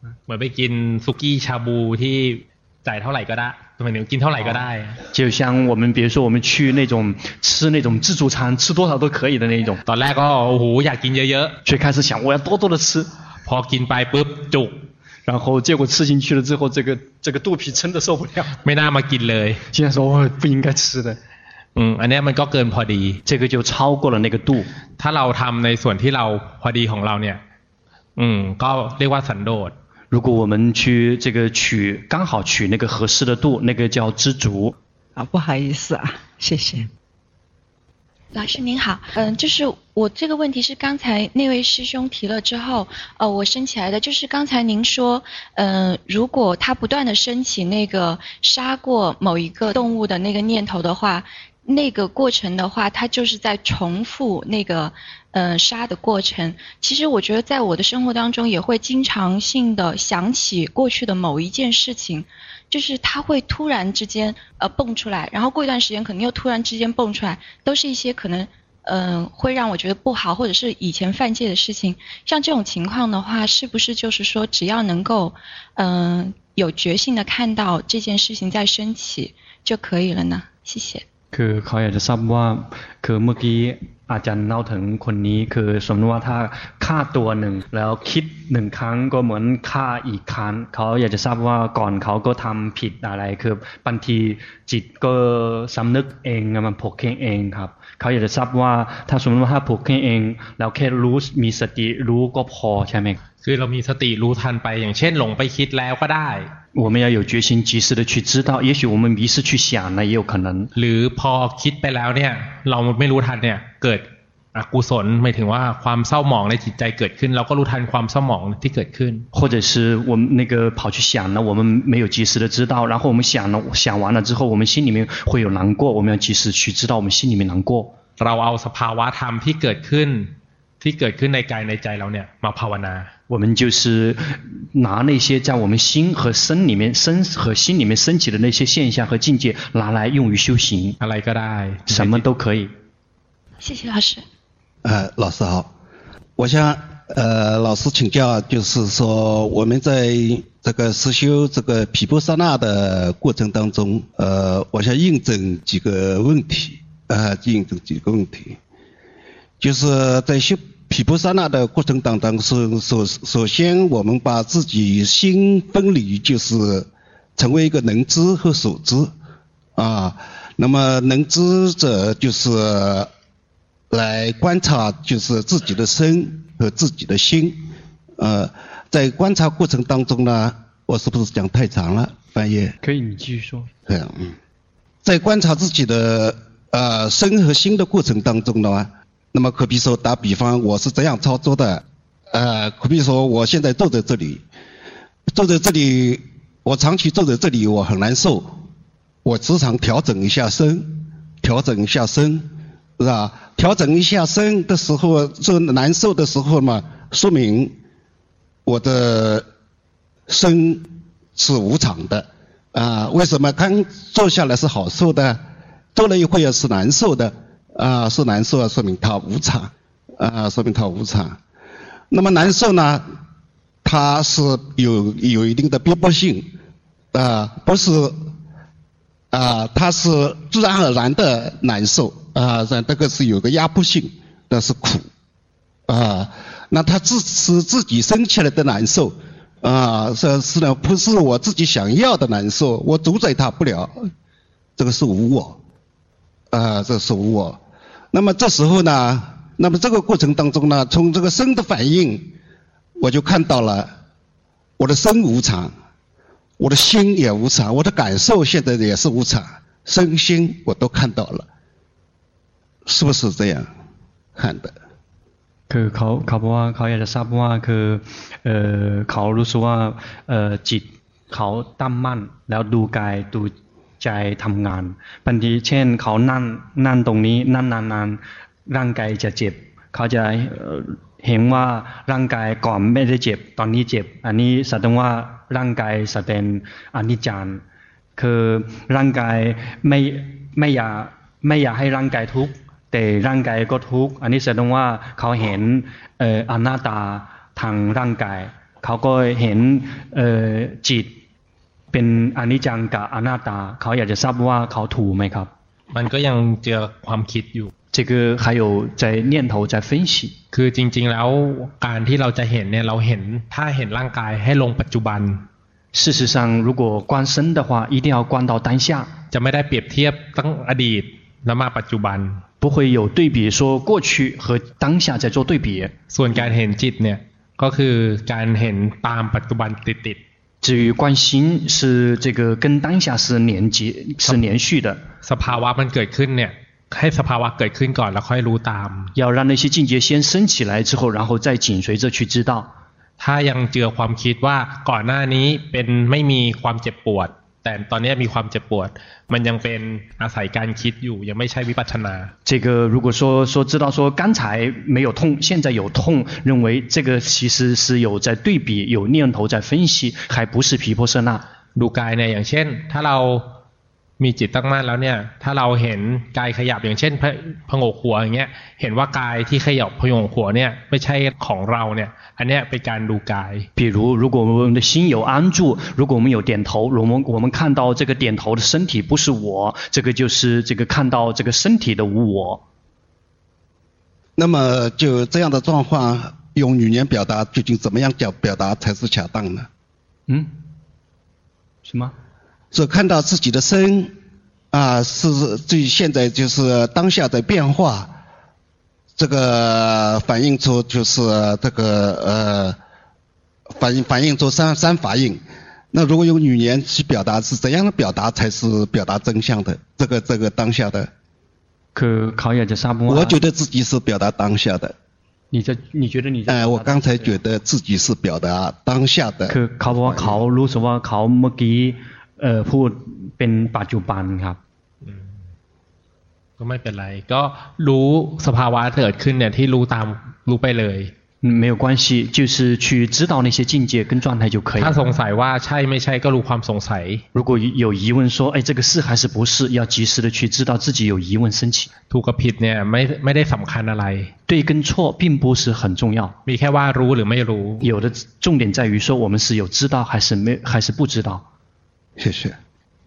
[SPEAKER 1] เหมือนไปกินซุกี้ชาบูที่จ่ายเท่าไหร่ก็ได้หมายถึงกินเท่าไหร่ก็ได้
[SPEAKER 2] 就像我们比如说我们去那种吃那种自助餐吃多少都可以的那种
[SPEAKER 1] ตอนแรกก็โอ้โหอยากกินเยอะ
[SPEAKER 2] ๆ最开始想我要多多的吃
[SPEAKER 1] พอกินไปปุ๊บจุก
[SPEAKER 2] 然后结果吃进去了之后这个这个肚皮撑得受不了
[SPEAKER 1] ไม่น่ามากินเลย
[SPEAKER 2] 现在说哦不应该吃的
[SPEAKER 1] อืมอันนี้มันก็เกินพอดี
[SPEAKER 2] 这个就超过了那个度
[SPEAKER 1] ถ้าเราทำในส่วนที่เราพอดีของเราเนี่ยอืมก็เรียกว่าสันโดษ
[SPEAKER 2] 如果我们去这个取刚好取那个合适的度那个叫知足
[SPEAKER 9] 啊不好意思啊谢谢
[SPEAKER 10] 老师您好，嗯，就是我这个问题是刚才那位师兄提了之后，呃，我升起来的，就是刚才您说，嗯，如果他不断的升起那个杀过某一个动物的那个念头的话，那个过程的话，它就是在重复那个呃杀的过程。其实我觉得在我的生活当中也会经常性的想起过去的某一件事情。就是它会突然之间呃蹦出来，然后过一段时间可能又突然之间蹦出来，都是一些可能嗯、呃、会让我觉得不好或者是以前犯戒的事情。像这种情况的话，是不是就是说只要能够嗯、呃、有觉性的看到这件事情在升起就可以了呢？谢谢。
[SPEAKER 2] คือเขาอยากจะทราบว่าคือเมื่อกี้อาจารย์เล่าถึงคนนี้คือสมมติว่าถ้าฆ่าตัวหนึ่งแล้วคิดหนึ่งครั้งก็เหมือนฆ่าอีกครั้งเขาอยากจะทราบว่าก่อนเขาก็ทำผิดอะไรคือบางทีจิตก็สำนึกเองมันผกเพ่งเองครับเขาอยากจะทราบว่าถ้าสมมติว่าถ้าผกเพ่งเองแล้วแค่รู้มีสติรู้ก็พอใช่ไหม
[SPEAKER 1] คือเรามีสติรู้ทันไปอย่างเช่นหลงไปคิดแล้วก็ได้
[SPEAKER 2] 我们要有决心及时的去知道也许我们迷失去想呢也有可能
[SPEAKER 1] หรือพอคิดไปแล้วเนี่ยเราไม่รู้ทันเนี่ยเกิดอกุศลหมายถึงว่าความเศร้าหมองในจิตใจเกิดขึ้นเราก็รู้ทันความเศร้าหมองที่เกิดขึ้น
[SPEAKER 2] 或者是我们那个跑去想呢我们没有及时的知道然后我们想呢想完了之后我们心里面会有难过我们要及时去知道我们心里面难过
[SPEAKER 1] เราเอาสภาวะธรรมที่เกิดขึ้นที่เกิดขึ้นในกายในใจเราเนี่ยมาภาวนา
[SPEAKER 2] 我们就是拿那些在我们心和身里面身和心里面升起的那些现象和境界拿来用于修行
[SPEAKER 1] อะไรก็ได้
[SPEAKER 2] 什么都可以
[SPEAKER 10] 谢谢老师
[SPEAKER 11] 呃老师好我想呃老师请教就是说我们在这个实修这个毗婆舍那的过程当中呃我想印证几个问题呃印证几个问题就是在修毗婆舍那的过程当中是首首先我们把自己心分离就是成为一个能知和所知啊那么能知者就是来观察就是自己的身和自己的心呃在观察过程当中呢我是不是讲太长了翻译
[SPEAKER 2] 可以你继续说
[SPEAKER 11] 嗯在观察自己的呃身和心的过程当中呢那么可比说打比方我是这样操作的呃可比说我现在坐在这里坐在这里我长期坐在这里我很难受我时常调整一下身调整一下身是吧调整一下身的时候这难受的时候嘛说明我的身是无常的啊为什么刚坐下来是好受的坐了一会儿是难受的啊是难受说明它无常啊说明它无常那么难受呢它是有有一定的逼迫性啊不是啊它是自然而然的难受啊这个是有个压迫性那是苦啊那它自是自己生起来的难受啊这是呢不是我自己想要的难受我主宰它不了这个是无我啊这是无我那么这时候呢那么这个过程当中呢从这个身的反应我就看到了我的身无常我的心也无常我的感受现在也是无常身心我都看到了是不是这样看的
[SPEAKER 2] คือเขาเขาบอกว่าเขาอยากจะทราบว่าคือเอ่อเขารู้สึกว่าเอ่อจิตเขาตั้งมั่นแล้วดูกายดูใจทำงานบางทีเช่นเขานั่งนั่งตรงนี้นั่งนานๆร่างกายจะเจ็บเขาจะเห็นว่าร่างกายก่อนไม่ได้เจ็บตอนนี้เจ็บอันนี้แสดงว่าร่างกายแสดงอนิจจังคือร่างกายไม่ไม่อยากไม่อยากให้ร่างกายทุกข์แต่ร่างกายก็ทุกข์อันนี้แสดงว่าเขาเห็นเอ่ออนัตตาทางร่างกายเขาก็เห็นเอ่อจิตเป็นอนิจจังกับอนัตตาเขาอยากจะทราบว่าเขาถูกไหมครับ
[SPEAKER 1] มันก็ยังเจอความคิดอยู่
[SPEAKER 2] 这个还有在念头在分析
[SPEAKER 1] คือจริงๆแล้วการที่เราจะเห็นเนี่ยเราเห็นถ้าเห็นร่างกายให้ลงปัจจุบัน
[SPEAKER 2] 事实上如果观身的话一定要观到当下
[SPEAKER 1] จะไม่ได้เปรียบเทียบตั้งอดีตแล้วมาปัจจุบัน
[SPEAKER 2] 不会有对比说过去和当下在做对比
[SPEAKER 1] ส่วนการเห็นจิตเนี่ยก็คือการเห็นตามปัจจุบันติด
[SPEAKER 2] ๆ至于观心是这个跟当下是连接是连续的
[SPEAKER 1] สภาวะมันเกิดขึ้นเนี่ยให้สภาวะเกิดขึ้นก่อนแล้วค่อยรู้ตาม
[SPEAKER 2] 要让那些境界先升起来之后然后再紧随着去知道
[SPEAKER 1] ถ้ายังเจอความคิดว่าก่อนหน้านี้เป็นไม่มีความเจ็บปวดแต่ตอนนี้มีความเจ็บปวดมันยังเป็นอาศัยการคิดอยู่ยังไม่ใช่วิปัสสนา
[SPEAKER 2] 这个如果说说知道说刚才没有痛现在有痛认为这个其实是有在对比有念头在分析还不是毗婆舍那
[SPEAKER 1] ดูกายเนี่ยอย่างเช่นถ้าเรามีจิตตั้งมั่นแล้วเนี่ยถ้าเราเห็นกายขยับอย่างเช่นพงกหัวอย่างเงี้ยเห็นว่ากายที่ขยับพงกหัวเนี่ยไม่ใช่ของเราเนี่ยอันเนี้ยเป็นการดูกาย
[SPEAKER 2] 比如如果我们的心有安住如果我们有点头我们我们看到这个点头的身体不是我这个就是这个看到这个身体的无我
[SPEAKER 11] 那么就这样的状况用语言表达究竟怎么样讲表达才是恰当呢
[SPEAKER 2] 嗯什么
[SPEAKER 11] 所看到自己的身啊，是最现在就是当下在变化，这个反映出就是这个呃反映反映出三三法印。那如果用语言去表达，是怎样的表达才是表达真相的？这个这个当下的。
[SPEAKER 2] 可考也จะทราบว่า
[SPEAKER 11] 我觉得自己是表达当下的。
[SPEAKER 2] 你在你觉得你在
[SPEAKER 11] 哎，我刚才觉得自己是表达当下的。
[SPEAKER 2] คือเขาบอกว่าเขารู้สึกว่าเขาเมื่อกี้เอ่อพูดเป็นปัจจุบันครับ
[SPEAKER 1] ก็ไม่เป็นไรก็รู้สภาวะเกิดขึ้นเนี่ยที่รู้ตามรู้ไปเลย
[SPEAKER 2] 没有关系就是去知道那些境界跟状态就可以
[SPEAKER 1] ถ้าสงสัยว่าใช่ไม่ใช่ก็รู้ความสงสัย
[SPEAKER 2] 如果有疑问说哎这个是还是不是要及时的去知道自己有疑问升起
[SPEAKER 1] ถูกกับผิดเนี่ยไม่ไม่ได้สำคัญอะไร
[SPEAKER 2] 对跟错并不是很重要
[SPEAKER 1] มีแค่ว่ารู้หรือไม่รู้
[SPEAKER 2] 有的重点在于说我们是有知道还是没还是不知道
[SPEAKER 11] 谢谢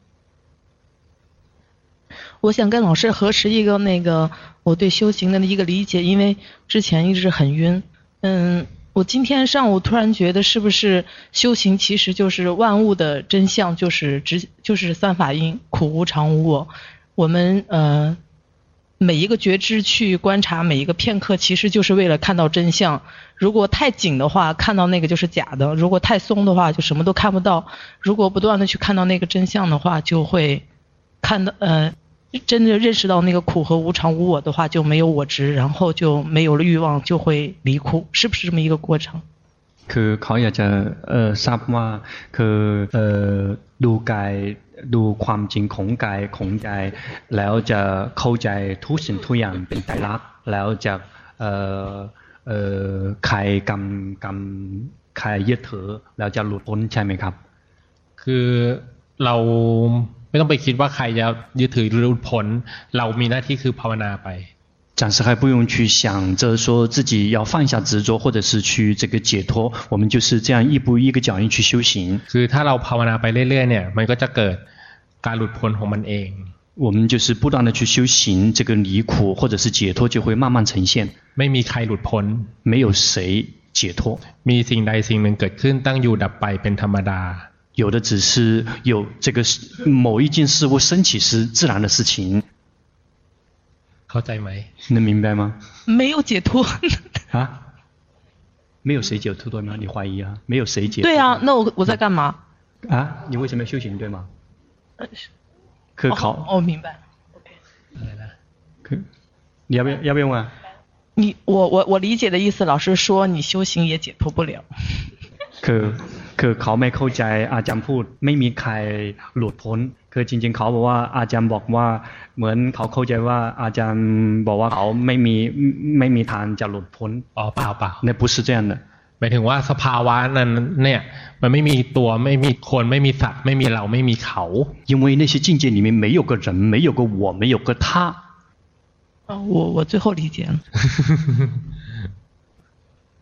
[SPEAKER 12] 我想跟老师核实一个那个我对修行的一个理解，因为之前一直很晕。嗯，我今天上午突然觉得，是不是修行其实就是万物的真相，就是直就是三法印，苦无常无我。我们呃每一个觉知去观察每一个片刻，其实就是为了看到真相。如果太紧的话，看到那个就是假的；如果太松的话，就什么都看不到。如果不断的去看到那个真相的话，就会看到呃。真的认识到那个苦和无常无我的话，就没有我执，然后就没有了欲望，就会离苦，是不是这么一个过程？
[SPEAKER 2] คือเขาอยากจะเอ่อทราบว่าคือเอ่อดูกายดูความจริงของกายของใจแล้วจะเข้าใจทุกสิ่งทุกอย่างเป็นไตรลักษณ์แล้วจะเอ่อเอ่อคลายกรรมกรรมคลายยึดถือแล้วจะหลุดพ้นใช่ไหมครับ
[SPEAKER 1] คือเราไม่ต้องไปคิดว่าใครจะยึดถือหรือหลุดพ้นเรามีหน้าที่คือภาวนาไป
[SPEAKER 2] 暂时还不用去想着说自己要放下执着或者是去这个解脱我们就是这样一步一个脚印去修行
[SPEAKER 1] คือถ้าเราภาวนาไปเรื่อยๆเนี่ยมันก็จะเกิดการหลุดพ้นของมันเอง
[SPEAKER 2] 我们就是不断的去修行这个离苦或者是解脱就会慢慢呈现
[SPEAKER 1] ไม่มีใครหลุดพ้น
[SPEAKER 2] 没有谁解脱
[SPEAKER 1] มีสิ่งใดสิ่งหนึ่งเกิดขึ้นตั้งอยู่ดับไปเป็นธรรมดา
[SPEAKER 2] 有的只是有这个某一件事物升起是自然的事情
[SPEAKER 1] เข้าใจไหม
[SPEAKER 2] 能明白吗
[SPEAKER 12] 没有解脱
[SPEAKER 2] 啊没有谁解脱对吗你怀疑啊没有谁解脱
[SPEAKER 12] 对啊那我我在干嘛
[SPEAKER 2] 啊你为什么要修行对吗可考
[SPEAKER 12] 哦哦明白 OK
[SPEAKER 2] 可你要不要要不要啊
[SPEAKER 12] 你我我我理解的意思老师说你修行也解脱不了
[SPEAKER 2] คือคือเขาไม่เข้าใจอาจารย์พูดไม่มีใครหลุดพ้นคือจริงๆเขาบอกว่าอาจารย์บอกว่าเหมือนเขาเข้าใจว่าอาจารย์บอกว่าเขาไม่มีไม่มีทางจะหลุดพ้น
[SPEAKER 1] อ๋อเปล่าเปล่า
[SPEAKER 2] 那不是这样的
[SPEAKER 1] หมายถึงว่าสภาวะนั้นเนี่ยมันไม่มีตัวไม่มีคนไม่มีสัตว์ไม่มีเราไม่มีเขา
[SPEAKER 2] 因为那些境界里面没有个人没有个我没有个他
[SPEAKER 12] 我我最后理解了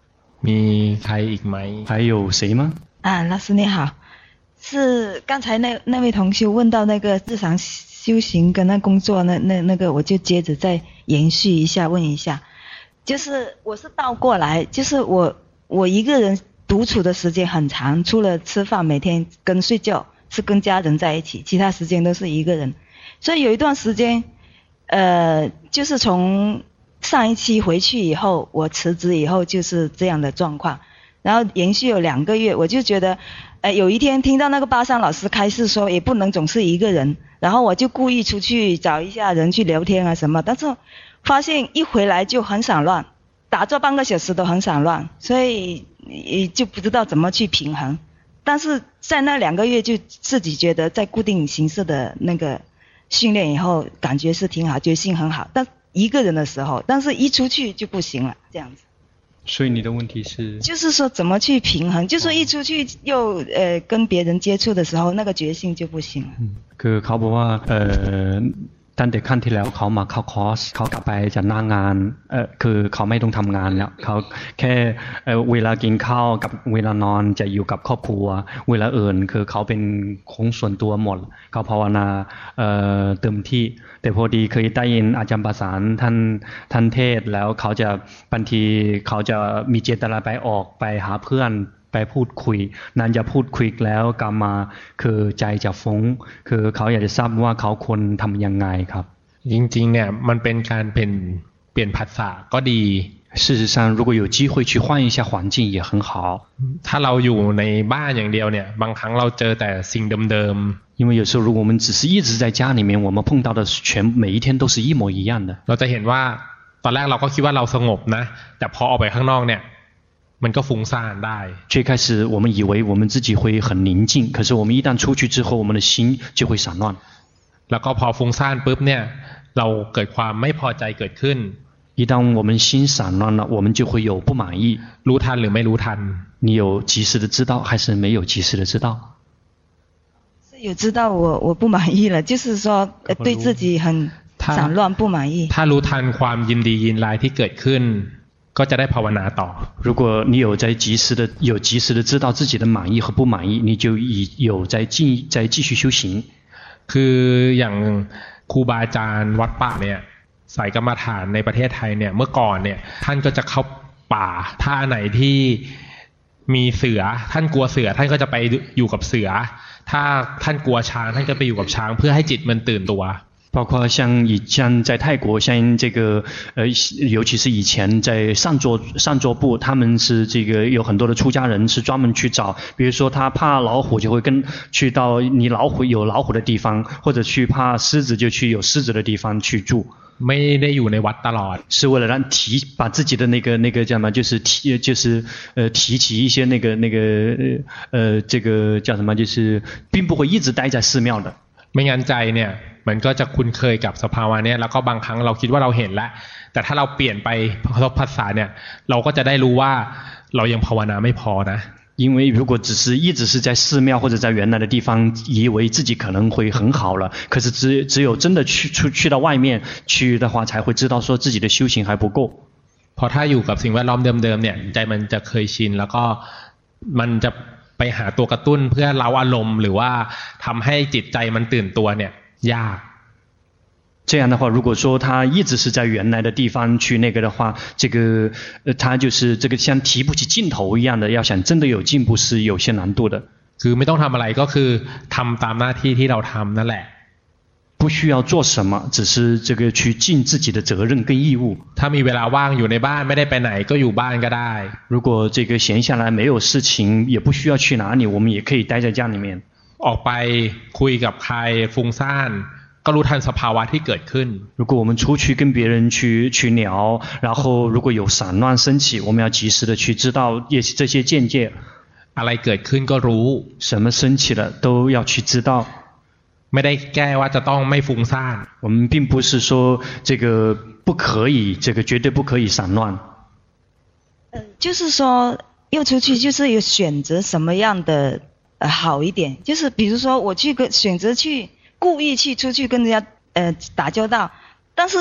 [SPEAKER 1] มีใครอีกไหม
[SPEAKER 2] 还有谁吗？
[SPEAKER 13] 啊，老师你好，是刚才那那位同学问到那个日常修行跟那工作那那那个，我就接着再延续一下问一下，就是我是倒过来，就是我我一个人独处的时间很长，除了吃饭每天跟睡觉是跟家人在一起，其他时间都是一个人，所以有一段时间，呃，就是从上一期回去以后，我辞职以后就是这样的状况，然后延续有两个月，我就觉得，呃，有一天听到那个巴桑老师开示说，也不能总是一个人，然后我就故意出去找一下人去聊天啊什么，但是发现一回来就很散乱，打坐半个小时都很散乱，所以也就不知道怎么去平衡。但是在那两个月就自己觉得在固定形式的那个训练以后，感觉是挺好，决心很好，但一个人的时候，但是一出去就不行了，这样子。
[SPEAKER 2] 所以你的问题是？
[SPEAKER 13] 就是说怎么去平衡，就是说一出去又呃跟别人接触的时候，那个决心就不行了。
[SPEAKER 2] คือเขาบอกว่าเอ่อตั้งแต่ขั้นที่แล้วเขามาเข้าคอร์สเขากลับไปจากหน้างานเอ่อคือเขาไม่ต้องทำงานแล้วเขาแค่เอ่อเวลากินข้าวกับเวลานอนจะอยู่กับครอบครัวเวลาอื่นคือเขาเป็นของส่วนตัวหมดเขาภาวนาเอ่อเต็มที่แต่พอดีเคยได้ยินอาจารย์ประสานท่านท่านเทศแล้วเขาจะบางทีเขาจะมีเจตนาไปออกไปหาเพื่อนไปพูดคุยนั้นจะพูดคุยแล้วกลับมาคือใจจะฟุ้งคือเขาอยากจะทราบว่าเขาควรทำยังไงครับ
[SPEAKER 1] จริงๆเนี่ยมันเป็นการเป็นเปลี่ยนภาษาก็ดี
[SPEAKER 2] 事实上如果有机会去换一下环境也很好
[SPEAKER 1] ถ้าเราอยู่ในบ้านอย่างเดียวเนี่ยบางครั้งเราเจอแต่สิ่งเดิม
[SPEAKER 2] ๆ因为有时候如果我们只是一直在家里面我们碰到的全每一天都是一模一样的
[SPEAKER 1] เราจะเห็นว่าตอนแรกเราก็คิดว่าเราสงบนะแต่พอออกไปข้างนอกเนี่ยมันก็ฟุ้งซ่านได้
[SPEAKER 2] 最开始我们以为我们自己会很宁静可是我们一旦出去之后我们的心就会散乱
[SPEAKER 1] แล้วก็พอฟุ้งซ่านปุ๊บเนี่ยเราเกิดความไม่พอใจเกิดขึ้น
[SPEAKER 2] 一旦我们心散乱了我们就会有不满意
[SPEAKER 1] รู้ทันหรือไม่รู้ทัน
[SPEAKER 2] 你有及时的知道还是没有及时的知道
[SPEAKER 13] 是有知道我我不满意了就是说对自己很散乱不满意
[SPEAKER 1] ถ้ารู้ทันความยินดียินร้ายที่เกิดขึ้นก็จะได้ภาวนาต่อ
[SPEAKER 2] 如果你有在及时的有及时的知道自己的满意和不满意你就有在继在继续修行
[SPEAKER 1] คืออย่างครูบาอาจารย์วัดป่าเนี่ยสายกรรมฐานในประเทศไทยเนี่ยเมื่อก่อนเนี่ยท่านก็จะเข้าป่าถ้าไหนที่มีเสือท่านกลัวเสือท่านก็จะไปอยู่กับเสือถ้าท่านกลัวช้างท่านก็ไปอยู่กับช้างเพื่อให้จิตมันตื่นตัว
[SPEAKER 2] 包括像以像在泰国像这个呃尤其是以前在上座上座部他们是这个有很多的出家人是专门去找比如说他怕老虎就会跟去到你老虎有老虎的地方或者去怕狮子就去有狮子的地方去住
[SPEAKER 1] ไม่ได้อยู่ในวัดตลอด
[SPEAKER 2] 是为了让提把自己的那个那个叫什么就是提就是呃提起一些那个那个呃这个叫什么就是并不会一直待在寺庙的
[SPEAKER 1] ไม่งั้นใจเนี่ยมันก็จะคุ้นเคยกับสภาวะนี้แล้วก็บางครั้งเราคิดว่าเราเห็นแล้วแต่ถ้าเราเปลี่ยนไปพบภาษาเนี่ยเราก็จะได้รู้ว่าเรายังภาวนาไม่พอนะ
[SPEAKER 2] 因为如果只是一直是在寺庙或者在原来的地方以为自己可能会很好了可是只只有真的去出去到外面去的话才会知道说自己的修行还不够
[SPEAKER 1] พอถ้าอยู่กับสิ่งแวดล้อมเดิมๆเนี่ยใจมันจะเคยชินแล้วก็มันจะไปหาตัวกระตุ้นเพื่อเร้าอารมณ์หรือว่าทำให้จิตใจมันตื่นตัวเนี่ยยาก
[SPEAKER 2] 这样的话如果说他一直是在原来的地方去那个的话这个呃他就是这个像提不起劲头一样的要想真的有进步是有些难度的
[SPEAKER 1] คือไม่ต้องทำอะไรก็คือทำตามหน้าที่ที่เราทำนั่นแหละ
[SPEAKER 2] 不需要做什么只是这个去尽自己的责任跟义务
[SPEAKER 1] ถ้ามีเวลาว่างอยู่ในบ้านไม่ได้ไปไหนก็อยู่บ้านก็ได้
[SPEAKER 2] 如果这个闲下来没有事情也不需要去哪里我们也可以待在家里面
[SPEAKER 1] ออกไปคุยกับใครฟุ้งซ่านก็รู้ทันสภาวะที่เกิดขึ้น
[SPEAKER 2] 如果我们出去跟别人去去聊然后如果有散乱升起我们要及时的去知道也这些见解
[SPEAKER 1] อะไรเกิดขึ้นก็รู้
[SPEAKER 2] 什么升起了都要去知道
[SPEAKER 1] ไม่ได้แก้ว่าจะต้องไม่ฟุ้งซ่าน
[SPEAKER 2] 我们并不是说这个不可以这个绝对不可以散乱
[SPEAKER 13] 呃就是说要出去就是有选择什么样的呃好一点就是比如说我去个选择去故意去出去跟人家呃打交道但是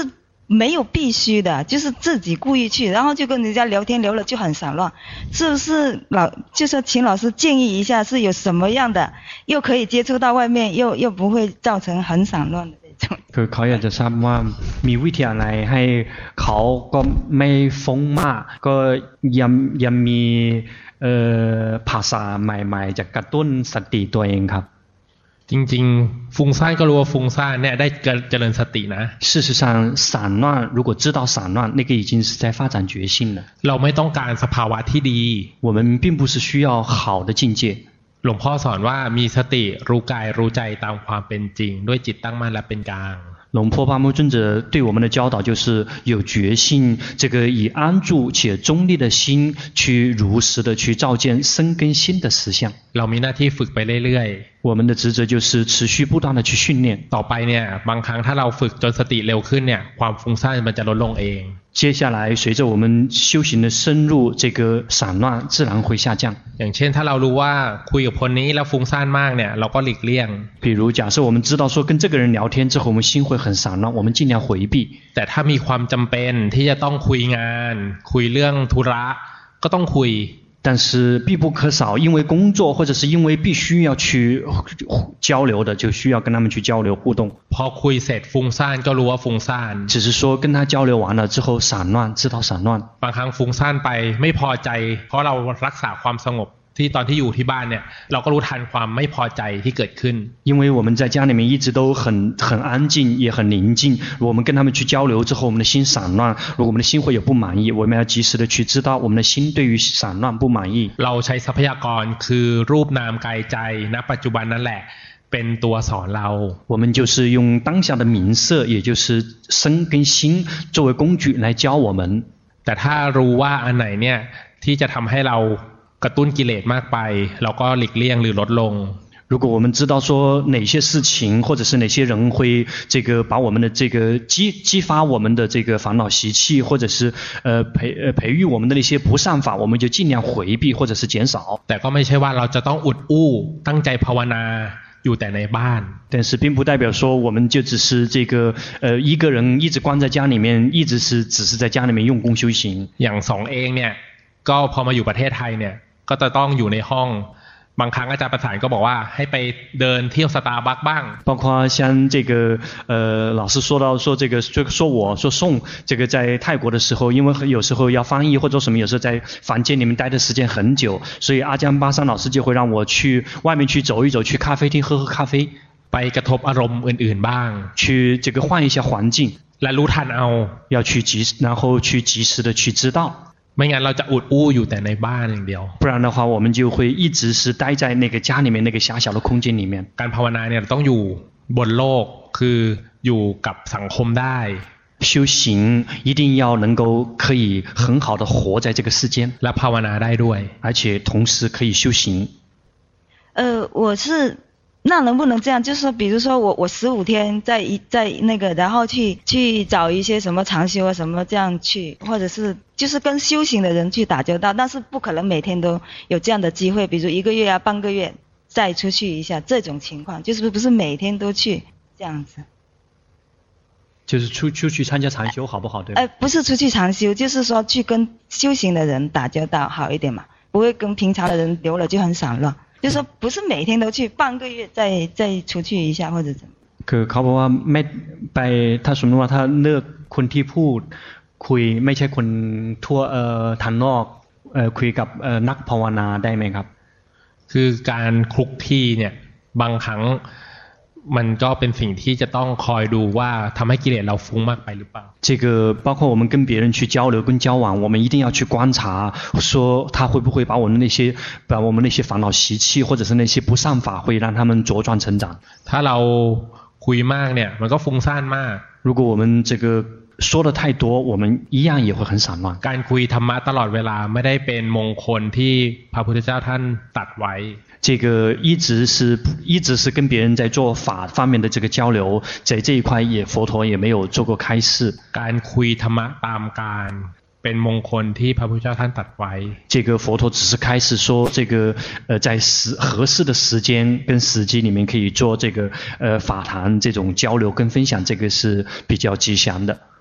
[SPEAKER 13] 没有必须的，就是自己故意去，然后就跟人家聊天聊了就很散乱，是不是老就是请老师建议一下，是有什么样的又可以接触到外面，又又不会造成很散乱的这种？
[SPEAKER 2] คือเขาอยากจะทราบว่ามีวิธีอะไรให้เขาก็ไม่ฟุ้งมากก็ยังยังมีเอ่อภาษาใหม่ๆจะกระตุ้นสติตัวเองครับ
[SPEAKER 1] จริงๆฟุ้งซ่านก็รู้ว่าฟุ้งซ่านเนี่ยได้เจริญสตินะ
[SPEAKER 2] 事实上散乱如果知道散乱那个已经是在发展觉性了
[SPEAKER 1] เราไม่ต้องการสภาวะที่ดี
[SPEAKER 2] 我们并不是需要好的境界
[SPEAKER 1] หลวงพ่อสอนว่ามีสติรู้กายรู้ใจตามความเป็นจริงด้วยจิตตั้งมั่นและเป็นกลาง
[SPEAKER 2] 龙坡巴木尊者对我们的教导就是有决心，这个以安住且中立的心去如实的去照见生根心的实相。
[SPEAKER 1] เรามีหน้าที่ฝึกไปเรื่อย
[SPEAKER 2] ๆ我们的职责就是持续不断的去训练。
[SPEAKER 1] ต่อไปเนี่ยบางครั้งถ้าเราฝึกจนสติเร็วขึ้นเนี่ยความฟุ้งซ่านมันจะลดลงเอง
[SPEAKER 2] 接下来随着我们修行的深入，这个散乱自然会下降。
[SPEAKER 1] อย่างเช่นถ้าเรารู้ว่าคุยกับคนนี้แล้วฟุ้งซ่านมากเนี่ยเราก็หลีกเลี่ยง
[SPEAKER 2] 比如假设我们知道说跟这个人聊天之后我们心会很散乱，我们尽量回避。
[SPEAKER 1] แต่ถ้ามีความจำเป็นที่จะต้องคุยงานคุยเรื่องธุระก็ต้องคุย
[SPEAKER 2] 但是必不可少，因为工作或者是因为必须要去交流的，就需要跟他们去交流互动。
[SPEAKER 1] พอคุยเสร็จฟุ้งซ่านก็รู้ว่าฟุ้งซ่าน
[SPEAKER 2] 只是说跟他交流完了之后散乱，知道散乱。
[SPEAKER 1] บางครั้งฟุ้งซ่านไปไม่พอใจเพราะเรารักษาความสงบที่ตอนที่อยู่ที่บ้านเนี่ยเราก็รู้ทันความไม่พอใจที่เกิดขึ้น
[SPEAKER 2] 因为我们在家里面一直都很很安静也很宁静，我们跟他们去交流之后我们的心散乱，如果我们的心会有不满意，我们要及时的去知道我们的心对于散乱不满意。
[SPEAKER 1] เราใช้ทรัพยากรคือรูปนามกายใจณปัจจุบันนั่นแหละเป็นตัวสอนเรา
[SPEAKER 2] 我们就是用当下的名色也就是身跟心作为工具来教我们。
[SPEAKER 1] แต่ถ้ารู้ว่าอันไหนเนี่ยที่จะทำให้เรากระตุ้นกิเลสมากไปเราก็หลีกเลี่ยงหรือลดลง
[SPEAKER 2] 如果我们知道说哪些事情或者是哪些人会这个把我们的这个激激发我们的这个烦恼习气，或者是呃培呃培育我们的那些不善法，我们就尽量回避或者是减少。
[SPEAKER 1] แต่ก็ไม่ใช่ว่าเราจะต้องอุดอู้ตั้งใจภาวนาอยู่แต่ในบ้าน
[SPEAKER 2] 但是并不代表说我们就只是这个呃一个人一直关在家里面，一直是只是在家里面用功修行。
[SPEAKER 1] อย่างสองเองเนี่ยก็พอมาอยู่ประเทศไทยเนี่ยก็จะต้องอยู่ในห้องบางครั้งอาจารย์ประสานก็บอกว่าให้ไปเดินเที่ยวสตาร์บัคบ้าง
[SPEAKER 2] 包括像这个呃老师说到说这个就说我说送这个在泰国的时候，因为有时候要翻译或者什么，有时候在房间里面待的时间很久，所以阿江巴桑老师就会让我去外面去走一走，去咖啡厅喝喝咖啡，
[SPEAKER 1] ไปกระทบอารมณ์อื่นๆบ้าง
[SPEAKER 2] 去这个换一下环境，
[SPEAKER 1] และรู้ทันเอา
[SPEAKER 2] 要去及然后去及时的去知道。
[SPEAKER 1] ไม่งั้นเราจะอุดอู้อยู่แต่ในบ้านอย่างเดียว
[SPEAKER 2] 不然的话我们就会一直是待在那个家里面那个狭小的空间里面。
[SPEAKER 1] การภาวนาเนี่ยเราต้องอยู่บนโลกคืออยู่กับสังคมได้
[SPEAKER 2] 修行一定要能够可以很好的活在这个世间，
[SPEAKER 1] และภาวนาได้ด้วย
[SPEAKER 2] 而且同时可以修行。
[SPEAKER 13] 呃，我是。那能不能这样？就是说，比如说我我十五天在一在那个，然后去去找一些什么长修啊什么这样去，或者是就是跟修行的人去打交道，但是不可能每天都有这样的机会，比如一个月啊半个月再出去一下这种情况，就是不是每天都去这样子。
[SPEAKER 2] 就是出出去参加长修好不好？对吧？
[SPEAKER 13] 呃，不是出去长修，就是说去跟修行的人打交道好一点嘛，不会跟平常的人留了就很散乱。就是说不是每天都去，半个月再再出去一下或者怎么。
[SPEAKER 2] คือเขาบอกว่าไม่ไปถ้าสมมติว่าถ้าเลือกคนที่พูดคุยไม่ใช่คนทั่วเอ่อทางนอกเอ่อคุยกับเอ่อนักภาวนาได้ไหมครับ
[SPEAKER 1] คือการคลุกคลีเนี่ยบางครั้งมันก็เป็นสิ่งที่จะต้องคอยดูว่าทำให้กิเลสเราฟุ้งมากไปหรือเปล่า
[SPEAKER 2] 这个包括我们跟别人去交流跟交往，我们一定要去观察说他会不会把我们那些把我们那些烦恼习气或者是那些不善法会让他们茁壮成长。
[SPEAKER 1] ถ้าเราคุยมากเนี่ยมันก็ฟุ้งซ่านมาก
[SPEAKER 2] 如果我们这个说的太多我们一样也会很散乱。
[SPEAKER 1] การคุยธรรมะตลอดเวลาไม่ได้เป็นมงคลที่พระพุทธเจ้าท่านตรัสไว้
[SPEAKER 2] 这个一直是一直是跟别人在做法方面的这个交流，在这一块也佛陀也没有做过开示。
[SPEAKER 1] การคุยธรรมะตามการเป็นมงคลที่พระพุทธเจ้าท่านตรัสไว้
[SPEAKER 2] 这个佛陀只是开示说这个呃在时合适的时间跟时机里面可以做这个呃法坛这种交流跟分享，这个是比较吉祥的。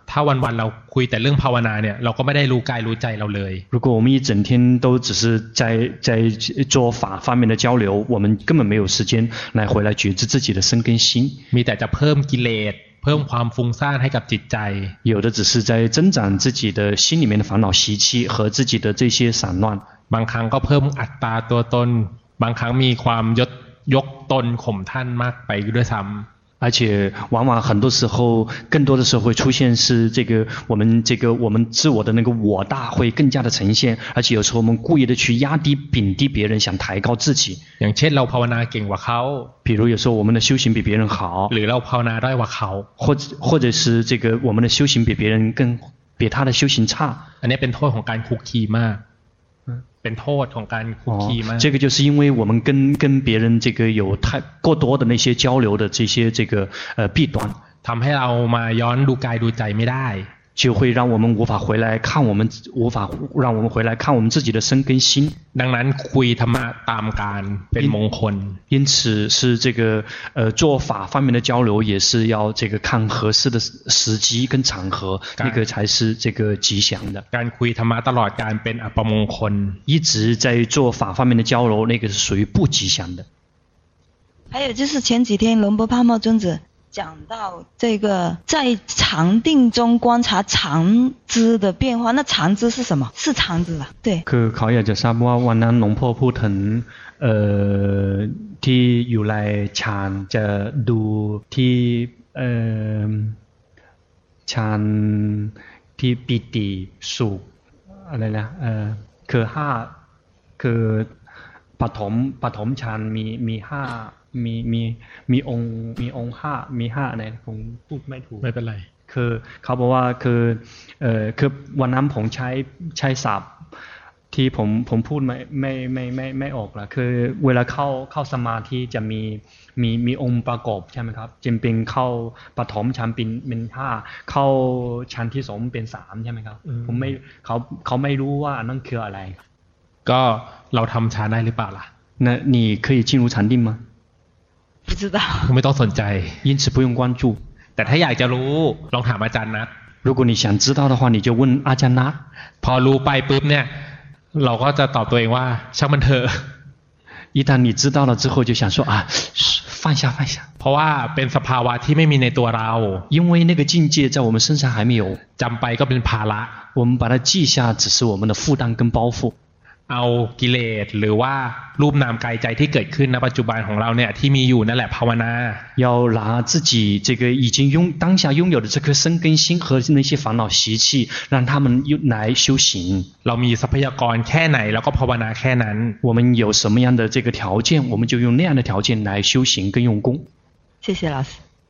[SPEAKER 1] ถ้าวันๆเราคุยแต่เรื่องภาวนาเนี่ยเราก็ไม่ได้รู้กายรู้ใจเราเลย
[SPEAKER 2] 如果我们一整天都只是在在做法方面的交流，我们根本没有时间来回来觉知自己的身跟心。
[SPEAKER 1] มีแต่จะเพิ่มกิเลสเพิ่มความฟุ้งซ่านให้กับจิตใจ
[SPEAKER 2] 有的只是在增长自己的心里面的烦恼习气和自己的这些散乱。
[SPEAKER 1] บางครั้งก็เพิ่มอัตตาตัวตนบางครั้งมีความยศยกตนข่มท่านมากไปด้วยซ้ำ
[SPEAKER 2] 而且往往很多时候更多的时候会出现是这个我们这个我们自我的那个我大会更加的呈现，而且有时候我们故意的去压低贬低别人，想抬高自己。
[SPEAKER 1] อย่างเช่นเราภาวนาเก่งกว่าเขา
[SPEAKER 2] 比如有时候我们的修行比别人好，
[SPEAKER 1] หรือเราภาวนาด้อยกว่าเขา
[SPEAKER 2] 或者或者是这个我们的修行比别人更比他的修行差。
[SPEAKER 1] อันนี้เป็นโทษของการคุกคีมากเป็นโทษของการคุกคีมาก
[SPEAKER 2] 这个就是因为我们跟跟别人这个有太过多的那些交流的这些这个呃弊端，
[SPEAKER 1] ทำให้เรามาย้อนดูกายดูใจไม่ได้
[SPEAKER 2] 就会让我们无法回来看我们无法让我们回来看我们自己的身跟心。
[SPEAKER 1] ดังนั้นคุยธรรมะตามการเป็นมงคล
[SPEAKER 2] 因此是这个呃做法方面的交流也是要这个看合适的时机跟场合，那个才是这个吉祥的。
[SPEAKER 1] การคุยธรรมะตลอดการเป็นอัปมงคล
[SPEAKER 2] 一直在做法方面的交流，那个是属于不吉祥的。
[SPEAKER 13] 还有就是前几天龙波帕默尊者讲到这个在禅定中观察常知的变化，那常知是什么？是常知吧？对。
[SPEAKER 2] คือเขาอยากจะทราบว่าวันนั้นหลวงพ่อพูดถึงเอ่อที่อยู่ในฌานจะดูที่เอ่อฌานที่ปิติสุขอะไรนะเอ่อคือห้าคือปฐมปฐมฌานมีมีห้ามีมีมีองค์มีองค์ห้ามีห้าอะไรผมพูดไม่ถูก
[SPEAKER 1] ไม่เป็นไร
[SPEAKER 2] คือเขาบอกว่าคือเอ่อคือวันนั้นผมใช้ใช้ศัพท์ที่ผมผมพูดไม่ไม่ไม่ไม่ไม่ออกละคือเวลาเข้าเข้าสมาธิจะมีมีมีองค์ประกอบใช่ไหมครับจึงเป็นเข้าปฐมฌานเป็นเป็นห้าเข้าฌานที่สองเป็นสามใช่ไหมครับผมไม่เขาเขาไม่รู้ว่านั่นคืออะไร
[SPEAKER 1] ก็เราทำฌานได้หรือเปล่าล่ะ
[SPEAKER 2] 那你可以进入禅定吗
[SPEAKER 13] 不知道
[SPEAKER 1] ไม่ต้องสนใจ
[SPEAKER 2] 因此不用关注
[SPEAKER 1] แต่ถ้าอยากจะรู้ลองถามอาจารย์นัท
[SPEAKER 2] 如果你想知道的话你就问阿จารย์นัท
[SPEAKER 1] พอรู้ไปปุ๊บเนี่ยเราก็จะตอบตัวเองว่าช่างมันเถอะ
[SPEAKER 2] 一旦你知道了之后就想说啊放下放下
[SPEAKER 1] เพราะว่าเป็นสภาวะที่ไม่มีในตัวเรา
[SPEAKER 2] 因为那个境界在我们身上还没有
[SPEAKER 1] จำไปก็เป็นภาระ
[SPEAKER 2] 我们把它记下只是我们的负担跟包袱
[SPEAKER 1] เอากิเลสหรือว่ารูปนามกายใจที่เกิดขึ้นในปัจจุบันของเราเนี่ยที่มีอยู่นั่นแหละภาวนา
[SPEAKER 2] 要拿自己这个已经拥当下拥有的这颗身跟心和那些烦恼习气让他们来修行
[SPEAKER 1] เรามีทรัพยากรแค่ไหนแล้วก็ภาวนาแค่นั้น
[SPEAKER 2] 我们有什么样的这个条件我们就用那样的条件来修行跟用功
[SPEAKER 13] 谢谢老师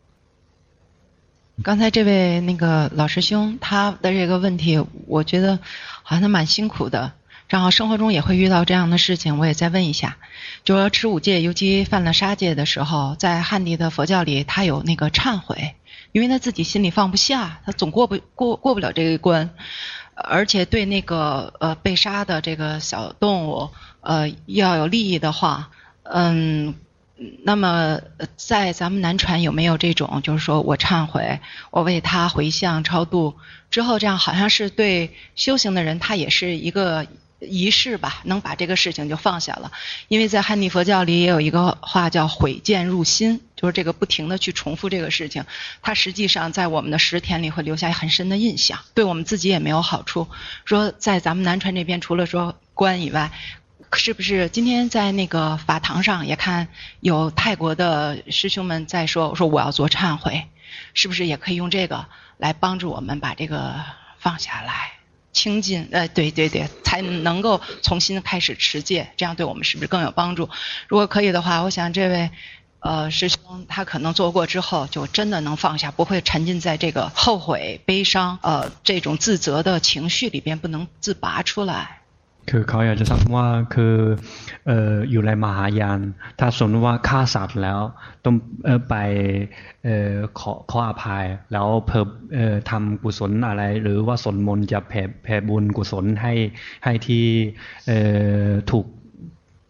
[SPEAKER 4] 刚才这位那个老师兄他的这个问题我觉得好像他蛮辛苦的正好生活中也会遇到这样的事情，我也再问一下，就说持五戒，尤其犯了杀戒的时候，在汉地的佛教里，他有那个忏悔，因为他自己心里放不下，他总过不过过不了这一关，而且对那个呃被杀的这个小动物，呃要有利益的话，嗯。那么在咱们南传有没有这种就是说我忏悔我为他回向超度之后这样好像是对修行的人他也是一个仪式吧能把这个事情就放下了因为在汉地佛教里也有一个话叫悔见入心就是这个不停的去重复这个事情它实际上在我们的识田里会留下很深的印象对我们自己也没有好处说在咱们南传这边除了说观以外是不是今天在那个法堂上也看有泰国的师兄们在说说我要做忏悔是不是也可以用这个来帮助我们把这个放下来清净呃对对对才能够重新开始持戒这样对我们是不是更有帮助如果可以的话我想这位呃师兄他可能做过之后就真的能放下不会沉浸在这个后悔悲伤呃这种自责的情绪里边不能自拔出来
[SPEAKER 2] คือเขาอยากจะทราบว่าคือเอ่ออยู่ในมหายานถ้าสมมติว่าฆ่าสัตว์แล้วต้องเอ่อไปเอ่อขอขออภัยแล้วเพิ่มเอ่อทำกุศลอะไรหรือว่าสวดมนต์จะแผ่แผ่บุญกุศลให้ให้ที่เอ่อถูก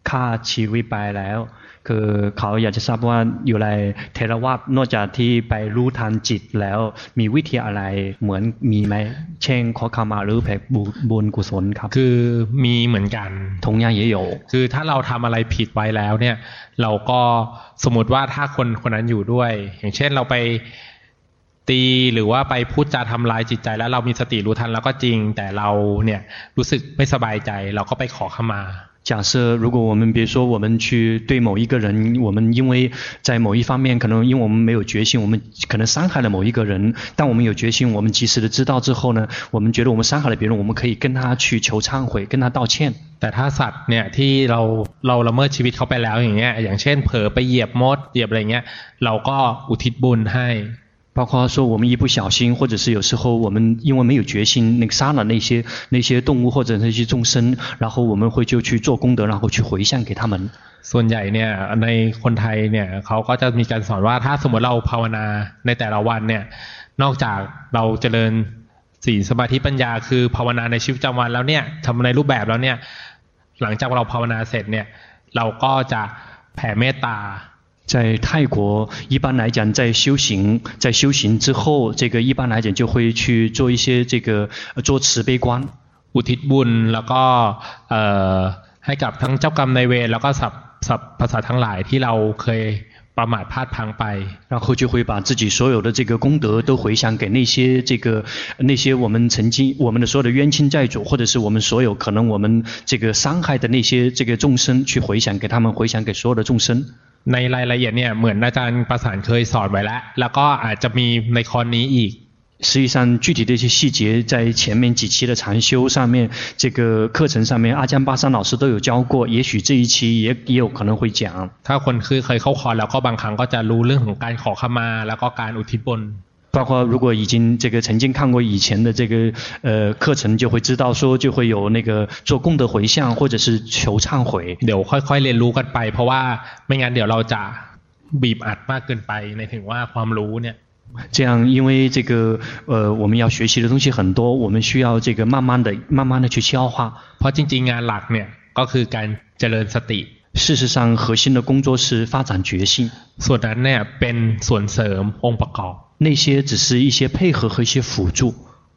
[SPEAKER 2] ฆ่าชีวิตไปแล้วคือเขาอยากจะทราบว่าอยู่ในเทรวาสนอกจากที่ไปรู้ทันจิตแล้วมีวิธีอะไรเหมือนมีไหมเช่นขอขมาหรือแผ่บุญกุศลครับ
[SPEAKER 1] คือมีเหมือนกัน
[SPEAKER 2] 同样也有
[SPEAKER 1] คือถ้าเราทำอะไรผิดไว้แล้วเนี่ยเราก็สมมติว่าถ้าคนคนนั้นอยู่ด้วยอย่างเช่นเราไปตีหรือว่าไปพูดจาทำลายจิตใจแล้วเรามีสติรู้ทันแล้วก็จริงแต่เราเนี่ยรู้สึกไม่สบายใจเราก็ไปขอขมา
[SPEAKER 2] 假设如果我们比如说我们去对某一个人，我们因为在某一方面可能因为我们没有决心，我们可能伤害了某一个人，但我们有决心，我们及时的知道之后呢，我们觉得我们伤害了别人，我们可以跟他去求忏悔，跟他道歉。
[SPEAKER 1] แต่ถ้าสัตว์เนี่ยที่เราเราละเมิดชีวิตเขาไปแล้วอย่างเงี้ยอย่างเช่นเผลอไปเหยียบมดเหยียบอะไรเงี้ยเราก็อุทิศบุญให้
[SPEAKER 2] 包括说我们一不小心，或者是有时候我们因为没有决心，那个杀了那些那些动物或者那些众生，然后我们会就去做功德，然后去回向给他们。
[SPEAKER 1] ส่วนใหญ่เนี่ยในคนไทยเนี่ยเขาก็จะมีการสอนว่าถ้าสมมติเราภาวนาในแต่ละวันเนี่ยนอกจากเราเจริญศีลสมาธิปัญญาคือภาวนาในชีวิตประจำวันแล้วเนี่ยทำในรูปแบบแล้วเนี่ยหลังจากเราภาวนาเสร็จเนี่ยเราก็จะแผ่เมตตา
[SPEAKER 2] 在泰国一般来讲在修行在修行之后这个一般来讲就会去做一些这个做慈悲观
[SPEAKER 1] อุทิศบุญแล้วก็เอ่อให้กับทั้งเจ้ากรรมนายเวรแล้วก็สัพสัพพสัตว์ทั้งหลายที่เราเคยประมาทพลาดพลั้งไป
[SPEAKER 2] 然后就会把自己所有的这个功德都回向给那些这个那些我们曾经我们的所有的冤亲债主或者是我们所有可能我们这个伤害的那些这个众生去回向给他们回向给所有的众生
[SPEAKER 1] ในรายละเอียดเนี่ยเหมือนอาจารย์ประสานเคยสอนไว้แล้วแล้วก็อาจจะมีในคอนนี้อีก
[SPEAKER 2] 实际上具体的一些细节在前面几期的禅修上面这个课程上面阿江巴山老师都有教过也许这一期也也有可能会讲
[SPEAKER 1] ถ้าคนคือเคยเข้าคอร์สแล้วก็บางครั้งก็จะรู้เรื่องของการขอขมาแล้วก็การอุทิศบุญ
[SPEAKER 2] 包括如果已经这个曾经看过以前的这个呃课程就会知道说就会有那个做功德回向或者是求忏悔
[SPEAKER 1] เดี๋ยวค่อยๆเรียนรู้กันไปเพราะว่าไม่งั้นเดี๋ยวเราจะบีบอัดมากเกินไปในถึงว่าความรู้เนี่ย
[SPEAKER 2] 这样因为这个呃我们要学习的东西很多我们需要这个慢慢的慢慢的去消化
[SPEAKER 1] เพราะจริงๆงานหลักเนี่ยก็คือการเจริญสติ
[SPEAKER 2] 事实上核心的工作是发展觉性
[SPEAKER 1] ส่วนนั้นเนี่ยเป็นส่วนเสริมองค์ประกอบ
[SPEAKER 2] 那些只是一些配合和一些辅助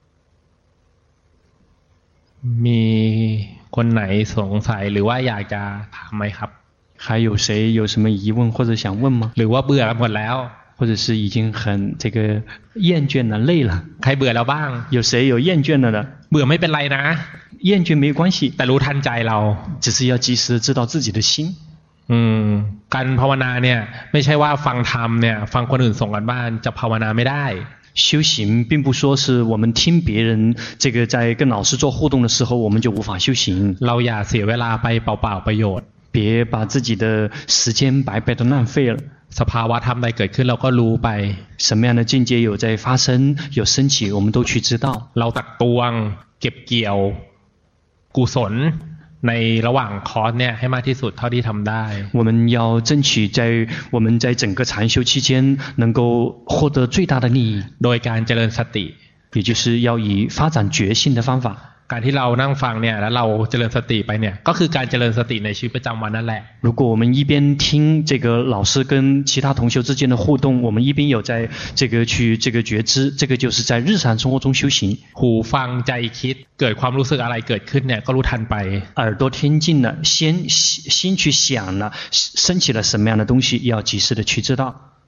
[SPEAKER 1] มีคนไหนสงสัยหรือว่าอยากจะถามไหมครับ
[SPEAKER 2] 还有谁有什么疑问或者想问吗
[SPEAKER 1] หรือว่าเบื่อหมดแล้ว
[SPEAKER 2] 或者是已经很这个厌倦了累了
[SPEAKER 1] ใครเบื่อแล้วบ้าง
[SPEAKER 2] 有谁有厌倦了的
[SPEAKER 1] เบื่อไม่เป็นไรนะ
[SPEAKER 2] 厌倦没关系
[SPEAKER 1] แต่รู้ทันใจเรา
[SPEAKER 2] 只是要及时的知道自己的心
[SPEAKER 1] อืมการภาวนาเนี่ยไม่ใช่ว่าฟังธรรมเนี่ยฟังคนอื่นส่งกันบ้านจะภาวนาไม่ได้
[SPEAKER 2] 修行并不说是我们听别人这个在跟老师做互动的时候我们就无法修行
[SPEAKER 1] เราอย่าเสียเวลาไปเปล่าๆประโยชน์
[SPEAKER 2] 别把自己的时间白白的浪费了
[SPEAKER 1] สภาวะธรรมใดเกิดขึ้นเราก็รู้ไป
[SPEAKER 2] 什么样的境界有在发生有升起我们都去知道
[SPEAKER 1] เราตักตวงเก็บเกี่ยวกุศลในระหว่างคอร์สเนี่ยให้มากที่สุดเท่าที่ทำได้
[SPEAKER 2] 我们要争取在我们在整个禅修期间能够获得最大的利益
[SPEAKER 1] โดยการเจริญสติ
[SPEAKER 2] 也就是要以发展觉性的方法
[SPEAKER 1] การที่เรานั่งฟังเนี่ยแล้วเราเจริญสติไปเนี่ยก็คือการเจริญสติในชีวิตประจำวันนั่นแหละ
[SPEAKER 2] 如果我们一边听这个老师跟其他同修之间的互动我们一边有在这个去这个觉知这个就是在日常生活中修行
[SPEAKER 1] หูฟังใจคิดเกิดความรู้สึกอะไรเกิดขึ้นเนี่ยก็รู้ทันไป
[SPEAKER 2] 耳朵听进了先先去想了升起了什么样的东西要及时的去知道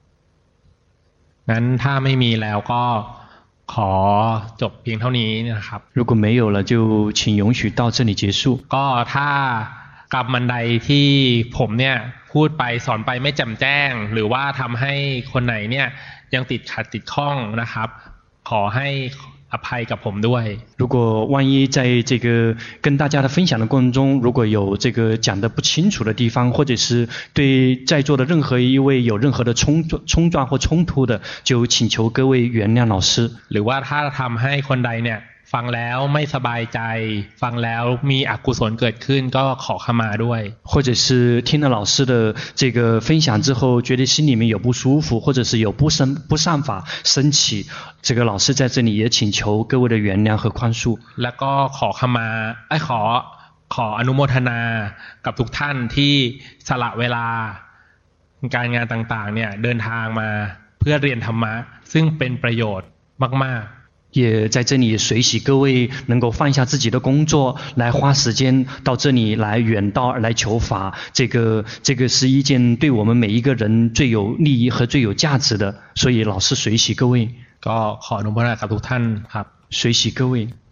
[SPEAKER 1] งั้นถ้าไม่มีแล้วก็ขอจบเพียงเท่านี้นะครับ
[SPEAKER 2] 如果没有了就请允许到这里结束
[SPEAKER 1] ก็ถ้ากรรมมันใดที่ผมเนี่ยพูดไปสอนไปไม่แจ่มแจ้งหรือว่าทำให้คนไหนเนี่ยยังติดขัดติดข้องนะครับขอให้อภัยกับผมด้วย
[SPEAKER 2] 如果万一在这个跟大家的分享的过程中如果有这个讲得不清楚的地方或者是对在座的任何一位有任何的冲冲撞或冲突的就请求各位原谅老师
[SPEAKER 1] หรือว่าถ้าทำให้คนใดเนี่ยฟังแล้วไม่สบายใจฟังแล้วมีอกุศลเกิดขึ้นก็ขอขมาด้วย
[SPEAKER 2] 或者是听了老师的这个分享之后觉得心里面有不舒服或者是有不生不善法升起这个老师在这里也请求各位的原谅和宽恕
[SPEAKER 1] แล้วก็ขอขมาไอ้ขอขออนุโมทนากับทุกท่านที่สละเวลาการงานต่างๆเนี่ยเดินทางมาเพื่อเรียนธรรมะซึ่งเป็นประโยชน์มากๆ
[SPEAKER 2] 也在这里随喜各位能够放下自己的工作，来花时间到这里来远道来求法。这个这个是一件对我们每一个人最有利益和最有价值的，所以老师随喜各位。
[SPEAKER 1] ก็ขออนุโมทนากับทุกท่านครับ
[SPEAKER 2] 随喜各位。